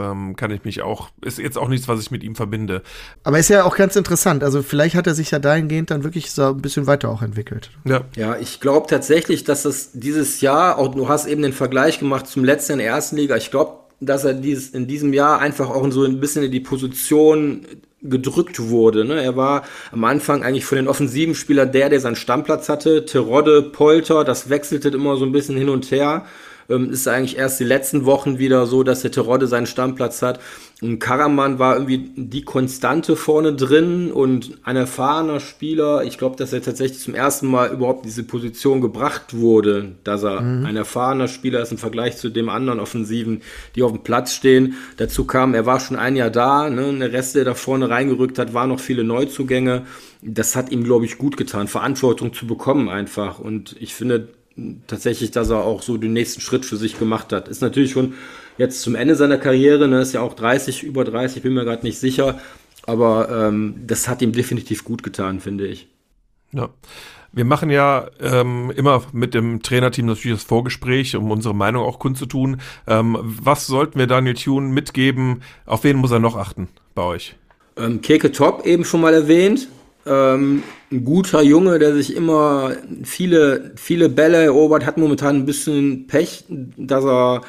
ist jetzt auch nichts, was ich mit ihm verbinde. Aber ist ja auch ganz interessant. Also vielleicht hat er sich ja dahingehend dann wirklich so ein bisschen weiter auch entwickelt. Ja, ich glaube tatsächlich, dass das dieses Jahr, auch du hast eben den Vergleich gemacht zum letzten in der ersten Liga, ich glaube, dass er in diesem Jahr einfach auch so ein bisschen in die Position gedrückt wurde. Ne? Er war am Anfang eigentlich von den offensiven Spielern der seinen Stammplatz hatte. Terodde, Polter, das wechselte immer so ein bisschen hin und her. Ist eigentlich erst die letzten Wochen wieder so, dass der Terodde seinen Stammplatz hat. Und Karaman war irgendwie die Konstante vorne drin und ein erfahrener Spieler. Ich glaube, dass er tatsächlich zum ersten Mal überhaupt diese Position gebracht wurde, dass er ein erfahrener Spieler ist im Vergleich zu dem anderen Offensiven, die auf dem Platz stehen. Dazu kam, er war schon ein Jahr da, ne? Der Rest, der da vorne reingerückt hat, waren noch viele Neuzugänge. Das hat ihm, glaube ich, gut getan, Verantwortung zu bekommen einfach. Und ich finde tatsächlich, dass er auch so den nächsten Schritt für sich gemacht hat. Ist natürlich schon jetzt zum Ende seiner Karriere, ne, ist ja auch über 30, bin mir gerade nicht sicher, aber das hat ihm definitiv gut getan, finde ich. Ja. Wir machen ja immer mit dem Trainerteam natürlich das Vorgespräch, um unsere Meinung auch kundzutun. Was sollten wir Daniel Thune mitgeben? Auf wen muss er noch achten bei euch? Keke Top eben schon mal erwähnt. Ein guter Junge, der sich immer viele Bälle erobert, hat momentan ein bisschen Pech, dass er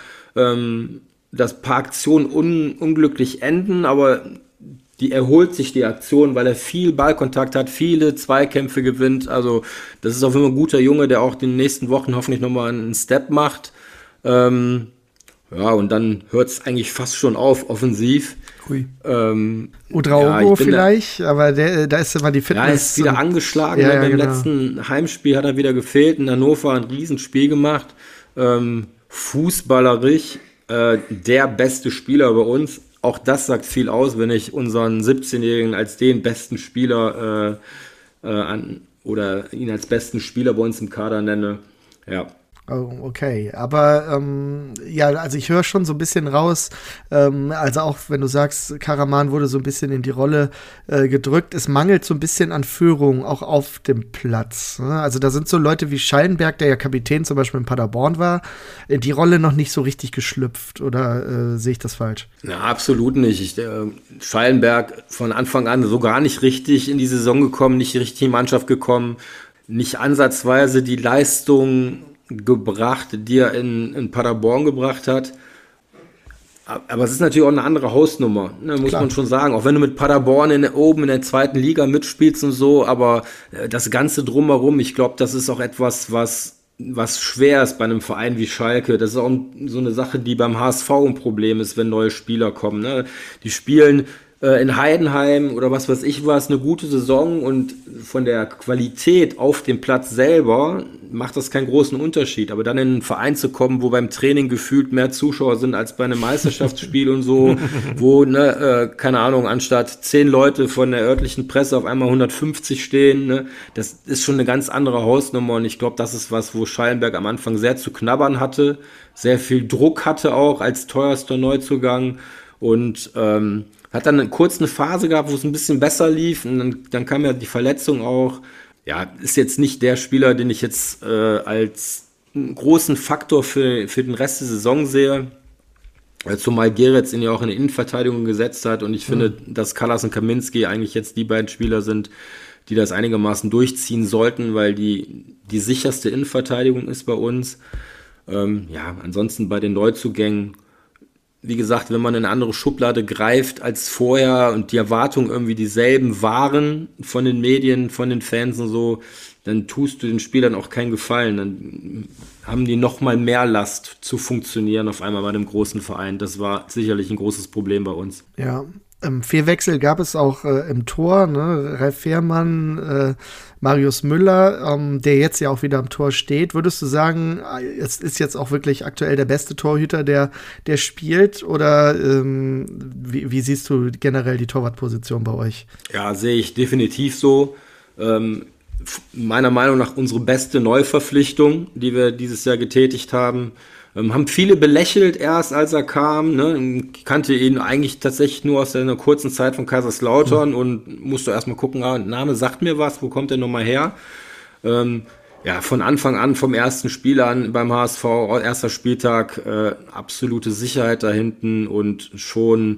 dass paar Aktionen unglücklich enden, aber die erholt sich die Aktion, weil er viel Ballkontakt hat, viele Zweikämpfe gewinnt. Also das ist auf jeden Fall ein guter Junge, der auch in den nächsten Wochen hoffentlich nochmal einen Step macht. Und dann hört es eigentlich fast schon auf, offensiv. Udraogo vielleicht, aber da ist immer die Fitness. Ja, er ist wieder angeschlagen. Beim letzten Heimspiel hat er wieder gefehlt. In Hannover ein Riesenspiel gemacht. Fußballerisch der beste Spieler bei uns. Auch das sagt viel aus, wenn ich unseren 17-Jährigen als den besten Spieler oder ihn als besten Spieler bei uns im Kader nenne. Ja. Oh, okay, aber also ich höre schon so ein bisschen raus, also auch wenn du sagst, Karaman wurde so ein bisschen in die Rolle gedrückt, es mangelt so ein bisschen an Führung, auch auf dem Platz. Ne? Also da sind so Leute wie Schallenberg, der ja Kapitän zum Beispiel in Paderborn war, in die Rolle noch nicht so richtig geschlüpft, oder sehe ich das falsch? Na, absolut nicht. Schallenberg von Anfang an so gar nicht richtig in die Saison gekommen, nicht richtig in die Mannschaft gekommen, nicht ansatzweise die Leistung gebracht, die er in Paderborn gebracht hat. Aber es ist natürlich auch eine andere Hausnummer, ne, muss man schon sagen. Auch wenn du mit Paderborn oben in der 2. Liga mitspielst und so, aber das Ganze drumherum, ich glaube, das ist auch etwas, was schwer ist bei einem Verein wie Schalke. Das ist auch so eine Sache, die beim HSV ein Problem ist, wenn neue Spieler kommen. Ne? Die spielen in Heidenheim oder was weiß ich was, eine gute Saison und von der Qualität auf dem Platz selber macht das keinen großen Unterschied. Aber dann in einen Verein zu kommen, wo beim Training gefühlt mehr Zuschauer sind als bei einem Meisterschaftsspiel und so, wo, keine Ahnung, anstatt 10 Leute von der örtlichen Presse auf einmal 150 stehen, ne, das ist schon eine ganz andere Hausnummer und ich glaube, das ist was, wo Schallenberg am Anfang sehr zu knabbern hatte, sehr viel Druck hatte auch als teuerster Neuzugang und hat dann kurz eine Phase gehabt, wo es ein bisschen besser lief und dann kam ja die Verletzung auch. Ja, ist jetzt nicht der Spieler, den ich jetzt als einen großen Faktor für den Rest der Saison sehe. Zumal Geretz ihn ja auch in die Innenverteidigung gesetzt hat und ich finde, dass Kallas und Kaminski eigentlich jetzt die beiden Spieler sind, die das einigermaßen durchziehen sollten, weil die sicherste Innenverteidigung ist bei uns. Ansonsten bei den Neuzugängen, wie gesagt, wenn man in eine andere Schublade greift als vorher und die Erwartungen irgendwie dieselben waren von den Medien, von den Fans und so, dann tust du den Spielern auch keinen Gefallen. Dann haben die noch mal mehr Last zu funktionieren auf einmal bei einem großen Verein. Das war sicherlich ein großes Problem bei uns. Ja, 4 Wechsel gab es auch im Tor, ne? Ralf Fährmann, Marius Müller, der jetzt ja auch wieder am Tor steht. Würdest du sagen, es ist jetzt auch wirklich aktuell der beste Torhüter, der spielt? Oder wie siehst du generell die Torwartposition bei euch? Ja, sehe ich definitiv so. Meiner Meinung nach unsere beste Neuverpflichtung, die wir dieses Jahr getätigt haben. Haben viele belächelt erst, als er kam. Ne? Ich kannte ihn eigentlich tatsächlich nur aus einer kurzen Zeit von Kaiserslautern und musste erstmal gucken, Name sagt mir was, wo kommt der nochmal her? Von Anfang an, vom ersten Spiel an beim HSV, erster Spieltag, absolute Sicherheit da hinten und schon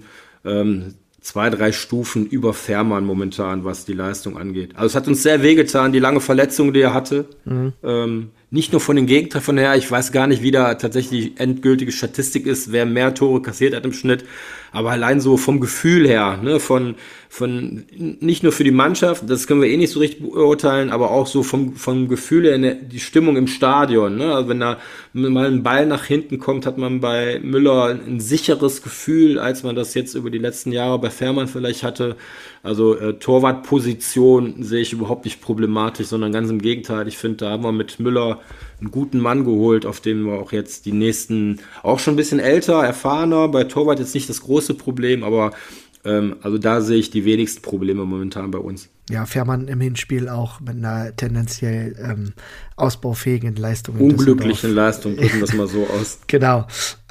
2-3 Stufen über Fährmann momentan, was die Leistung angeht. Also es hat uns sehr wehgetan, die lange Verletzung, die er hatte. Nicht nur von den Gegentreffern her, ich weiß gar nicht, wie da tatsächlich die endgültige Statistik ist, wer mehr Tore kassiert hat im Schnitt, aber allein so vom Gefühl her, ne, von nicht nur für die Mannschaft, das können wir eh nicht so richtig beurteilen, aber auch so vom Gefühl her, die Stimmung im Stadion, ne, also wenn da mal ein Ball nach hinten kommt, hat man bei Müller ein sicheres Gefühl, als man das jetzt über die letzten Jahre bei Fährmann vielleicht hatte. Also Torwartposition sehe ich überhaupt nicht problematisch, sondern ganz im Gegenteil. Ich finde, da haben wir mit Müller einen guten Mann geholt, auf den wir auch jetzt die nächsten, auch schon ein bisschen älter, erfahrener, bei Torwart jetzt nicht das große Problem, aber also da sehe ich die wenigsten Probleme momentan bei uns. Ja, Fährmann im Hinspiel auch mit einer tendenziell ausbaufähigen Leistung. Unglücklichen Leistung, drücken wir es mal so aus. Genau.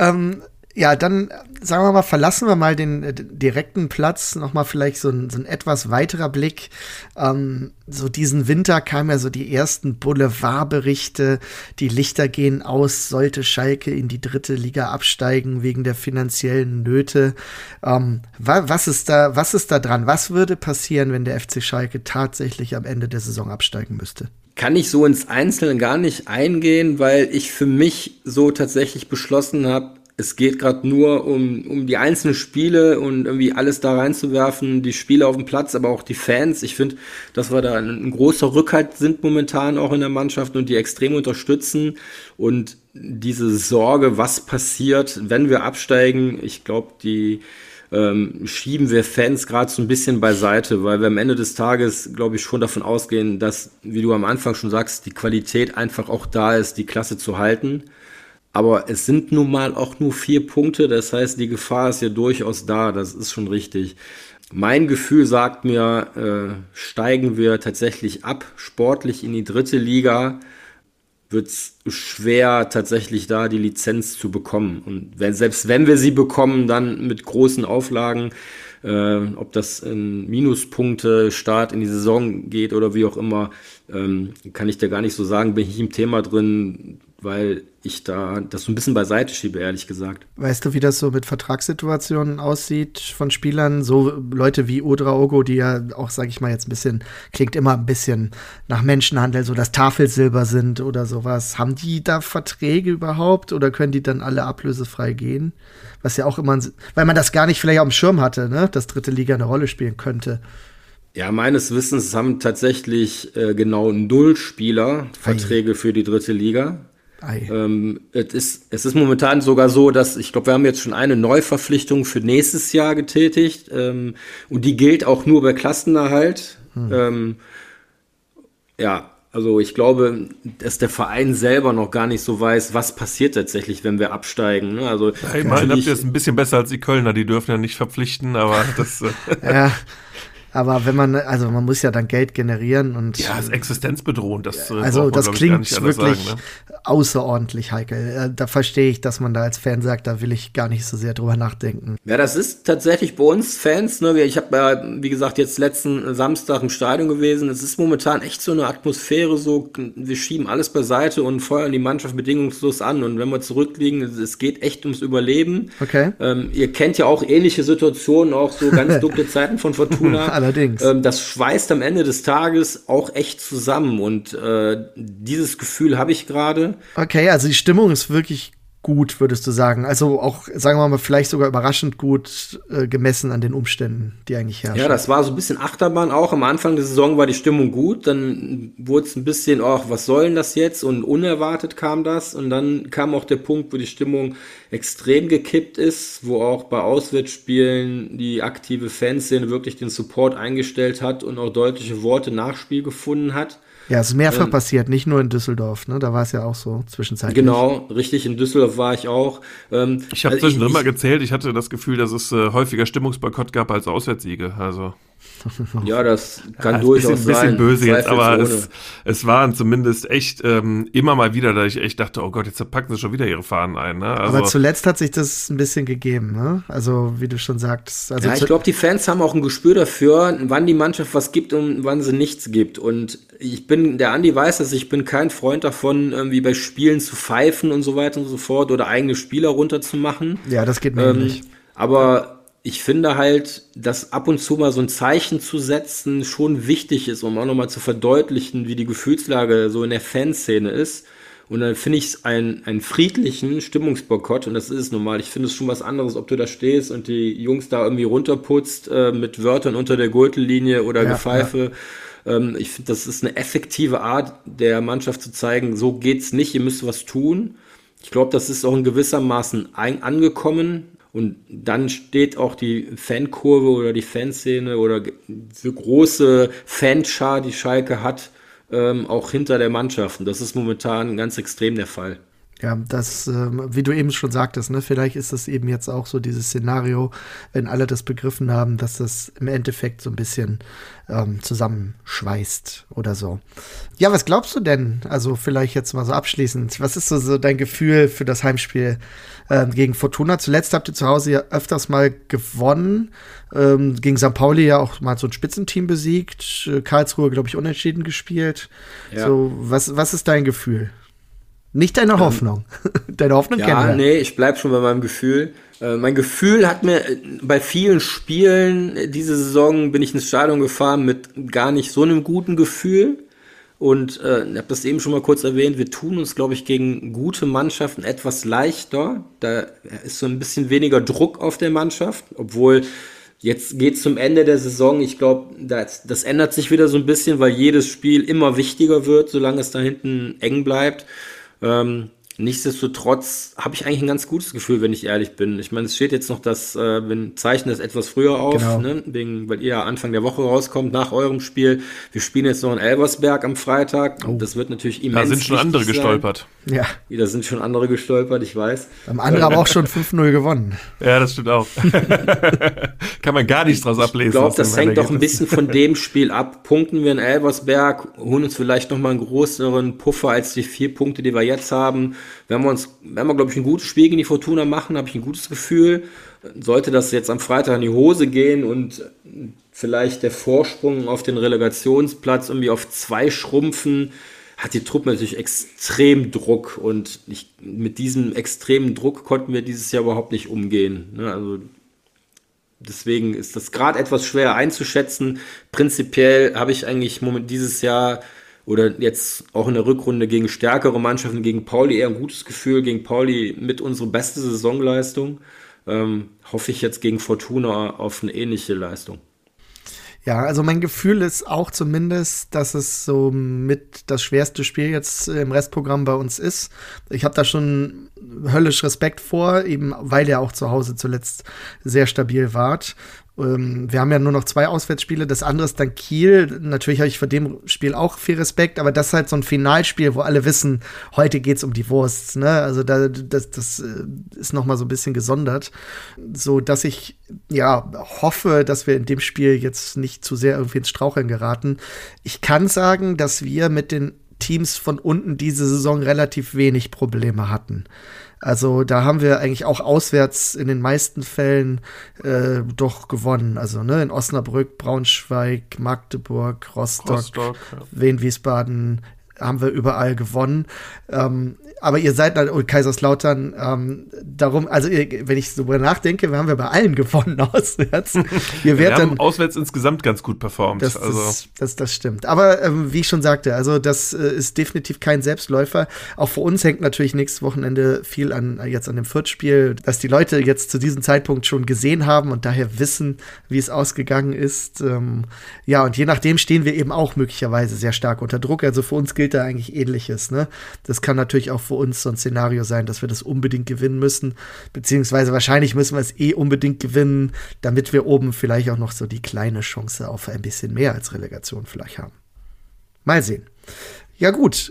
Ja, dann sagen wir mal, verlassen wir mal den direkten Platz, nochmal vielleicht so ein etwas weiterer Blick. So diesen Winter kamen ja so die ersten Boulevardberichte, die Lichter gehen aus, sollte Schalke in die 3. Liga absteigen wegen der finanziellen Nöte. Was ist da dran? Was würde passieren, wenn der FC Schalke tatsächlich am Ende der Saison absteigen müsste? Kann ich so ins Einzelne gar nicht eingehen, weil ich für mich so tatsächlich beschlossen habe, es geht gerade nur um die einzelnen Spiele und irgendwie alles da reinzuwerfen, die Spieler auf dem Platz, aber auch die Fans. Ich finde, dass wir da ein großer Rückhalt sind momentan auch in der Mannschaft und die extrem unterstützen. Und diese Sorge, was passiert, wenn wir absteigen, ich glaube, die schieben wir Fans gerade so ein bisschen beiseite, weil wir am Ende des Tages, glaube ich, schon davon ausgehen, dass, wie du am Anfang schon sagst, die Qualität einfach auch da ist, die Klasse zu halten. Aber es sind nun mal auch nur 4 Punkte, das heißt, die Gefahr ist ja durchaus da, das ist schon richtig. Mein Gefühl sagt mir, steigen wir tatsächlich ab, sportlich in die 3. Liga, wird es schwer, tatsächlich da die Lizenz zu bekommen. Und selbst wenn wir sie bekommen, dann mit großen Auflagen, ob das in Minuspunkte, Start in die Saison geht oder wie auch immer, kann ich dir gar nicht so sagen, bin ich im Thema drin. weil ich da das so ein bisschen beiseite schiebe, ehrlich gesagt. Weißt du, wie das so mit Vertragssituationen aussieht von Spielern? So Leute wie Ouedraogo, die ja auch, sag ich mal, jetzt ein bisschen, klingt immer ein bisschen nach Menschenhandel, so das Tafelsilber sind oder sowas. Haben die da Verträge überhaupt oder können die dann alle ablösefrei gehen? Was ja auch immer, weil man das gar nicht vielleicht auf dem Schirm hatte, ne? Dass dritte Liga eine Rolle spielen könnte. Ja, meines Wissens haben tatsächlich genau 0 Spieler Verträge für die dritte Liga. Es ist momentan sogar so, dass ich glaube, wir haben jetzt schon eine Neuverpflichtung für nächstes Jahr getätigt und die gilt auch nur bei Klassenerhalt. Also ich glaube, dass der Verein selber noch gar nicht so weiß, was passiert tatsächlich, wenn wir absteigen. Ne? Also immerhin habt ihr es ein bisschen besser als die Kölner, die dürfen ja nicht verpflichten, aber das... Ja. Aber man muss ja dann Geld generieren und. Ja, ist existenzbedrohend. Das klingt wirklich sagen, ne? Außerordentlich heikel. Da verstehe ich, dass man da als Fan sagt, da will ich gar nicht so sehr drüber nachdenken. Ja, das ist tatsächlich bei uns Fans. Ne? Ich habe ja, wie gesagt, jetzt letzten Samstag im Stadion gewesen. Es ist momentan echt so eine Atmosphäre, so wir schieben alles beiseite und feuern die Mannschaft bedingungslos an. Und wenn wir zurückliegen, es geht echt ums Überleben. Okay. Ihr kennt ja auch ähnliche Situationen, auch so ganz dunkle Zeiten von Fortuna. Allerdings. Das schweißt am Ende des Tages auch echt zusammen und dieses Gefühl habe ich gerade. Okay, also die Stimmung ist wirklich gut, würdest du sagen. Also auch, sagen wir mal, vielleicht sogar überraschend gut gemessen an den Umständen, die eigentlich herrschen. Ja, das war so ein bisschen Achterbahn auch. Am Anfang der Saison war die Stimmung gut, dann wurde es ein bisschen, was soll denn das jetzt? Und unerwartet kam das. Und dann kam auch der Punkt, wo die Stimmung extrem gekippt ist, wo auch bei Auswärtsspielen die aktive Fanszene wirklich den Support eingestellt hat und auch deutliche Worte Nachspiel gefunden hat. Ja, es ist mehrfach passiert, nicht nur in Düsseldorf, ne? Da war es ja auch so zwischenzeitlich. Genau, richtig, in Düsseldorf war ich auch. Ich habe zwischendrin mal gezählt, ich hatte das Gefühl, dass es häufiger Stimmungsboykott gab als Auswärtssiege. Also. Ja, das kann durchaus sein. Ein bisschen böse jetzt, aber es waren zumindest echt immer mal wieder, da ich echt dachte, oh Gott, jetzt packen sie schon wieder ihre Fahnen ein. Ne? Also, aber zuletzt hat sich das ein bisschen gegeben, ne? Also, wie du schon sagst. Also ja, ich glaube, die Fans haben auch ein Gespür dafür, wann die Mannschaft was gibt und wann sie nichts gibt. Und der Andi weiß das, ich bin kein Freund davon, irgendwie bei Spielen zu pfeifen und so weiter und so fort oder eigene Spieler runterzumachen. Ja, das geht mir ähnlich. Aber ich finde halt, dass ab und zu mal so ein Zeichen zu setzen schon wichtig ist, um auch nochmal zu verdeutlichen, wie die Gefühlslage so in der Fanszene ist. Und dann finde ich es einen friedlichen Stimmungsboykott, und das ist es nun mal. Ich finde es schon was anderes, ob du da stehst und die Jungs da irgendwie runterputzt mit Wörtern unter der Gürtellinie oder Gepfeife. Ja. Ich finde, das ist eine effektive Art der Mannschaft zu zeigen, so geht's nicht, ihr müsst was tun. Ich glaube, das ist auch in gewissermaßen angekommen. Und dann steht auch die Fankurve oder die Fanszene oder diese große Fanschar, die Schalke hat, auch hinter der Mannschaft. Und das ist momentan ganz extrem der Fall. Ja, das, wie du eben schon sagtest, ne, vielleicht ist das eben jetzt auch so dieses Szenario, wenn alle das begriffen haben, dass das im Endeffekt so ein bisschen zusammenschweißt oder so. Ja, was glaubst du denn? Also vielleicht jetzt mal so abschließend. Was ist so dein Gefühl für das Heimspiel gegen Fortuna? Zuletzt habt ihr zu Hause ja öfters mal gewonnen. Gegen St. Pauli ja auch mal so ein Spitzenteam besiegt. Karlsruhe, glaube ich, unentschieden gespielt. Ja. So, was ist dein Gefühl? Nicht deine Hoffnung. Deine Hoffnung kennen wir. Ja, nee, ich bleib schon bei meinem Gefühl. Mein Gefühl hat mir bei vielen Spielen diese Saison bin ich ins Stadion gefahren mit gar nicht so einem guten Gefühl. Und ich habe das eben schon mal kurz erwähnt, wir tun uns, glaube ich, gegen gute Mannschaften etwas leichter. Da ist so ein bisschen weniger Druck auf der Mannschaft, obwohl jetzt geht es zum Ende der Saison. Ich glaube, das ändert sich wieder so ein bisschen, weil jedes Spiel immer wichtiger wird, solange es da hinten eng bleibt. Nichtsdestotrotz habe ich eigentlich ein ganz gutes Gefühl, wenn ich ehrlich bin. Ich meine, es steht jetzt noch wir zeichnen das etwas früher auf, genau. Ne? Weil ihr ja Anfang der Woche rauskommt nach eurem Spiel. Wir spielen jetzt noch in Elversberg am Freitag. Oh. Das wird natürlich immens. Da sind schon andere gestolpert. Ja. Da sind schon andere gestolpert, ich weiß. Haben andere aber auch schon 5-0 gewonnen. Ja, das stimmt auch. Kann man gar nichts draus ablesen. Ich glaube, das hängt doch ein bisschen von dem Spiel ab. Punkten wir in Elversberg, holen uns vielleicht noch mal einen größeren Puffer als die 4 Punkte, die wir jetzt haben. Wenn wir, glaube ich, ein gutes Spiel gegen die Fortuna machen, habe ich ein gutes Gefühl. Sollte das jetzt am Freitag in die Hose gehen und vielleicht der Vorsprung auf den Relegationsplatz irgendwie auf 2 schrumpfen, hat die Truppe natürlich extrem Druck und mit diesem extremen Druck konnten wir dieses Jahr überhaupt nicht umgehen. Ne? Also deswegen ist das gerade etwas schwer einzuschätzen. Prinzipiell habe ich eigentlich dieses Jahr oder jetzt auch in der Rückrunde gegen stärkere Mannschaften, gegen Pauli eher ein gutes Gefühl, gegen Pauli mit unserer beste Saisonleistung. Hoffe ich jetzt gegen Fortuna auf eine ähnliche Leistung. Ja, also mein Gefühl ist auch zumindest, dass es so mit das schwerste Spiel jetzt im Restprogramm bei uns ist. Ich habe da schon höllisch Respekt vor, eben weil ihr auch zu Hause zuletzt sehr stabil wart. Wir haben ja nur noch 2 Auswärtsspiele, das andere ist dann Kiel. Natürlich habe ich vor dem Spiel auch viel Respekt, aber das ist halt so ein Finalspiel, wo alle wissen, heute geht's um die Wurst. Ne? Also das ist noch mal so ein bisschen gesondert, so dass ich hoffe, dass wir in dem Spiel jetzt nicht zu sehr irgendwie ins Straucheln geraten. Ich kann sagen, dass wir mit den Teams von unten diese Saison relativ wenig Probleme hatten. Also da haben wir eigentlich auch auswärts in den meisten Fällen doch gewonnen. Also in Osnabrück, Braunschweig, Magdeburg, Rostock Wien, Wiesbaden haben wir überall gewonnen. Aber ihr seid Kaiserslautern, darum, also wenn ich so nachdenke, haben wir bei allen gewonnen auswärts. Wir haben auswärts insgesamt ganz gut performt. Das stimmt. Aber wie ich schon sagte, also das ist definitiv kein Selbstläufer. Auch für uns hängt natürlich nächstes Wochenende viel an dem Fürth-Spiel, dass die Leute jetzt zu diesem Zeitpunkt schon gesehen haben und daher wissen, wie es ausgegangen ist. Und je nachdem stehen wir eben auch möglicherweise sehr stark unter Druck. Also für uns gilt da eigentlich Ähnliches. Ne? Das kann natürlich auch für uns so ein Szenario sein, dass wir das unbedingt gewinnen müssen, beziehungsweise wahrscheinlich müssen wir es unbedingt gewinnen, damit wir oben vielleicht auch noch so die kleine Chance auf ein bisschen mehr als Relegation vielleicht haben. Mal sehen. Ja gut,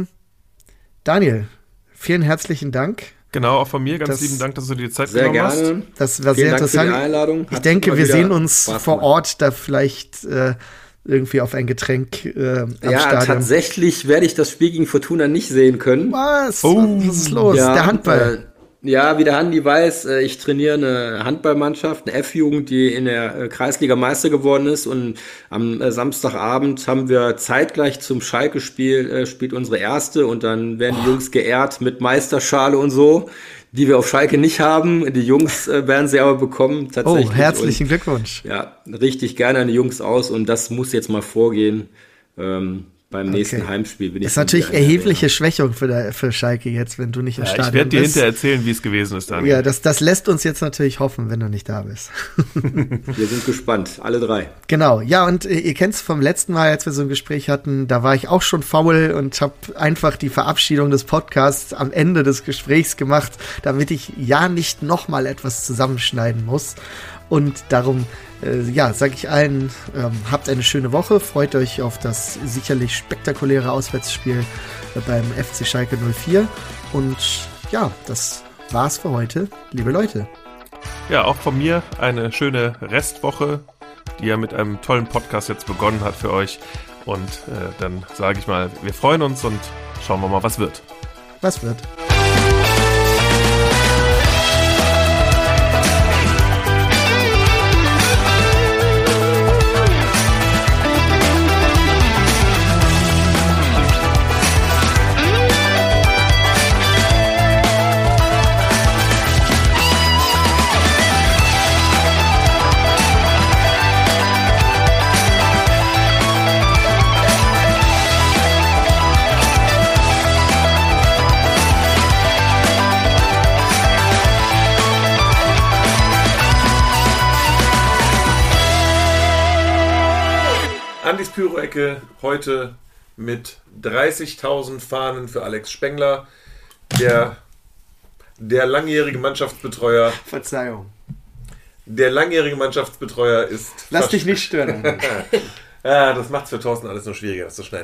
Daniel, vielen herzlichen Dank. Genau, auch von mir ganz lieben Dank, dass du dir die Zeit genommen hast. Sehr gerne. Das war sehr interessant. Dank für die Einladung. Ich denke, wir sehen uns vor Ort da vielleicht irgendwie auf ein Getränk am Stadion. Tatsächlich werde ich das Spiel gegen Fortuna nicht sehen können. Was? Was ist los? Ja, der Handball. Wie der Handi weiß, ich trainiere eine Handballmannschaft, eine F-Jugend, die in der Kreisliga Meister geworden ist. Und am Samstagabend haben wir zeitgleich zum Schalke-Spiel spielt unsere erste. Und dann werden die Jungs geehrt mit Meisterschale und so, die wir auf Schalke nicht haben. Die Jungs werden sie aber bekommen, tatsächlich. Oh, herzlichen Glückwunsch. Ja, richtig gerne an die Jungs aus und das muss jetzt mal vorgehen. Beim nächsten Heimspiel bin ich. Das ist natürlich erhebliche Schwächung für Schalke jetzt, wenn du nicht im Stadion bist. Ich werde dir hinterher erzählen, wie es gewesen ist dann. Ja, das lässt uns jetzt natürlich hoffen, wenn du nicht da bist. Wir sind gespannt, alle 3. Genau, ja, und ihr kennt es vom letzten Mal, als wir so ein Gespräch hatten, da war ich auch schon faul und habe einfach die Verabschiedung des Podcasts am Ende des Gesprächs gemacht, damit ich nicht nochmal etwas zusammenschneiden muss. Und darum sage ich allen, habt eine schöne Woche, freut euch auf das sicherlich spektakuläre Auswärtsspiel beim FC Schalke 04 und das war's für heute, liebe Leute. Ja, auch von mir eine schöne Restwoche, die ja mit einem tollen Podcast jetzt begonnen hat für euch und dann sage ich mal, wir freuen uns und schauen wir mal, was wird. Was wird? Andis Pyro-Ecke heute mit 30.000 Fahnen für Alex Spengler, der langjährige Mannschaftsbetreuer. Verzeihung. Der langjährige Mannschaftsbetreuer ist... Lass dich nicht stören. Das macht es für Thorsten alles nur schwieriger, das zu schneiden.